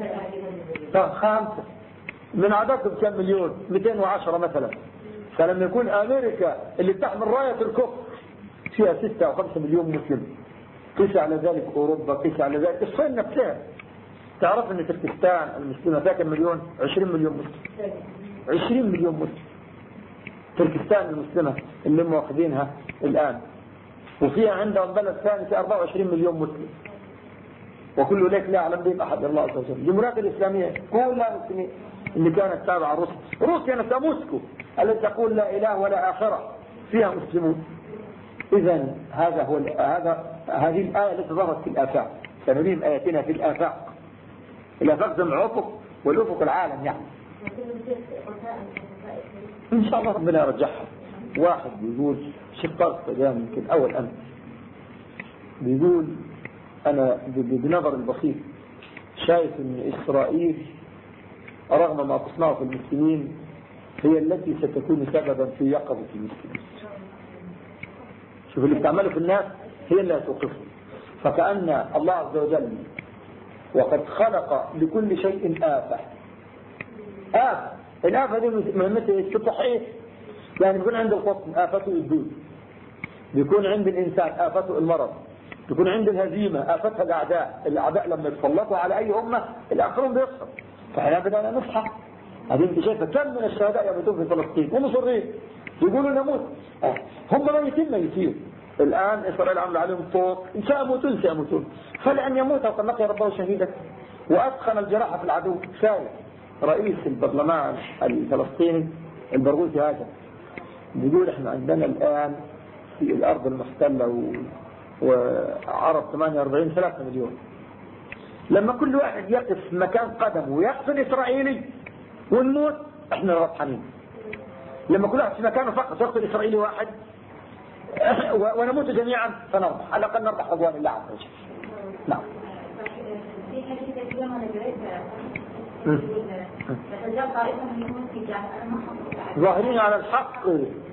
من عددهم كم مليون؟ 210 مثلا. فلما يكون أمريكا اللي تحمل راية الكفر فيها 6 أو 5 مليون مسلم، قيس على ذلك أوروبا، قيس على ذلك الصين نفسها. تعرف أن تركستان المسلمة فيها كم مليون؟ 20 مليون مسلم، 20 مليون مسلم. تركستان المسلمة اللي هم واخدينها الآن، وفيها عندهم بلد ثاني في 24 مليون مسلم، وكل ذلك لا يعلم بهم أحد الله عز وجل. الجمهوريات الإسلامية كلها مسلمين اللي كانت تابعة روسيا، روسيا نفسها موسكو التي تقول لا إله ولا آخرة فيها مسلمون. إذن هذا هو هذه الآية التي ظهرت في الآفاق. سنريهم آياتنا في الآفاق. الآفاق جمع أفق، والأفق العالم يعني. إن شاء الله ربنا يرجعها. واحد بيقول شقاق قدام يمكن أول أمس، بيقول أنا بنظر البسيط شايف أن إسرائيل رغم ما تصنعه في المسلمين هي التي ستكون سببا في يقظة المسلمين. شوف اللي بتعمله في الناس هي اللي هتوقفه. فكأن الله عز وجل وقد خلق لكل شيء آفة. الآفة دي مهمتها التصحيح. يعني بيكون عند القطن آفته الدود، بيكون عند الإنسان آفته المرض، بيكون عند الهزيمة آفتها الأعداء لما يتسلطوا على أي أمة الآخرون بيخسر. فإحنا بدأنا نصحى. هذه انت شايفة كم من الشهداء يموتون في فلسطين ومصرين يقولوا نموت، هم ميتين. الآن إسرائيل عمل عليهم طوق، إن شاء يموتون فلأن يموت وقد لقي ربه شهيدا. وأدخل الجراحة في العدو. شايف رئيس البرلمان الفلسطيني البرغوثي هذا بيقول احنا عندنا الآن في الأرض المحتلة وعرب 48 3 مليون. لما كل واحد يقف مكان قدمه ويقتل إسرائيلي ونموت احنا ربحانين. لما كل واحد في مكانه فقط يقتل إسرائيلي واحد ونموت جميعا فنربح، على الأقل نربح رضوان الله عز وجل. نعم. ظاهرين على الحق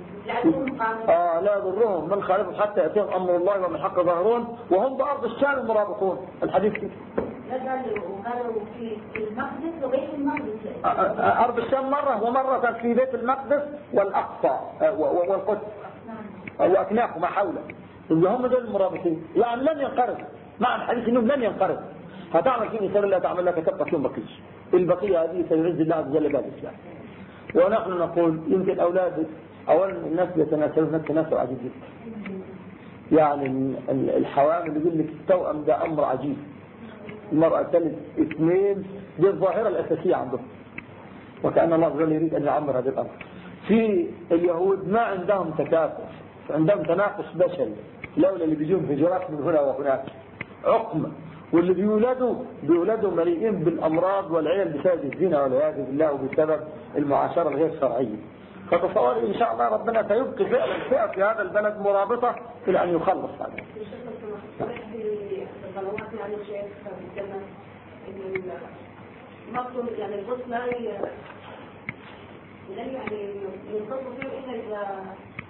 لا يضرهم من خالفهم حتى يأتيهم أمر الله ومن حق ظاهرون وهم بأرض الشام المرابطون. الحديث كده. قالوا في المقدس وبيت المقدس. أرض الشام مرة، ومرة في بيت المقدس والأقصى والقدس وأكناف ما حوله، اللي هم دول المرابطين. يعني لن ينقرض مع الحديث إنهم لن ينقرض. هتعمل فيه مثال الله تعمل لك تبقى فيهم بقية. البقية هذه سيعز الله عز وجل بها الإسلام. ونحن نقول يمكن أولاد أولا الناس يتناسلون التناسل عجيب جدا. يعني الحوامل يقول لك التوأم ده أمر عجيب. المرأة تلد 2 دي الظاهرة الأساسية عندهم، وكأن الله عز وجل يريد أن يعمر هذا الأمر. في اليهود ما عندهم تكافؤ، عندهم تناقص بشري، لولا اللي بيجون هجرات من هنا وهناك عقم، واللي بيولدوا مليئين بالأمراض والعيال بسبب الزنا والعياذ بالله وبسبب المعاشرة الغير شرعية. فتصور إن شاء الله ربنا سيبقي فعلا فئة في هذا البلد مرابطة إلى أن يخلص هذا. مقصود يعني القدس لا يعني ينقص فيه إلا إذا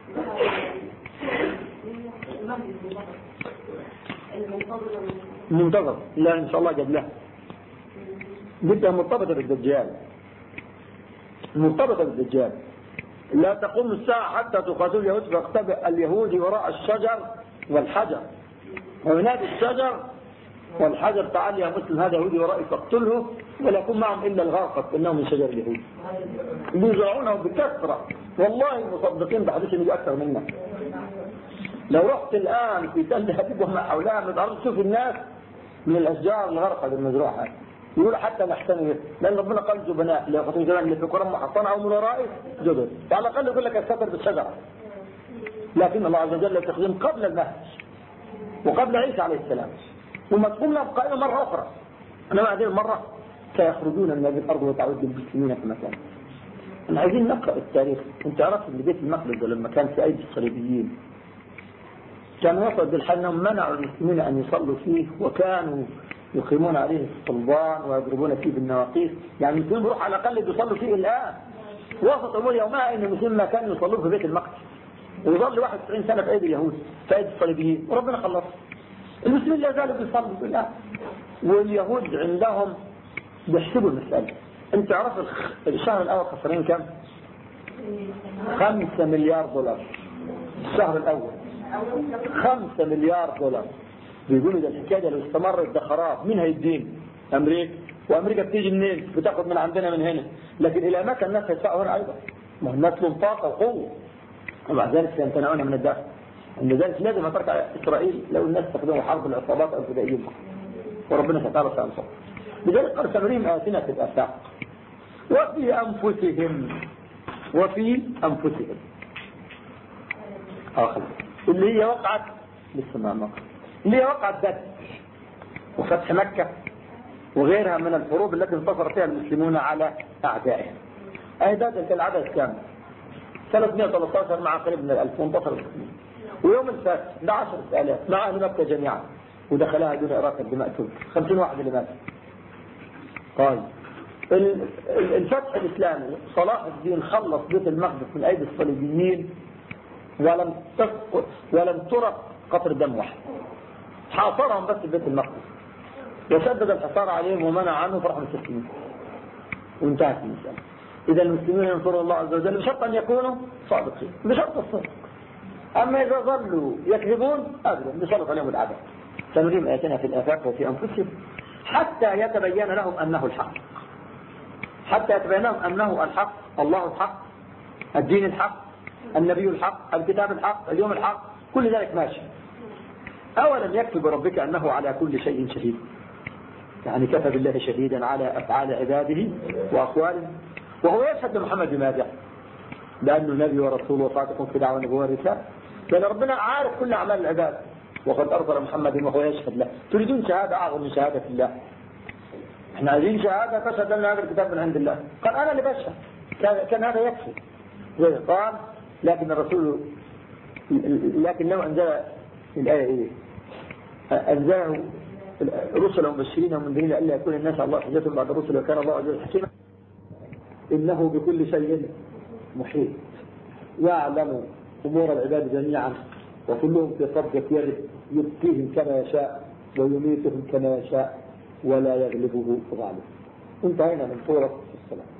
المنتظر لا إن شاء الله قبلها بدها مرتبطة بالدجال، مرتبطة بالدجال. لا تقوم الساعة حتى تقاتل اليهود فاختبئ اليهود وراء الشجر والحجر، وينادي الشجر والحجر تعال يا مسلم هذا يهودي ورائي فاقتله ولا يكون معهم إلا الغرقة إنهم من شجر اليهود. يزرعونه بكثرة والله مصدقين بحديث يجي أكثر منا. لو رحت الآن في تل أبيب وما حولها ما تعرفش تشوف الناس من الأشجار الغرقة المزروعة يقول حتى نحتمل لأن ربنا قال جبناء لو قتلوا جبناء اللي في قرى محصنة أو من ورائه جبن على الأقل يقول لك الستر بالشجرة. لكن الله عز وجل يستخدم قبل المهد وقبل عيسى عليه السلام وما تقومنا بقائمة مرة أخرى. أنا هذه المرة سيخرجون من هذه الأرض وتعود المسلمين في مكان. احنا عايزين نقرأ التاريخ. انت عرفت ان بيت المقدس لما كان في أيدي الصليبيين كان وصل بالحال انهم منعوا المسلمين أن يصلوا فيه وكانوا يقيمون عليه الصلبان ويضربون فيه بالنواقيس. يعني المسلمين بيروحوا على الأقل بيصلوا فيه الآن. وسط أمور يومها ان المسلمين ما كانوا يصلوا في بيت المقدس ويظل 91 سنة في أيدي اليهود في أيدي الصليبيين وربنا خلص. المسلمين لا زالوا بيصلوا بالله واليهود عندهم بيحسبوا المسألة. انت تعرف الشهر الأول خسرين كم؟ 5 مليار دولار الشهر الأول. 5 مليار دولار. بيقولوا ده الحكاية لو استمرت ده خراب. مين هيدين؟ أمريكا. وأمريكا بتيجي منين؟ بتاخد من عندنا من هنا. لكن إلى متى الناس هيدفعوا هنا أيضا؟ ما الناس لهم طاقة وقوة ومع ذلك سيمتنعون من الدفع. عند ذلك لازم ترجع إسرائيل لو الناس تخدموا حرب العصابات أو الفدائيين وربنا تعالى سأنصر. لذلك قال سنريهم آياتنا في الآفاق وفي أنفسهم آخر اللي هي وقعت للسماء مكة اللي هي وقعت بدر وفتح مكة وغيرها من الحروب التي انتصر فيها المسلمون على أعدائهم. بدر العدد كامل 313 مع قريب من 1000 وانتصر المسلمين. ويوم الفتح 11,000 مع أهل مكة جميعا ودخلها دون إراقة الدماء 50 واحد اللي مات. طيب الفتح الإسلامي صلاح الدين خلص بيت المقدس من أيدي الصليبيين ولم ترق قطر دم واحد. حاصرهم بس بيت المقدس وشدد الحصار عليهم ومنع عنه فرح المسلمين وانتهت المسألة. إذا المسلمين ينصروا الله عز وجل بشرط أن يكونوا صادقين بشرط الصدق. أما إذا ظلوا يكذبون أبدا بشرط عليهم العدل. سنريهم آياتنا في الآفاق وفي أنفسهم حتى يتبين لهم أنه الحق. حتى يتبين لهم أنه الحق الله الحق الدين الحق النبي الحق الكتاب الحق اليوم الحق كل ذلك ماشي. أولا يكفي بربك أنه على كل شيء شهيد. يعني كفى بالله شهيدا على أفعال عباده وأقواله وهو يشهد محمد بماذا؟ لأنه نبي ورسول وصادق في دعوة النبوة والرسالة. لأن ربنا عارف كل أعمال العباد وقد أرسل محمد وهو يشهد له. تريدون شهادة أعظم من شهادة الله؟ احنا عايزين شهادة تشهد لنا هذا الكتاب من عند الله. قال أنا اللي بشهد كان هذا يكفي. قال لكن الرسول لكنه أنزل الآية إيه؟ أنزله رسلا مبشرين ومنذرين ألا يكون الناس على الله حجة بعد الرسل وكان الله عز وجل حكيما. إنه بكل شيء محيط يعلم أمور العباد جميعا وكلهم في قبضة يده يبقيهم كما يشاء ويميتهم كما يشاء ولا يغلبه ظالم. انتهينا من سورة السلام.